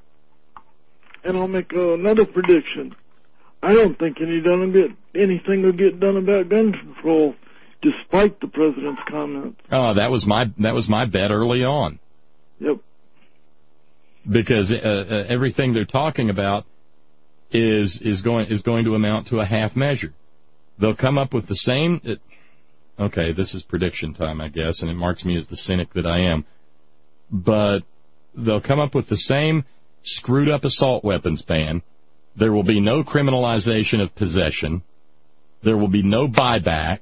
And I'll make another prediction. I don't think anything will get done about gun control, despite the president's comments. Oh, that was my bet early on. Yep. Because everything they're talking about is going to amount to a half measure. They'll come up with the same. Okay, this is prediction time, I guess, and it marks me as the cynic that I am. But they'll come up with the same screwed up assault weapons ban. There will be no criminalization of possession. There will be no buyback.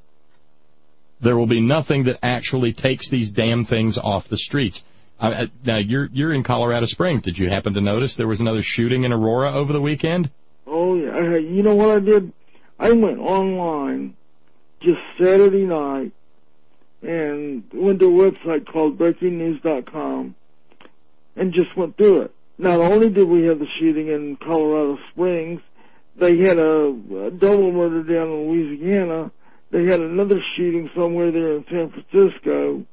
There will be nothing that actually takes these damn things off the streets. Now, you're in Colorado Springs. Did you happen to notice there was another shooting in Aurora over the weekend? Oh, yeah. You know what I did? I went online just Saturday night and went to a website called breakingnews.com and just went through it. Not only did we have the shooting in Colorado Springs, they had a double murder down in Louisiana. They had another shooting somewhere there in San Francisco.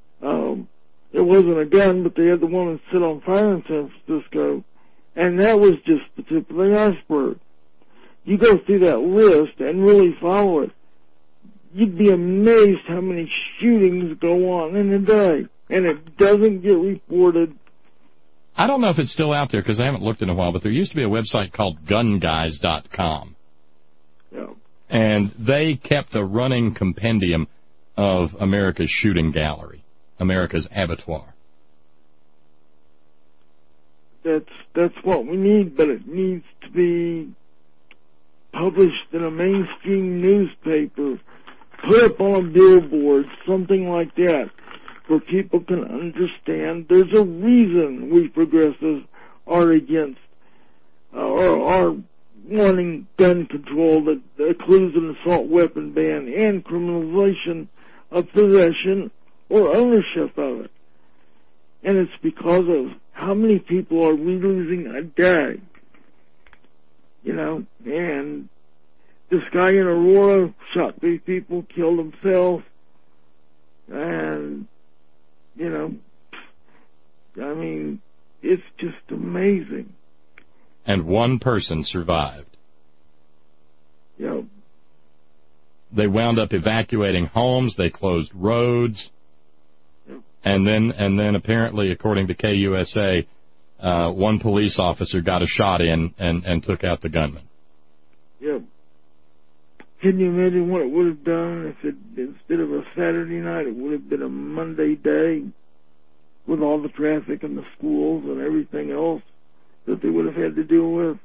It wasn't a gun, but they had the woman set on fire in San Francisco. And that was just the tip of the iceberg. You go through that list and really follow it, you'd be amazed how many shootings go on in a day. And it doesn't get reported. I don't know if it's still out there because I haven't looked in a while, but there used to be a website called gunguys.com. Yeah. And they kept a running compendium of America's shooting gallery, America's abattoir. That's what we need, but it needs to be published in a mainstream newspaper, put up on a billboard, something like that, where people can understand there's a reason we progressives are against or are wanting gun control that includes an assault weapon ban and criminalization of possession or ownership of it. And it's because of how many people are we losing a day. You know, and this guy in Aurora shot 3 people, killed himself, and, you know, I mean, it's just amazing. And one person survived. Yep. They wound up evacuating homes, they closed roads, yep. and then apparently, according to KUSA, one police officer got a shot in and took out the gunman. Yep. Can you imagine what it would have done if instead of a Saturday night, it would have been a Monday day with all the traffic and the schools and everything else that they would have had to deal with?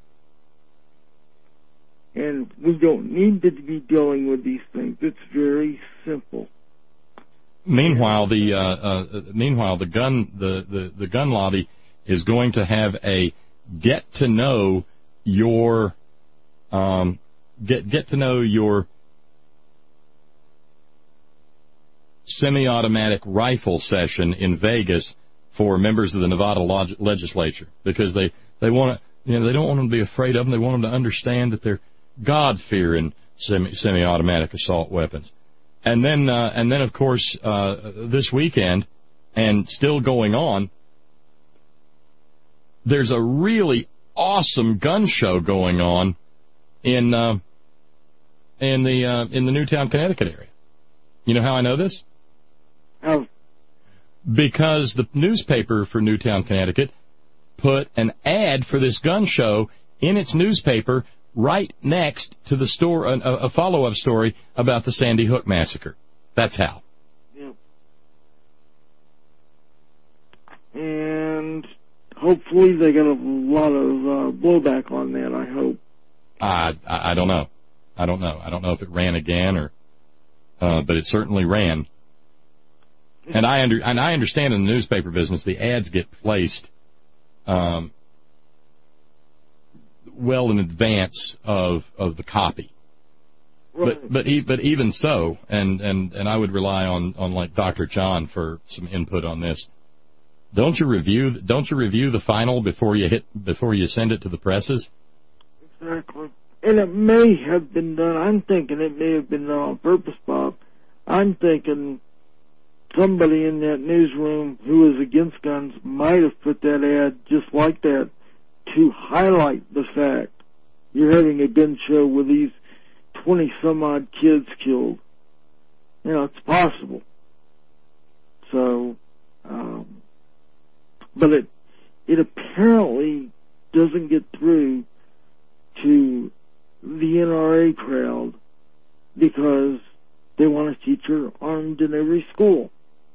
And we don't need to be dealing with these things. It's very simple. Meanwhile, the gun lobby is going to have a get to know your semi-automatic rifle session in Vegas for members of the Nevada legislature, because they want to, they don't want them to be afraid of them. They want them to understand that they're God-fearing semi-automatic assault weapons. And then of course, this weekend, and still going on, there's a really awesome gun show going on in the Newtown, Connecticut area. You know how I know this? How? because the newspaper for Newtown, Connecticut, put an ad for this gun show in its newspaper right next to the store, a follow-up story about the Sandy Hook massacre. That's how. Yep. And hopefully they get a lot of blowback on that, I hope. I don't know. I don't know if it ran again or, but it certainly ran. And I understand in the newspaper business the ads get placed well in advance of the copy. Right. But even so, and I would rely on like Dr. John for some input on this. Don't you review the final before you send it to the presses? Exactly. And it may have been done. I'm thinking it may have been done on purpose, Bob. I'm thinking somebody in that newsroom who is against guns might have put that ad just like that to highlight the fact you're having a gun show with these 20-some-odd kids killed. You know, it's possible. So, but it apparently doesn't get through to the NRA crowd because they want a teacher armed in every school.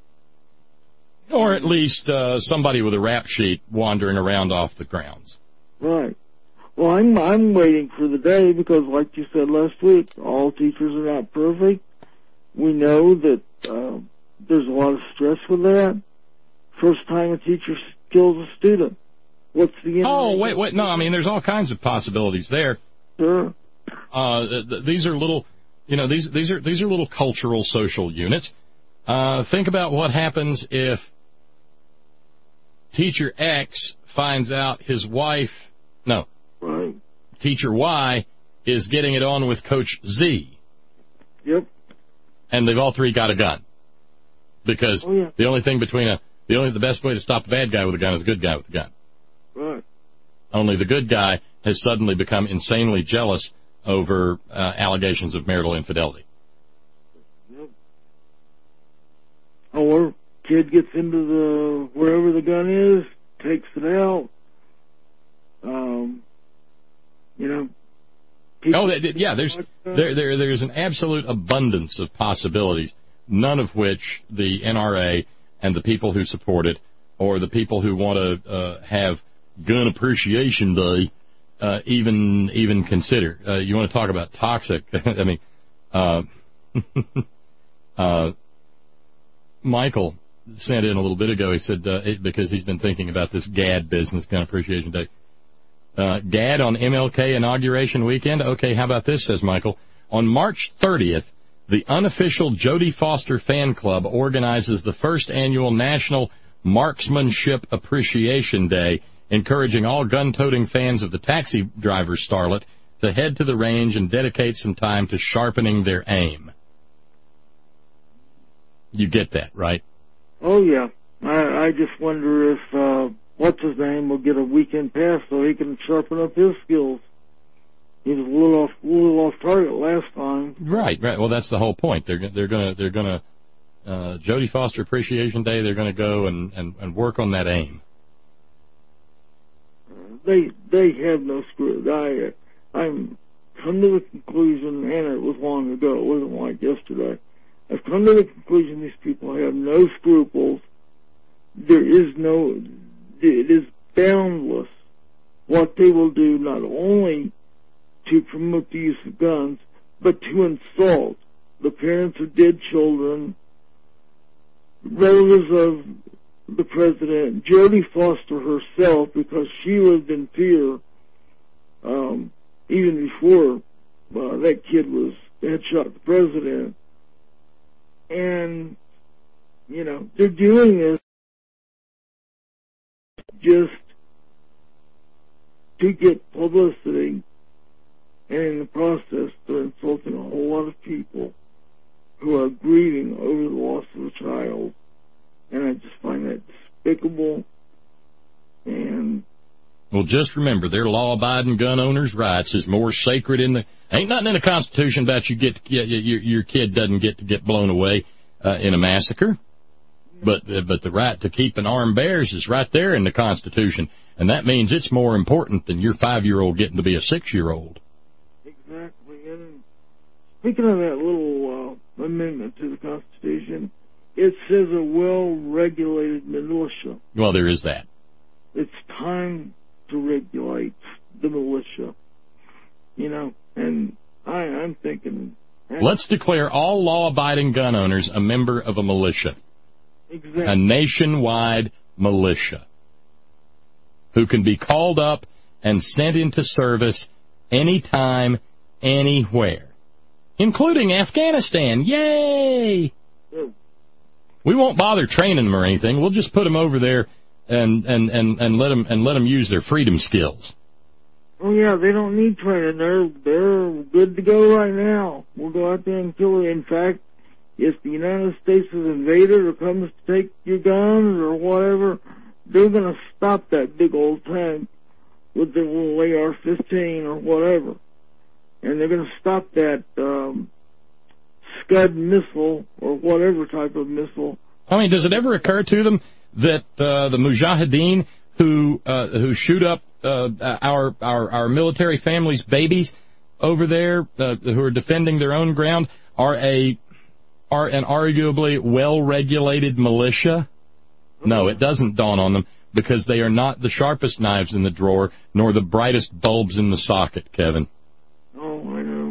Or at least somebody with a rap sheet wandering around off the grounds. Right. Well, I'm waiting for the day because, like you said last week, all teachers are not perfect. We know that there's a lot of stress with that. First time a teacher kills a student. What's the end? Oh, wait, no, I mean, there's all kinds of possibilities there. Sure. These are little, these are little cultural social units. Think about what happens if Teacher X finds out his wife, right. Teacher Y is getting it on with Coach Z. Yep. And they've all three got a gun. Because the best way to stop a bad guy with a gun is a good guy with a gun. Right. Only the good guy has suddenly become insanely jealous over allegations of marital infidelity. Yep. Or kid gets into wherever the gun is, takes it out. There's an absolute abundance of possibilities, none of which the NRA and the people who support it, or the people who want to have Gun Appreciation Day, even consider. You want to talk about toxic? I mean, Michael sent in a little bit ago. He said because he's been thinking about this GAD business, Gun Appreciation Day. GAD on MLK Inauguration Weekend. Okay, how about this, says Michael. On March 30th, the unofficial Jodie Foster Fan Club organizes the first annual National Marksmanship Appreciation Day, encouraging all gun-toting fans of the Taxi Driver starlet to head to the range and dedicate some time to sharpening their aim. You get that, right? Oh, yeah. I just wonder if what's-his-name will get a weekend pass so he can sharpen up his skills. He was a little off target last time. Right. Well, that's the whole point. They're gonna Jodie Foster Appreciation Day. They're gonna go and work on that aim. They have no screws. I'm come to the conclusion, and it was long ago. It wasn't like yesterday. I've come to the conclusion these people have no scruples. It is boundless what they will do, not only to promote the use of guns, but to insult the parents of dead children, relatives of the president, Jodie Foster herself, because she lived in fear even before that kid had shot the president. And, they're doing this just to get publicity, and in the process, they're insulting a whole lot of people who are grieving over the loss of a child, and I just find that despicable. And well, just remember, their law-abiding gun owners' rights is more sacred ain't nothing in the Constitution about your kid doesn't get to get blown away in a massacre. But the right to keep and arm bears is right there in the Constitution, and that means it's more important than your 5-year-old getting to be a 6-year-old. Exactly. And speaking of that little amendment to the Constitution, it says a well-regulated militia. Well, there is that. It's time to regulate the militia, and I'm thinking... Let's declare all law-abiding gun owners a member of a militia. Exactly. A nationwide militia who can be called up and sent into service anytime, anywhere, including Afghanistan. Yay! Yeah. We won't bother training them or anything. We'll just put them over there and let them use their freedom skills. Oh yeah, they don't need training. They're good to go right now. We'll go out there and kill it. In fact, if the United States is invaded or comes to take your guns or whatever, they're going to stop that big old tank with the little AR-15 or whatever. And they're going to stop that Scud missile or whatever type of missile. I mean, does it ever occur to them that the Mujahideen who shoot up our military families' babies over there, who are defending their own ground, are an arguably well-regulated militia? No, it doesn't dawn on them, because they are not the sharpest knives in the drawer, nor the brightest bulbs in the socket, Kevin. Oh, I know.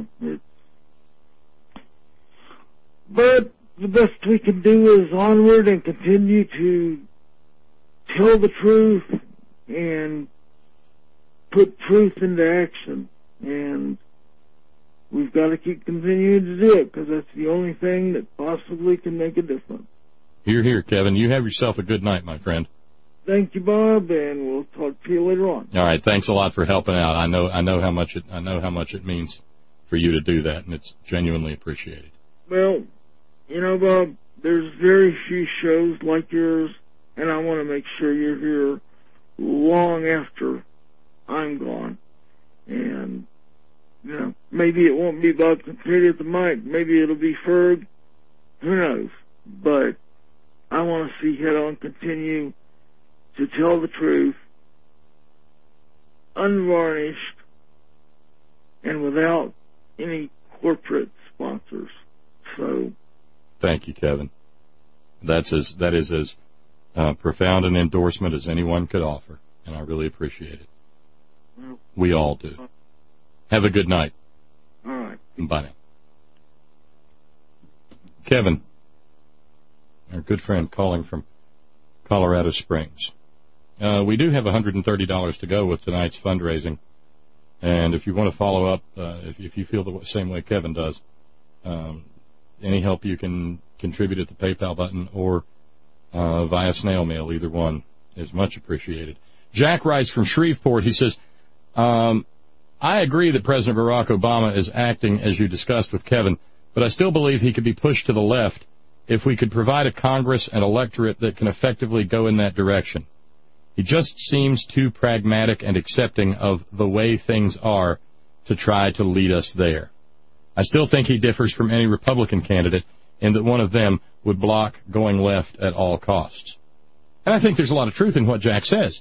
But the best we can do is onward and continue to tell the truth and put truth into action. And we've got to keep continuing to do it, because that's the only thing that possibly can make a difference. Hear, hear, Kevin. You have yourself a good night, my friend. Thank you, Bob, and we'll talk to you later on. All right, thanks a lot for helping out. I know how much it means for you to do that, and it's genuinely appreciated. Well, Bob, there's very few shows like yours, and I want to make sure you're here long after I'm gone. And maybe it won't be Bob Kincaid at the mic. Maybe it'll be Ferg. Who knows? But I want to see Head On continue to tell the truth, unvarnished, and without any corporate sponsors. So, thank you, Kevin. That is as profound an endorsement as anyone could offer, and I really appreciate it. well, We all do. Have a good night. all right. Bye now. Kevin, our good friend calling from Colorado Springs. We do have $130 to go with tonight's fundraising, and if you want to follow up, if you feel the same way Kevin does, any help you can contribute at the PayPal button or via snail mail, either one is much appreciated. Jack writes from Shreveport. He says, I agree that President Barack Obama is acting as you discussed with Kevin, but I still believe he could be pushed to the left if we could provide a Congress and electorate that can effectively go in that direction. He just seems too pragmatic and accepting of the way things are to try to lead us there. I still think he differs from any Republican candidate in that one of them would block going left at all costs. And I think there's a lot of truth in what Jack says.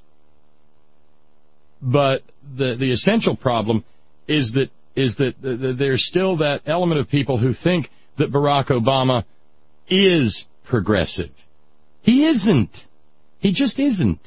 But the essential problem is that there's still that element of people who think that Barack Obama is progressive. He isn't. He just isn't.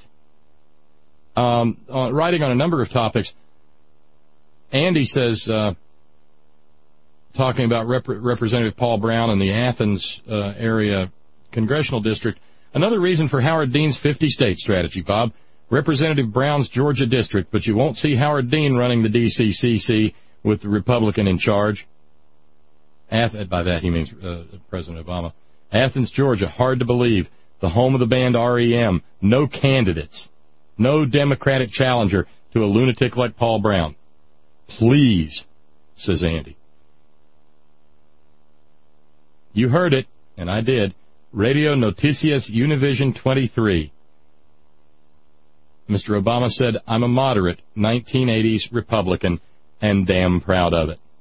Writing on a number of topics, Andy says, talking about Representative Paul Brown in the Athens area congressional district, another reason for Howard Dean's 50-state strategy, Bob. Representative Brown's Georgia district, but you won't see Howard Dean running the DCCC with the Republican in charge. By that he means President Obama. Athens, Georgia, hard to believe. The home of the band REM. No candidates. No Democratic challenger to a lunatic like Paul Brown. Please, says Andy. You heard it, and I did. Radio Noticias Univision 23. Mr. Obama said, I'm a moderate 1980s Republican and damn proud of it.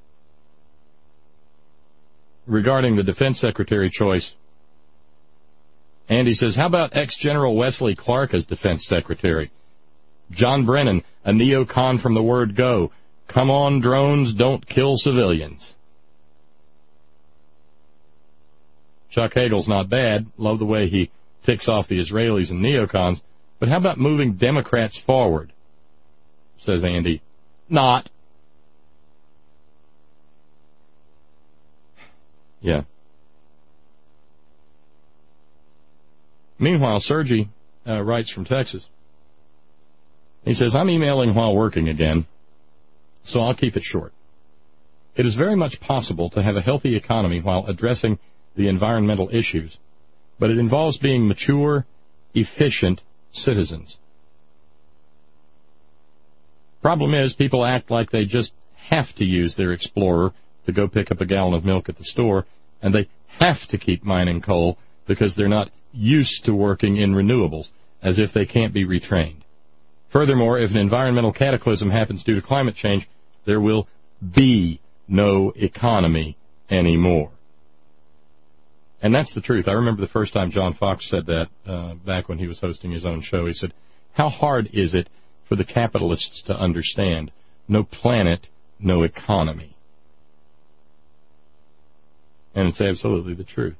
Regarding the defense secretary choice, Andy says, how about ex-General Wesley Clark as Defense Secretary? John Brennan, a neocon from the word go. Come on, drones, don't kill civilians. Chuck Hagel's not bad. Love the way he ticks off the Israelis and neocons. But how about moving Democrats forward? Says Andy. Not. Yeah. Meanwhile, Sergey writes from Texas. He says, I'm emailing while working again, so I'll keep it short. It is very much possible to have a healthy economy while addressing the environmental issues, but it involves being mature, efficient citizens. Problem is, people act like they just have to use their Explorer to go pick up a gallon of milk at the store, and they have to keep mining coal because they're not used to working in renewables, as if they can't be retrained. Furthermore, if an environmental cataclysm happens due to climate change, there will be no economy anymore. And that's the truth. I remember the first time John Fox said that back when he was hosting his own show. He said, how hard is it for the capitalists to understand? No planet, no economy. And it's absolutely the truth.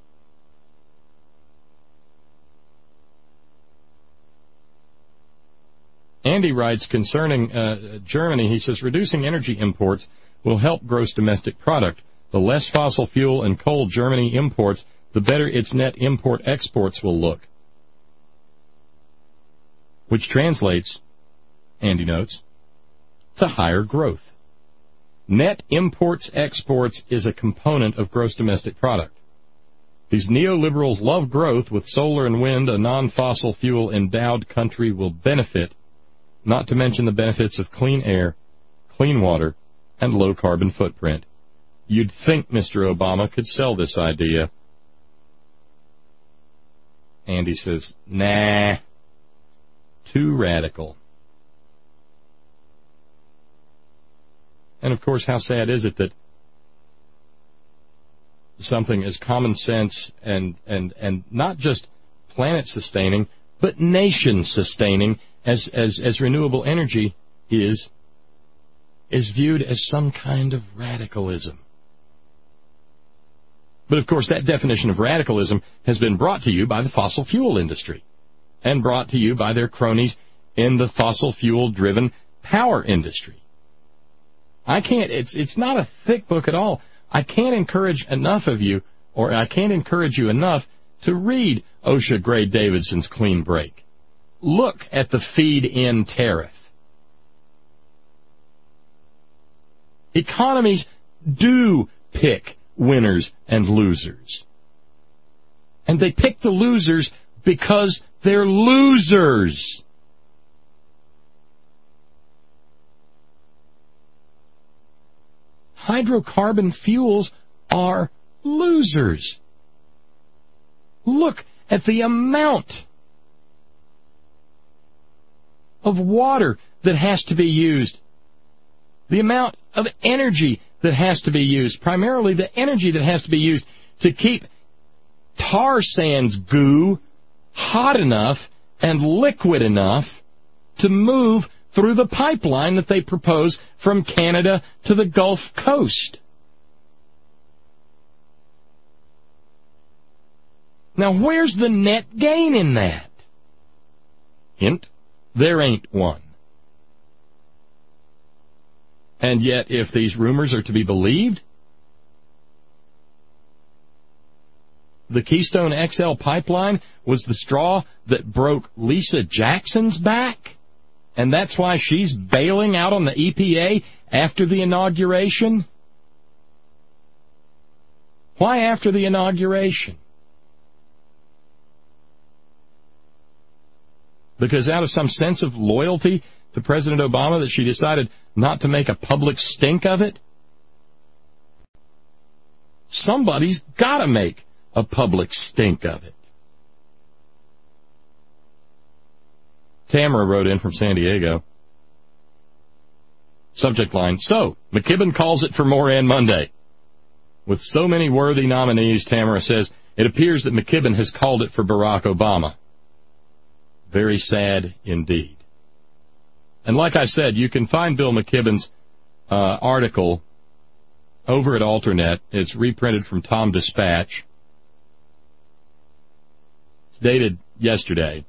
Andy writes concerning Germany, he says, reducing energy imports will help gross domestic product. The less fossil fuel and coal Germany imports, the better its net import-exports will look. Which translates, Andy notes, to higher growth. Net imports-exports is a component of gross domestic product. These neoliberals love growth. With solar and wind, a non-fossil fuel-endowed country will benefit, not to mention the benefits of clean air, clean water, and low carbon footprint. You'd think Mr. Obama could sell this idea. Andy says, nah, too radical. And of course, how sad is it that something as common sense and not just planet sustaining, but nation sustaining as renewable energy is viewed as some kind of radicalism. But of course, that definition of radicalism has been brought to you by the fossil fuel industry and brought to you by their cronies in the fossil fuel driven power industry. It's not a thick book at all. I can't encourage enough of you, or I can't encourage you enough to read OSHA Gray Davidson's Clean Break. Look at the feed-in tariff. Economies do pick winners and losers. And they pick the losers because they're losers. Hydrocarbon fuels are losers. Look at the amount of water that has to be used, the amount of energy that has to be used, primarily the energy that has to be used to keep tar sands goo hot enough and liquid enough to move through the pipeline that they propose from Canada to the Gulf Coast. Now, where's the net gain in that? Hint, there ain't one. And yet, if these rumors are to be believed, the Keystone XL pipeline was the straw that broke Lisa Jackson's back, and that's why she's bailing out on the EPA after the inauguration? Why after the inauguration? Because out of some sense of loyalty to President Obama that she decided not to make a public stink of it? Somebody's got to make a public stink of it. Tamara wrote in from San Diego. Subject line, so, McKibben calls it for Moran Monday. With so many worthy nominees, Tamara says, It appears that McKibben has called it for Barack Obama. Very sad indeed. And like I said, you can find Bill McKibben's article over at Alternet. It's reprinted from Tom Dispatch. It's dated yesterday.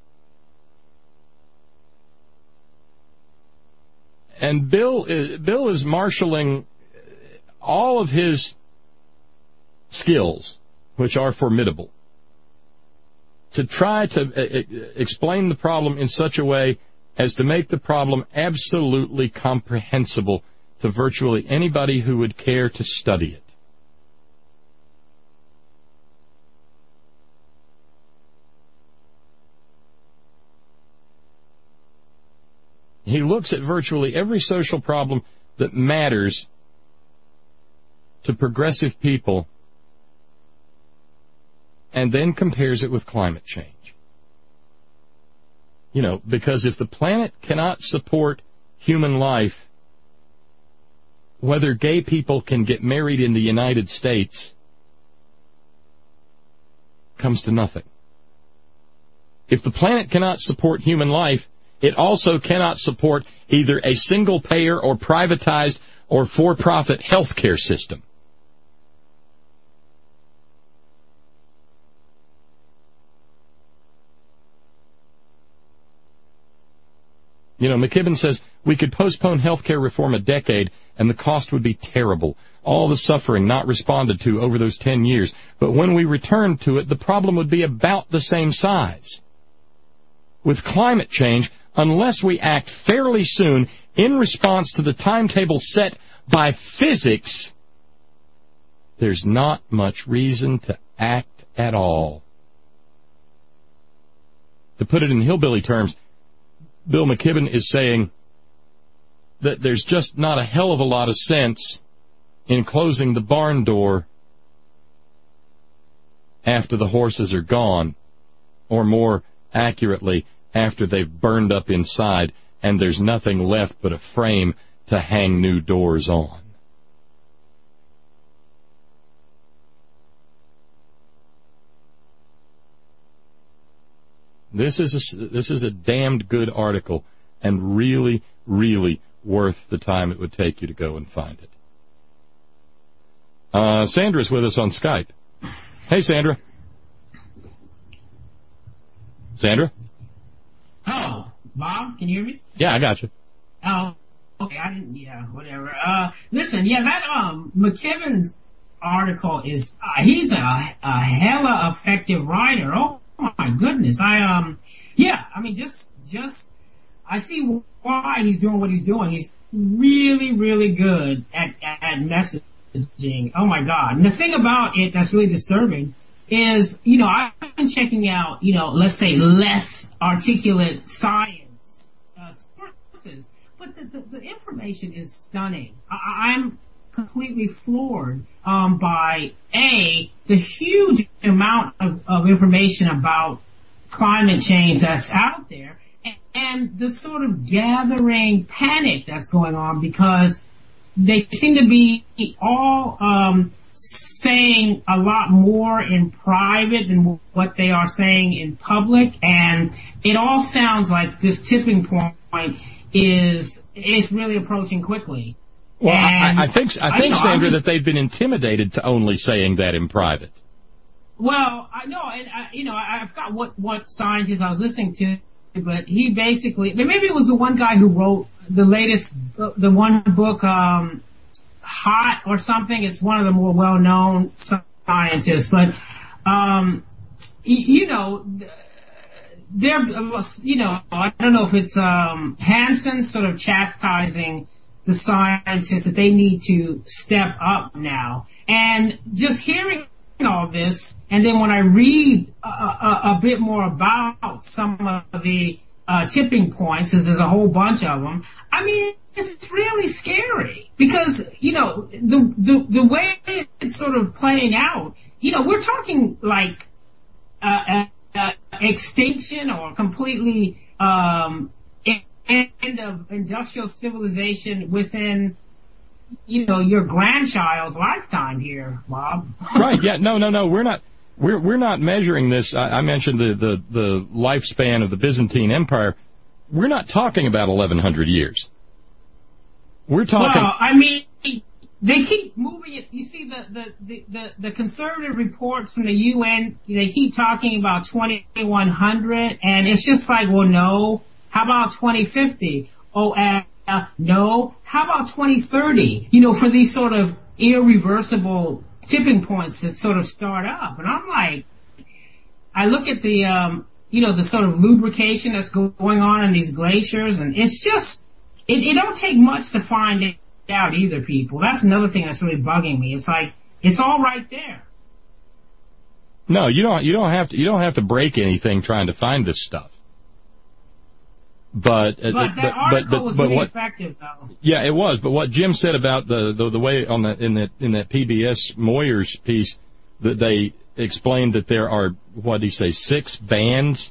And Bill is marshaling all of his skills, which are formidable, to try to explain the problem in such a way as to make the problem absolutely comprehensible to virtually anybody who would care to study it. He looks at virtually every social problem that matters to progressive people and then compares it with climate change. You know, because if the planet cannot support human life, whether gay people can get married in the United States comes to nothing. If the planet cannot support human life, it also cannot support either a single-payer or privatized or for-profit health care system. You know, McKibben says we could postpone health care reform a decade and the cost would be terrible. All the suffering not responded to over those 10 years. But when we returned to it, the problem would be about the same size. With climate change, unless we act fairly soon in response to the timetable set by physics, there's not much reason to act at all. To put it in hillbilly terms, Bill McKibben is saying that there's just not a hell of a lot of sense in closing the barn door after the horses are gone, or more accurately, after they've burned up inside and there's nothing left but a frame to hang new doors on. This is a damned good article and really, really worth the time it would take you to go and find it. Sandra's with us on Skype. Hey, Sandra. Sandra? Oh, Bob, can you hear me? Yeah, I got you. Oh, okay, whatever. Listen, that McKibben's article is, he's a hella effective writer. Oh my goodness. I see why he's doing what he's doing. He's really, really good at messaging. Oh my God. And the thing about it that's really disturbing is, I've been checking out, let's say less articulate science sources, but the information is stunning. I'm completely floored by the huge amount of information about climate change that's out there, and the sort of gathering panic that's going on because they seem to be all saying a lot more in private than what they are saying in public, and it all sounds like this tipping point is really approaching quickly. Well, I think Sandra, that they've been intimidated to only saying that in private. Well, I know, and I forgot what scientist I was listening to, but he basically, maybe it was the one guy who wrote the latest, the one book, Hot or something. It's one of the more well-known scientists, but they're, I don't know if it's Hansen sort of chastising the scientists that they need to step up now. And just hearing all this, and then when I read a bit more about some of the tipping points, because there's a whole bunch of them, I mean, it's really scary because, the way it's sort of playing out, we're talking like extinction or completely end of industrial civilization within, your grandchild's lifetime here, Bob. Right, yeah, no, we're not. We're not measuring this. I mentioned the lifespan of the Byzantine Empire. We're not talking about 1,100 years. We're talking. Well, I mean, they keep moving it. You see, the conservative reports from the UN, they keep talking about 2100, and it's just like, well, no. How about 2050? Oh, no. How about 2030? You know, for these sort of irreversible tipping points that sort of start up. And I'm like, I look at the, the sort of lubrication that's going on in these glaciers, and it's just, it don't take much to find it out either, people. That's another thing that's really bugging me. It's like, it's all right there. No, you don't have to break anything trying to find this stuff. But that article was really effective, though. Yeah, it was. But what Jim said about the way in that PBS Moyers piece, that they explained that there are, what did he say, 6 bands?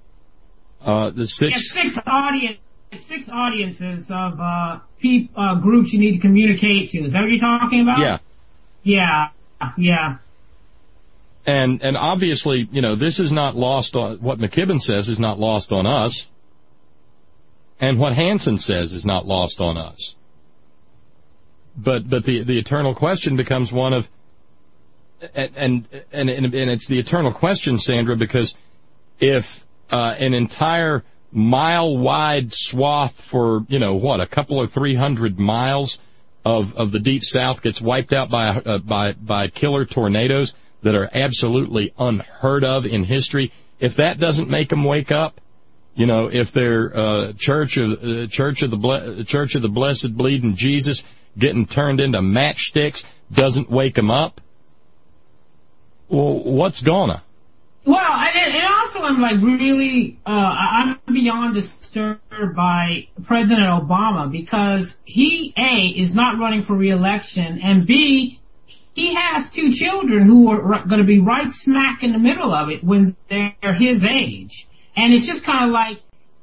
Six audiences of groups you need to communicate to. Is that what you're talking about? Yeah. Yeah. And obviously, this is not lost on what McKibben says is not lost on us. And what Hansen says is not lost on us. But the eternal question becomes one of, and it's the eternal question, Sandra, because if an entire mile-wide swath for, a couple or 300 miles of the Deep South gets wiped out by killer tornadoes that are absolutely unheard of in history, if that doesn't make them wake up, if their Church of the Blessed Bleeding Jesus getting turned into matchsticks doesn't wake them up, well, what's gonna? Well, and also I'm like really, I'm beyond disturbed by President Obama because he, A, is not running for re-election, and B, he has 2 children who are going to be right smack in the middle of it when they're his age. And it's just kind of like,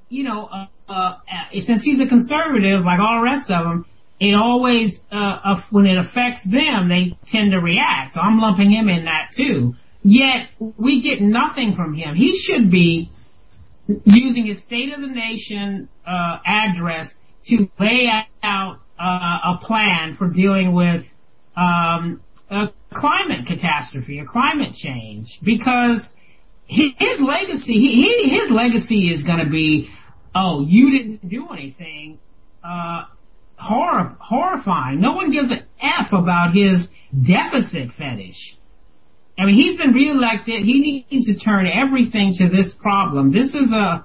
since he's a conservative, like all the rest of them, it always, when it affects them, they tend to react. So I'm lumping him in that too. Yet, we get nothing from him. He should be using his State of the Nation address to lay out a plan for dealing with a climate catastrophe, a climate change, because his legacy is going to be, oh, you didn't do anything, horrifying. No one gives an F about his deficit fetish. I mean, he's been reelected. He needs to turn everything to this problem. This is a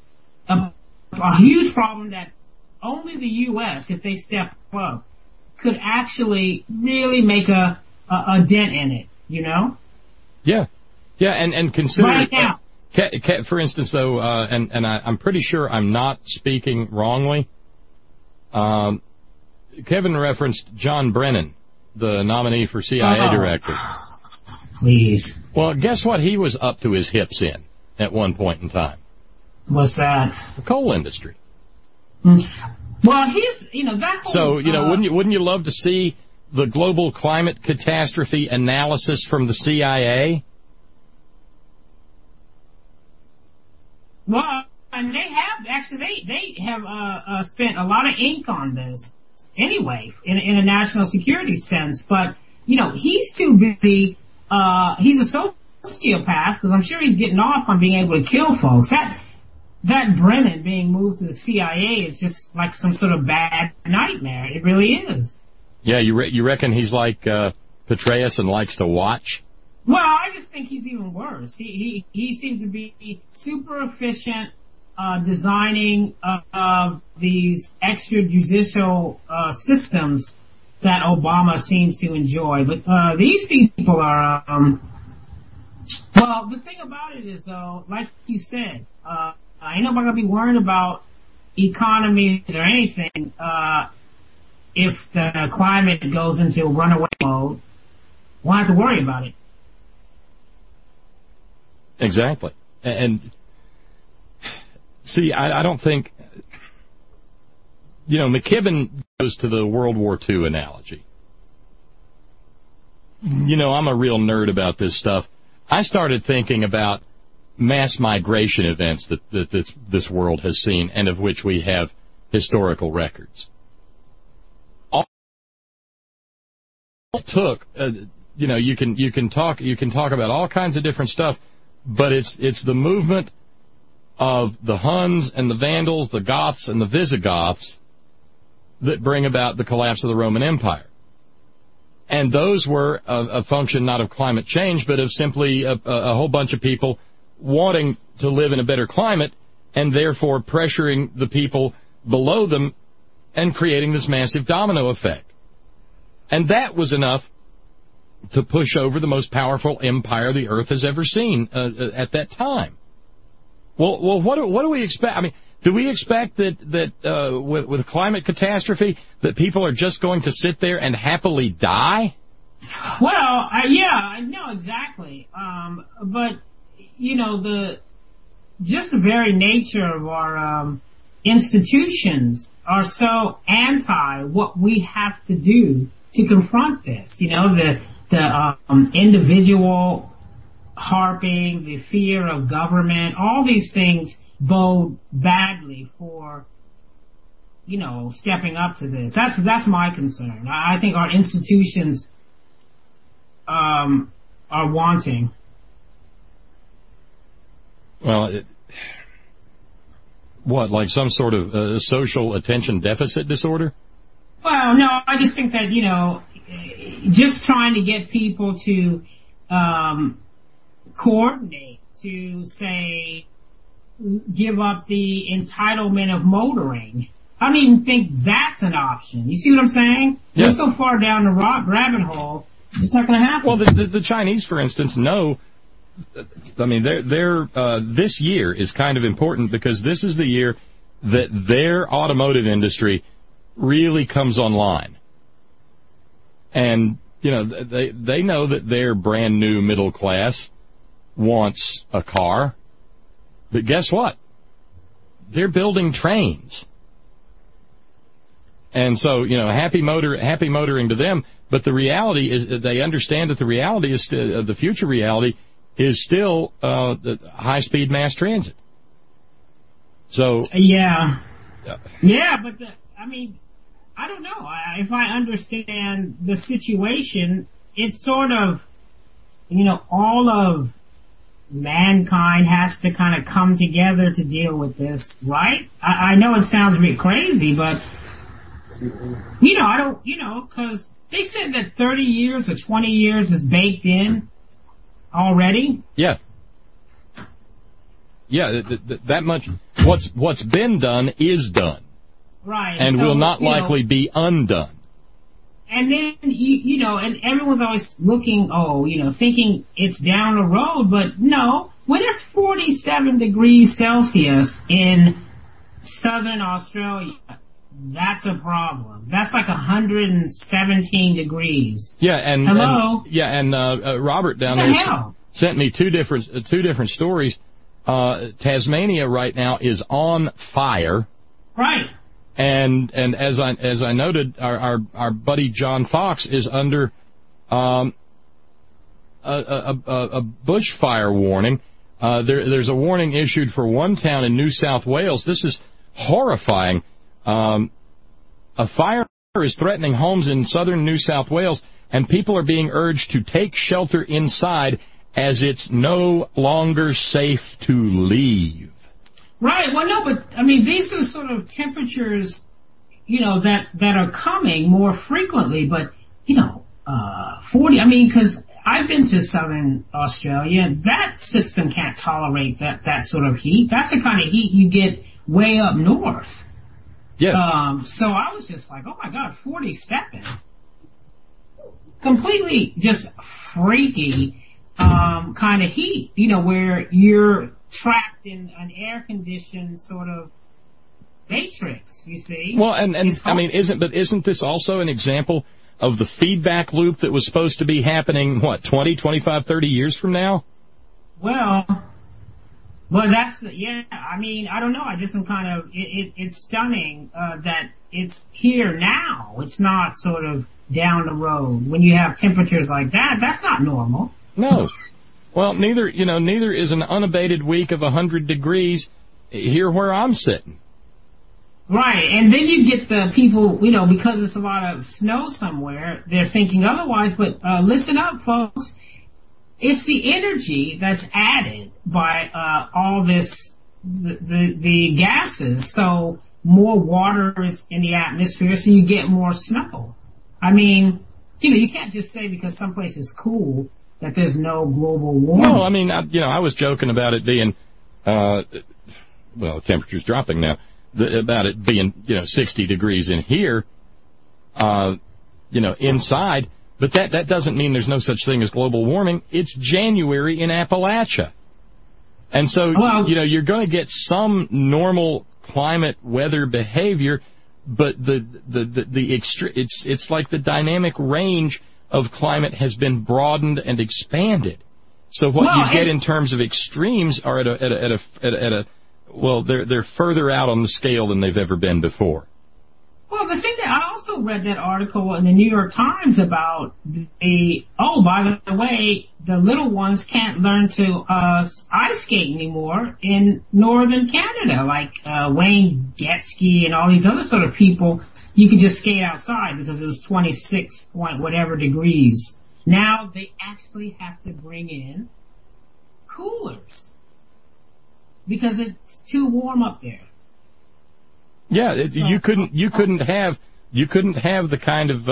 huge problem that only the U.S., if they step up, could actually really make a dent in it, Yeah. Yeah, and consider right now. For instance, though, and I'm pretty sure I'm not speaking wrongly. Kevin referenced John Brennan, the nominee for CIA director. Please. Well, guess what he was up to his hips in at one point in time? What's that? The coal industry. Well, he's, that whole... So, wouldn't you love to see the global climate catastrophe analysis from the CIA? Well, and they have spent a lot of ink on this anyway, in a national security sense. But, he's too busy. He's a sociopath because I'm sure he's getting off on being able to kill folks. That Brennan being moved to the CIA is just like some sort of bad nightmare. It really is. Yeah, you reckon he's like Petraeus and likes to watch? Well, I just think he's even worse. He seems to be super efficient designing these extrajudicial systems that Obama seems to enjoy. But these people are, well, the thing about it is, though, like you said, ain't nobody going to be worried about economies or anything if the climate goes into runaway mode. Won't have to worry about it. Exactly. And see, I don't think, McKibben goes to the World War II analogy. I'm a real nerd about this stuff. I started thinking about mass migration events that this world has seen and of which we have historical records. All it took, you can talk about all kinds of different stuff, but it's the movement of the Huns and the Vandals, the Goths and the Visigoths that bring about the collapse of the Roman Empire. And those were a function not of climate change, but of simply a whole bunch of people wanting to live in a better climate and therefore pressuring the people below them and creating this massive domino effect. And that was enough to push over the most powerful empire the earth has ever seen at that time. Well, what do we expect? I mean, do we expect that with a climate catastrophe that people are just going to sit there and happily die? Well, yeah, I know exactly. But the very nature of our institutions are so anti what we have to do to confront this. The individual harping, the fear of government, all these things bode badly for, stepping up to this. That's my concern. I think our institutions are wanting. Well, like some sort of social attention deficit disorder? Well, no, I just think that, just trying to get people to coordinate to, say, give up the entitlement of motoring. I don't even think that's an option. You see what I'm saying? Yeah. We're so far down the rabbit hole, it's not going to happen. Well, the Chinese, for instance, know. I mean, this year is kind of important because this is the year that their automotive industry really comes online. And, they know that their brand new middle class wants a car. But guess what? They're building trains. And so, happy motoring to them. But the reality is they understand that the reality is the future reality is still the high-speed mass transit. So yeah, but I don't know. If I understand the situation, it's sort of, all of mankind has to kind of come together to deal with this, right? I know it sounds a bit crazy, but I don't, because they said that 30 years or 20 years is baked in already. Yeah, that much. What's been done is done, right? And will not likely be undone. And then and everyone's always looking, thinking it's down the road, but no. When it's 47 degrees Celsius in southern Australia, that's a problem. That's like 117 degrees. Yeah, and hello. Robert down there sent me two different stories. Tasmania right now is on fire. Right. And as I noted, our buddy John Fox is under a bushfire warning. There's a warning issued for one town in New South Wales. This is horrifying. A fire is threatening homes in southern New South Wales, and people are being urged to take shelter inside as it's no longer safe to leave. Right. Well, no, but these are sort of temperatures, that are coming more frequently. But 40. Because I've been to southern Australia. That system can't tolerate that sort of heat. That's the kind of heat you get way up north. Yeah. So I was just like, oh my God, 47. Completely just freaky kind of heat. Where you're trapped in an air-conditioned sort of matrix, you see. Well, and isn't this also an example of the feedback loop that was supposed to be happening, 20, 25, 30 years from now? Well, that's, I don't know. I just am kind of, it's stunning that it's here now. It's not sort of down the road. When you have temperatures like that, that's not normal. No. Well, neither is an unabated week of 100 degrees here where I'm sitting. Right, and then you get the people, because it's a lot of snow somewhere, they're thinking otherwise, but listen up, folks. It's the energy that's added by all this, the gases, so more water is in the atmosphere, so you get more snow. I mean, you can't just say because someplace is cool that there's no global warming. No, I mean, I was joking about it being, temperature's dropping now, about it being, 60 degrees in here, inside, but that doesn't mean there's no such thing as global warming. It's January in Appalachia. And so, you're going to get some normal climate weather behavior, but it's like the dynamic range of climate has been broadened and expanded. So what you get in terms of extremes are they're further out on the scale than they've ever been before. Well, the thing that I also read that article in the New York Times about by the way, the little ones can't learn to ice skate anymore in northern Canada, like Wayne Gretzky and all these other sort of people. You could just skate outside because it was 26 point whatever degrees. Now they actually have to bring in coolers because it's too warm up there. Yeah, you couldn't have the kind of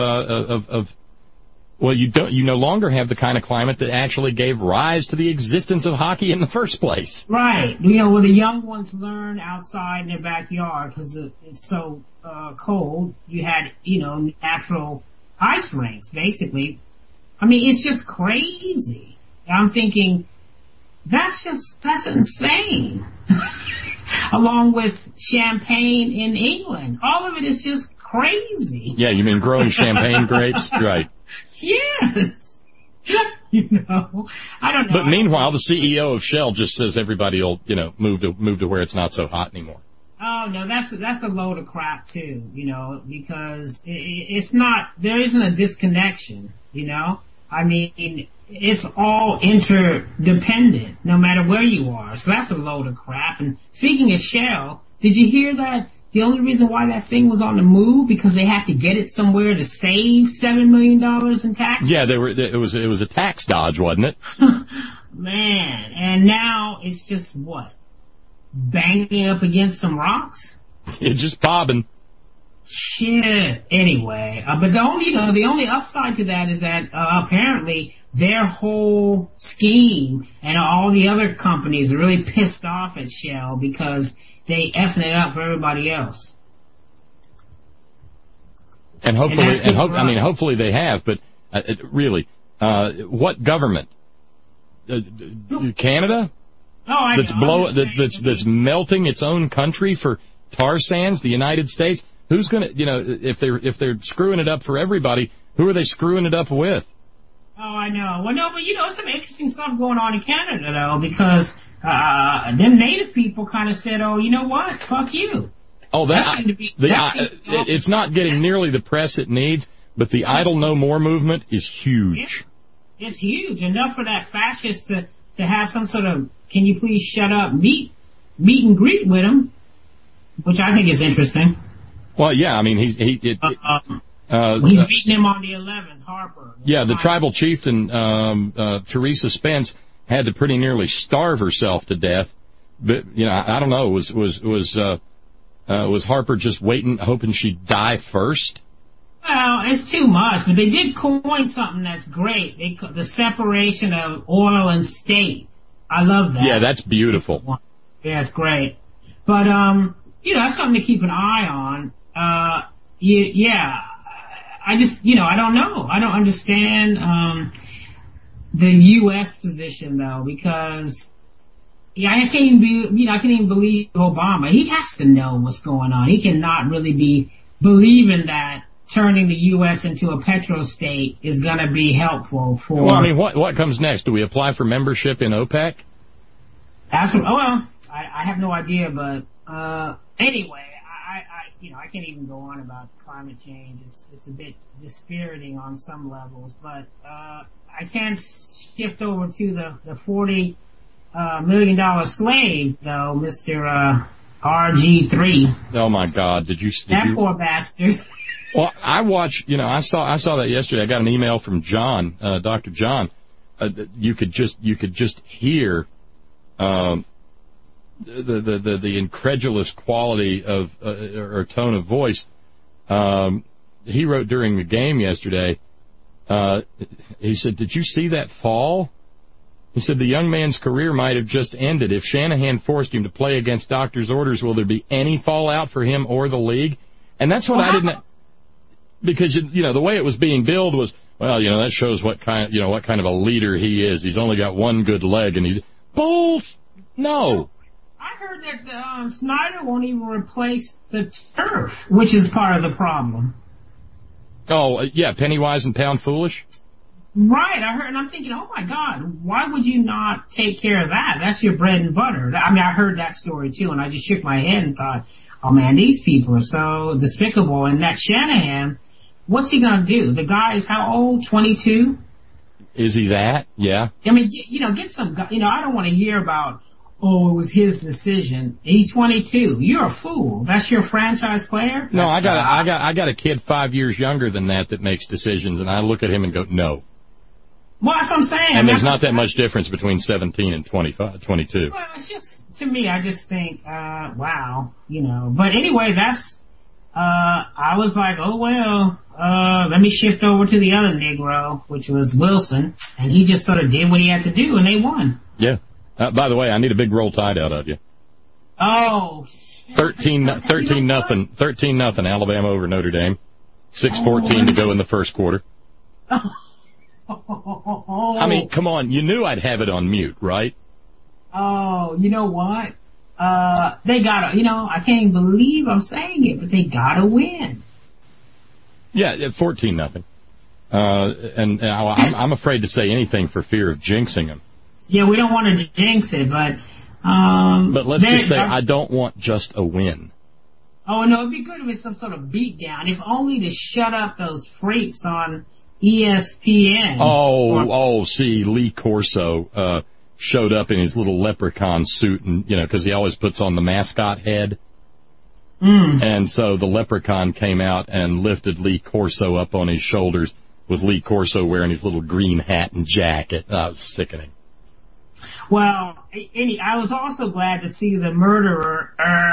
you no longer have the kind of climate that actually gave rise to the existence of hockey in the first place. Right. Where the young ones learn outside in their backyard because it's so cold. You had natural ice rinks basically. I mean, it's just crazy. I'm thinking that's insane. Along with champagne in England. All of it is just crazy. Yeah, you mean growing champagne grapes? Right. Yes. I don't know. But meanwhile, the CEO of Shell just says everybody will, move to where it's not so hot anymore. Oh, no, that's a load of crap, too, because it's not, there isn't a disconnection, I mean, it's all interdependent, no matter where you are. So that's a load of crap. And speaking of Shell, did you hear that the only reason why that thing was on the move because they had to get it somewhere to save $7 million in taxes? Yeah, it was a tax dodge, wasn't it? Man, and now it's just banging up against some rocks? It's just bobbing. Shit. Anyway, but the only upside to that is that apparently their whole scheme and all the other companies are really pissed off at Shell because they effing it up for everybody else. And hopefully they have. But really, what government? Canada? Oh, I know. That's melting its own country for tar sands. The United States. Who's going to, if they're screwing it up for everybody, who are they screwing it up with? Oh, I know. Well, no, but some interesting stuff going on in Canada, though, because them native people kind of said, oh, you know what? Fuck you. Oh, it's not getting nearly the press it needs, but the Idle No More movement is huge. It's huge. Enough for that fascist to have some sort of, can you please shut up, meet and greet with him, which I think is interesting. Well, yeah, I mean, he's beating him on the 11th, Harper. Yeah, the tribal chieftain, Teresa Spence, had to pretty nearly starve herself to death. But, I don't know, was Harper just waiting, hoping she'd die first? Well, it's too much, but they did coin something that's great. The separation of oil and state. I love that. Yeah, that's beautiful. Yeah, it's great. But, that's something to keep an eye on. I just, I don't know. I don't understand, the U.S. position though, because, I can't even believe Obama. He has to know what's going on. He cannot really be believing that turning the U.S. into a petrostate is going to be helpful for. Well, I mean, what comes next? Do we apply for membership in OPEC? I have no idea, but, anyway, I can't even go on about climate change. It's a bit dispiriting on some levels, but I can shift over to the $40 million slave, though, Mr. RG3. Oh my God! Did you? Poor bastard. Well, I watched. I saw that yesterday. I got an email from John, Dr. John. You could just hear the incredulous quality of or tone of voice. He wrote during the game yesterday. He said, "Did you see that fall?" He said, "The young man's career might have just ended. If Shanahan forced him to play against doctor's orders, will there be any fallout for him or the league?" And that's what I didn't, because the way it was being billed was, well, that shows what kind of a leader he is. He's only got one good leg, and he's no. I heard that Snyder won't even replace the turf, which is part of the problem. Oh, yeah, penny wise and pound foolish? Right, I heard, and I'm thinking, oh my God, why would you not take care of that? That's your bread and butter. I mean, I heard that story too, and I just shook my head and thought, oh man, these people are so despicable. And that Shanahan, what's he gonna do? The guy is how old? 22? Is he that? Yeah. I mean, get some, I don't want to hear about, oh, it was his decision. He's 22. You're a fool. That's your franchise player? No, I got a kid 5 years younger than that makes decisions, and I look at him and go, no. Well, that's what I'm saying. And there's not that much difference between 17 and 22. Well, it's just, to me, I just think, wow, But anyway, that's, I was like, oh, well, let me shift over to the other Negro, which was Wilson, and he just sort of did what he had to do, and they won. Yeah. By the way, I need a big roll tide out of you. Oh. 13 nothing, Alabama over Notre Dame. 6:14 to go in the first quarter. I mean, come on, you knew I'd have it on mute, right? Oh, you know what? They gotta, I can't even believe I'm saying it, but they gotta win. Yeah, 14-0. And I'm afraid to say anything for fear of jinxing them. Yeah, we don't want to jinx it, but let's just say I don't want just a win. Oh no, it'd be good if it's some sort of beatdown, if only to shut up those freaks on ESPN. See, Lee Corso showed up in his little leprechaun suit, and because he always puts on the mascot head. And so the leprechaun came out and lifted Lee Corso up on his shoulders, with Lee Corso wearing his little green hat and jacket. That was sickening. Well, I was also glad to see the murderer,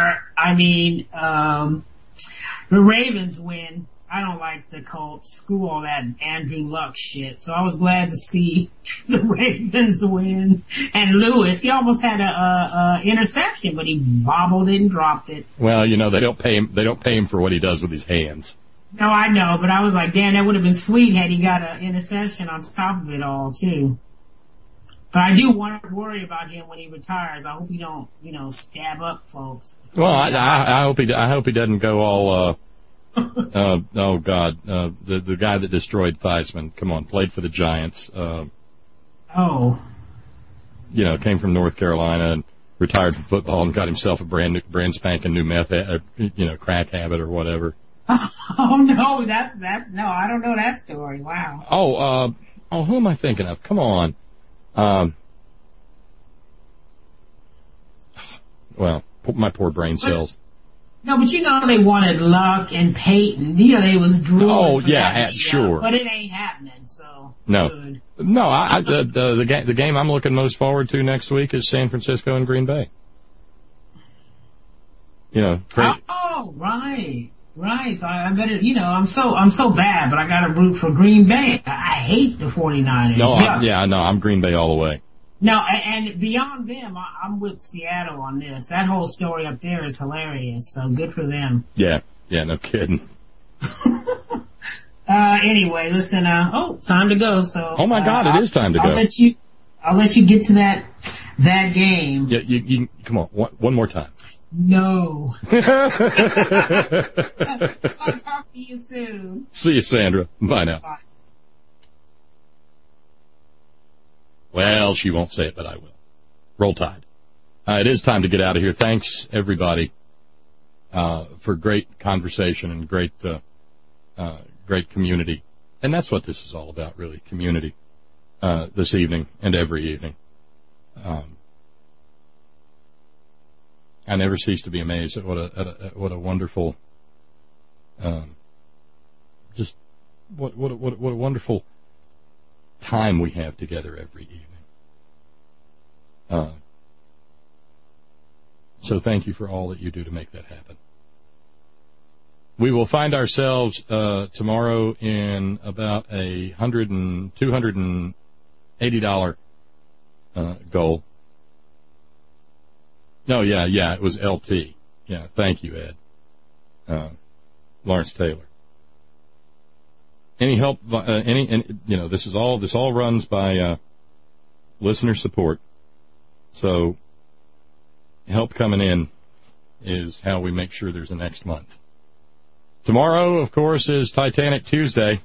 the Ravens win. I don't like the Colts. Screw all that Andrew Luck shit. So I was glad to see the Ravens win. And Lewis, he almost had a interception, but he bobbled it and dropped it. Well, they don't pay him. They don't pay him for what he does with his hands. No, I know, but I was like, damn, that would have been sweet had he got an interception on top of it all too. But I do worry about him when he retires. I hope he don't, stab up folks. Well, I hope he doesn't go all. Oh God, the guy that destroyed Theismann. Come on, played for the Giants. Came from North Carolina and retired from football and got himself a brand spanking new meth, crack habit or whatever. Oh no, that's no, I don't know that story. Wow. Who am I thinking of? Come on. Well, my poor brain cells. No, but they wanted Luck and Peyton. They was drooling. Oh yeah, sure. But it ain't happening. So no, good. No. The game I'm looking most forward to next week is San Francisco and Green Bay. Oh, right. So I better, I'm so bad, but I got to root for Green Bay. I hate the 49ers. No, I'm Green Bay all the way. No, and beyond them, I'm with Seattle on this. That whole story up there is hilarious, so good for them. Yeah, no kidding. Anyway, listen, time to go, so. Oh my God, it is time to go. I'll let you get to that game. Yeah, you come on, one more time. No. I'll talk to you soon. See you, Sandra. Bye now. Bye. Well, she won't say it, but I will. Roll Tide. It is time to get out of here. Thanks, everybody. for great conversation and great community. And that's what this is all about, really, community, this evening and every evening. I never cease to be amazed at what a wonderful, just what a wonderful time we have together every evening. So thank you for all that you do to make that happen. We will find ourselves tomorrow in about a $280 goal. No, yeah, it was LT. Yeah, thank you, Ed. Lawrence Taylor. Any help? This all runs by listener support. So help coming in is how we make sure there's a next month. Tomorrow, of course, is Titanic Tuesday.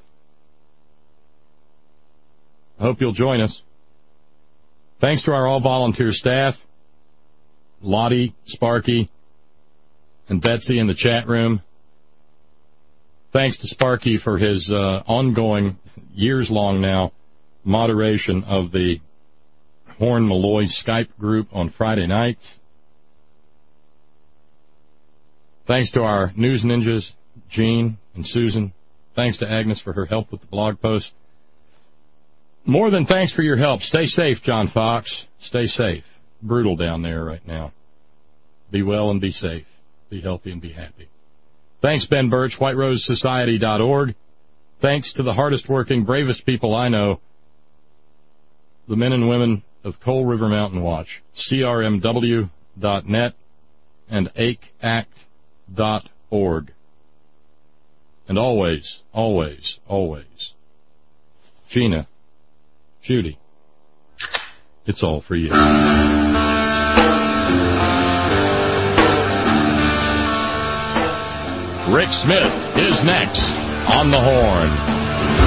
I hope you'll join us. Thanks to our all-volunteer staff, Lottie, Sparky, and Betsy in the chat room. Thanks to Sparky for his ongoing, years-long now, moderation of the Horn Malloy Skype group on Friday nights. Thanks to our news ninjas, Jean and Susan. Thanks to Agnes for her help with the blog post. More than thanks for your help. Stay safe, John Fox. Stay safe. Brutal down there right now. Be well and be safe. Be healthy and be happy. Thanks, Ben Birch, WhiteRoseSociety.org. Thanks to the hardest working, bravest people I know, the men and women of Coal River Mountain Watch, CRMW.net and ACACT.org. And always, always, always, Gina, Judy, it's all for you. Rick Smith is next on the Horn.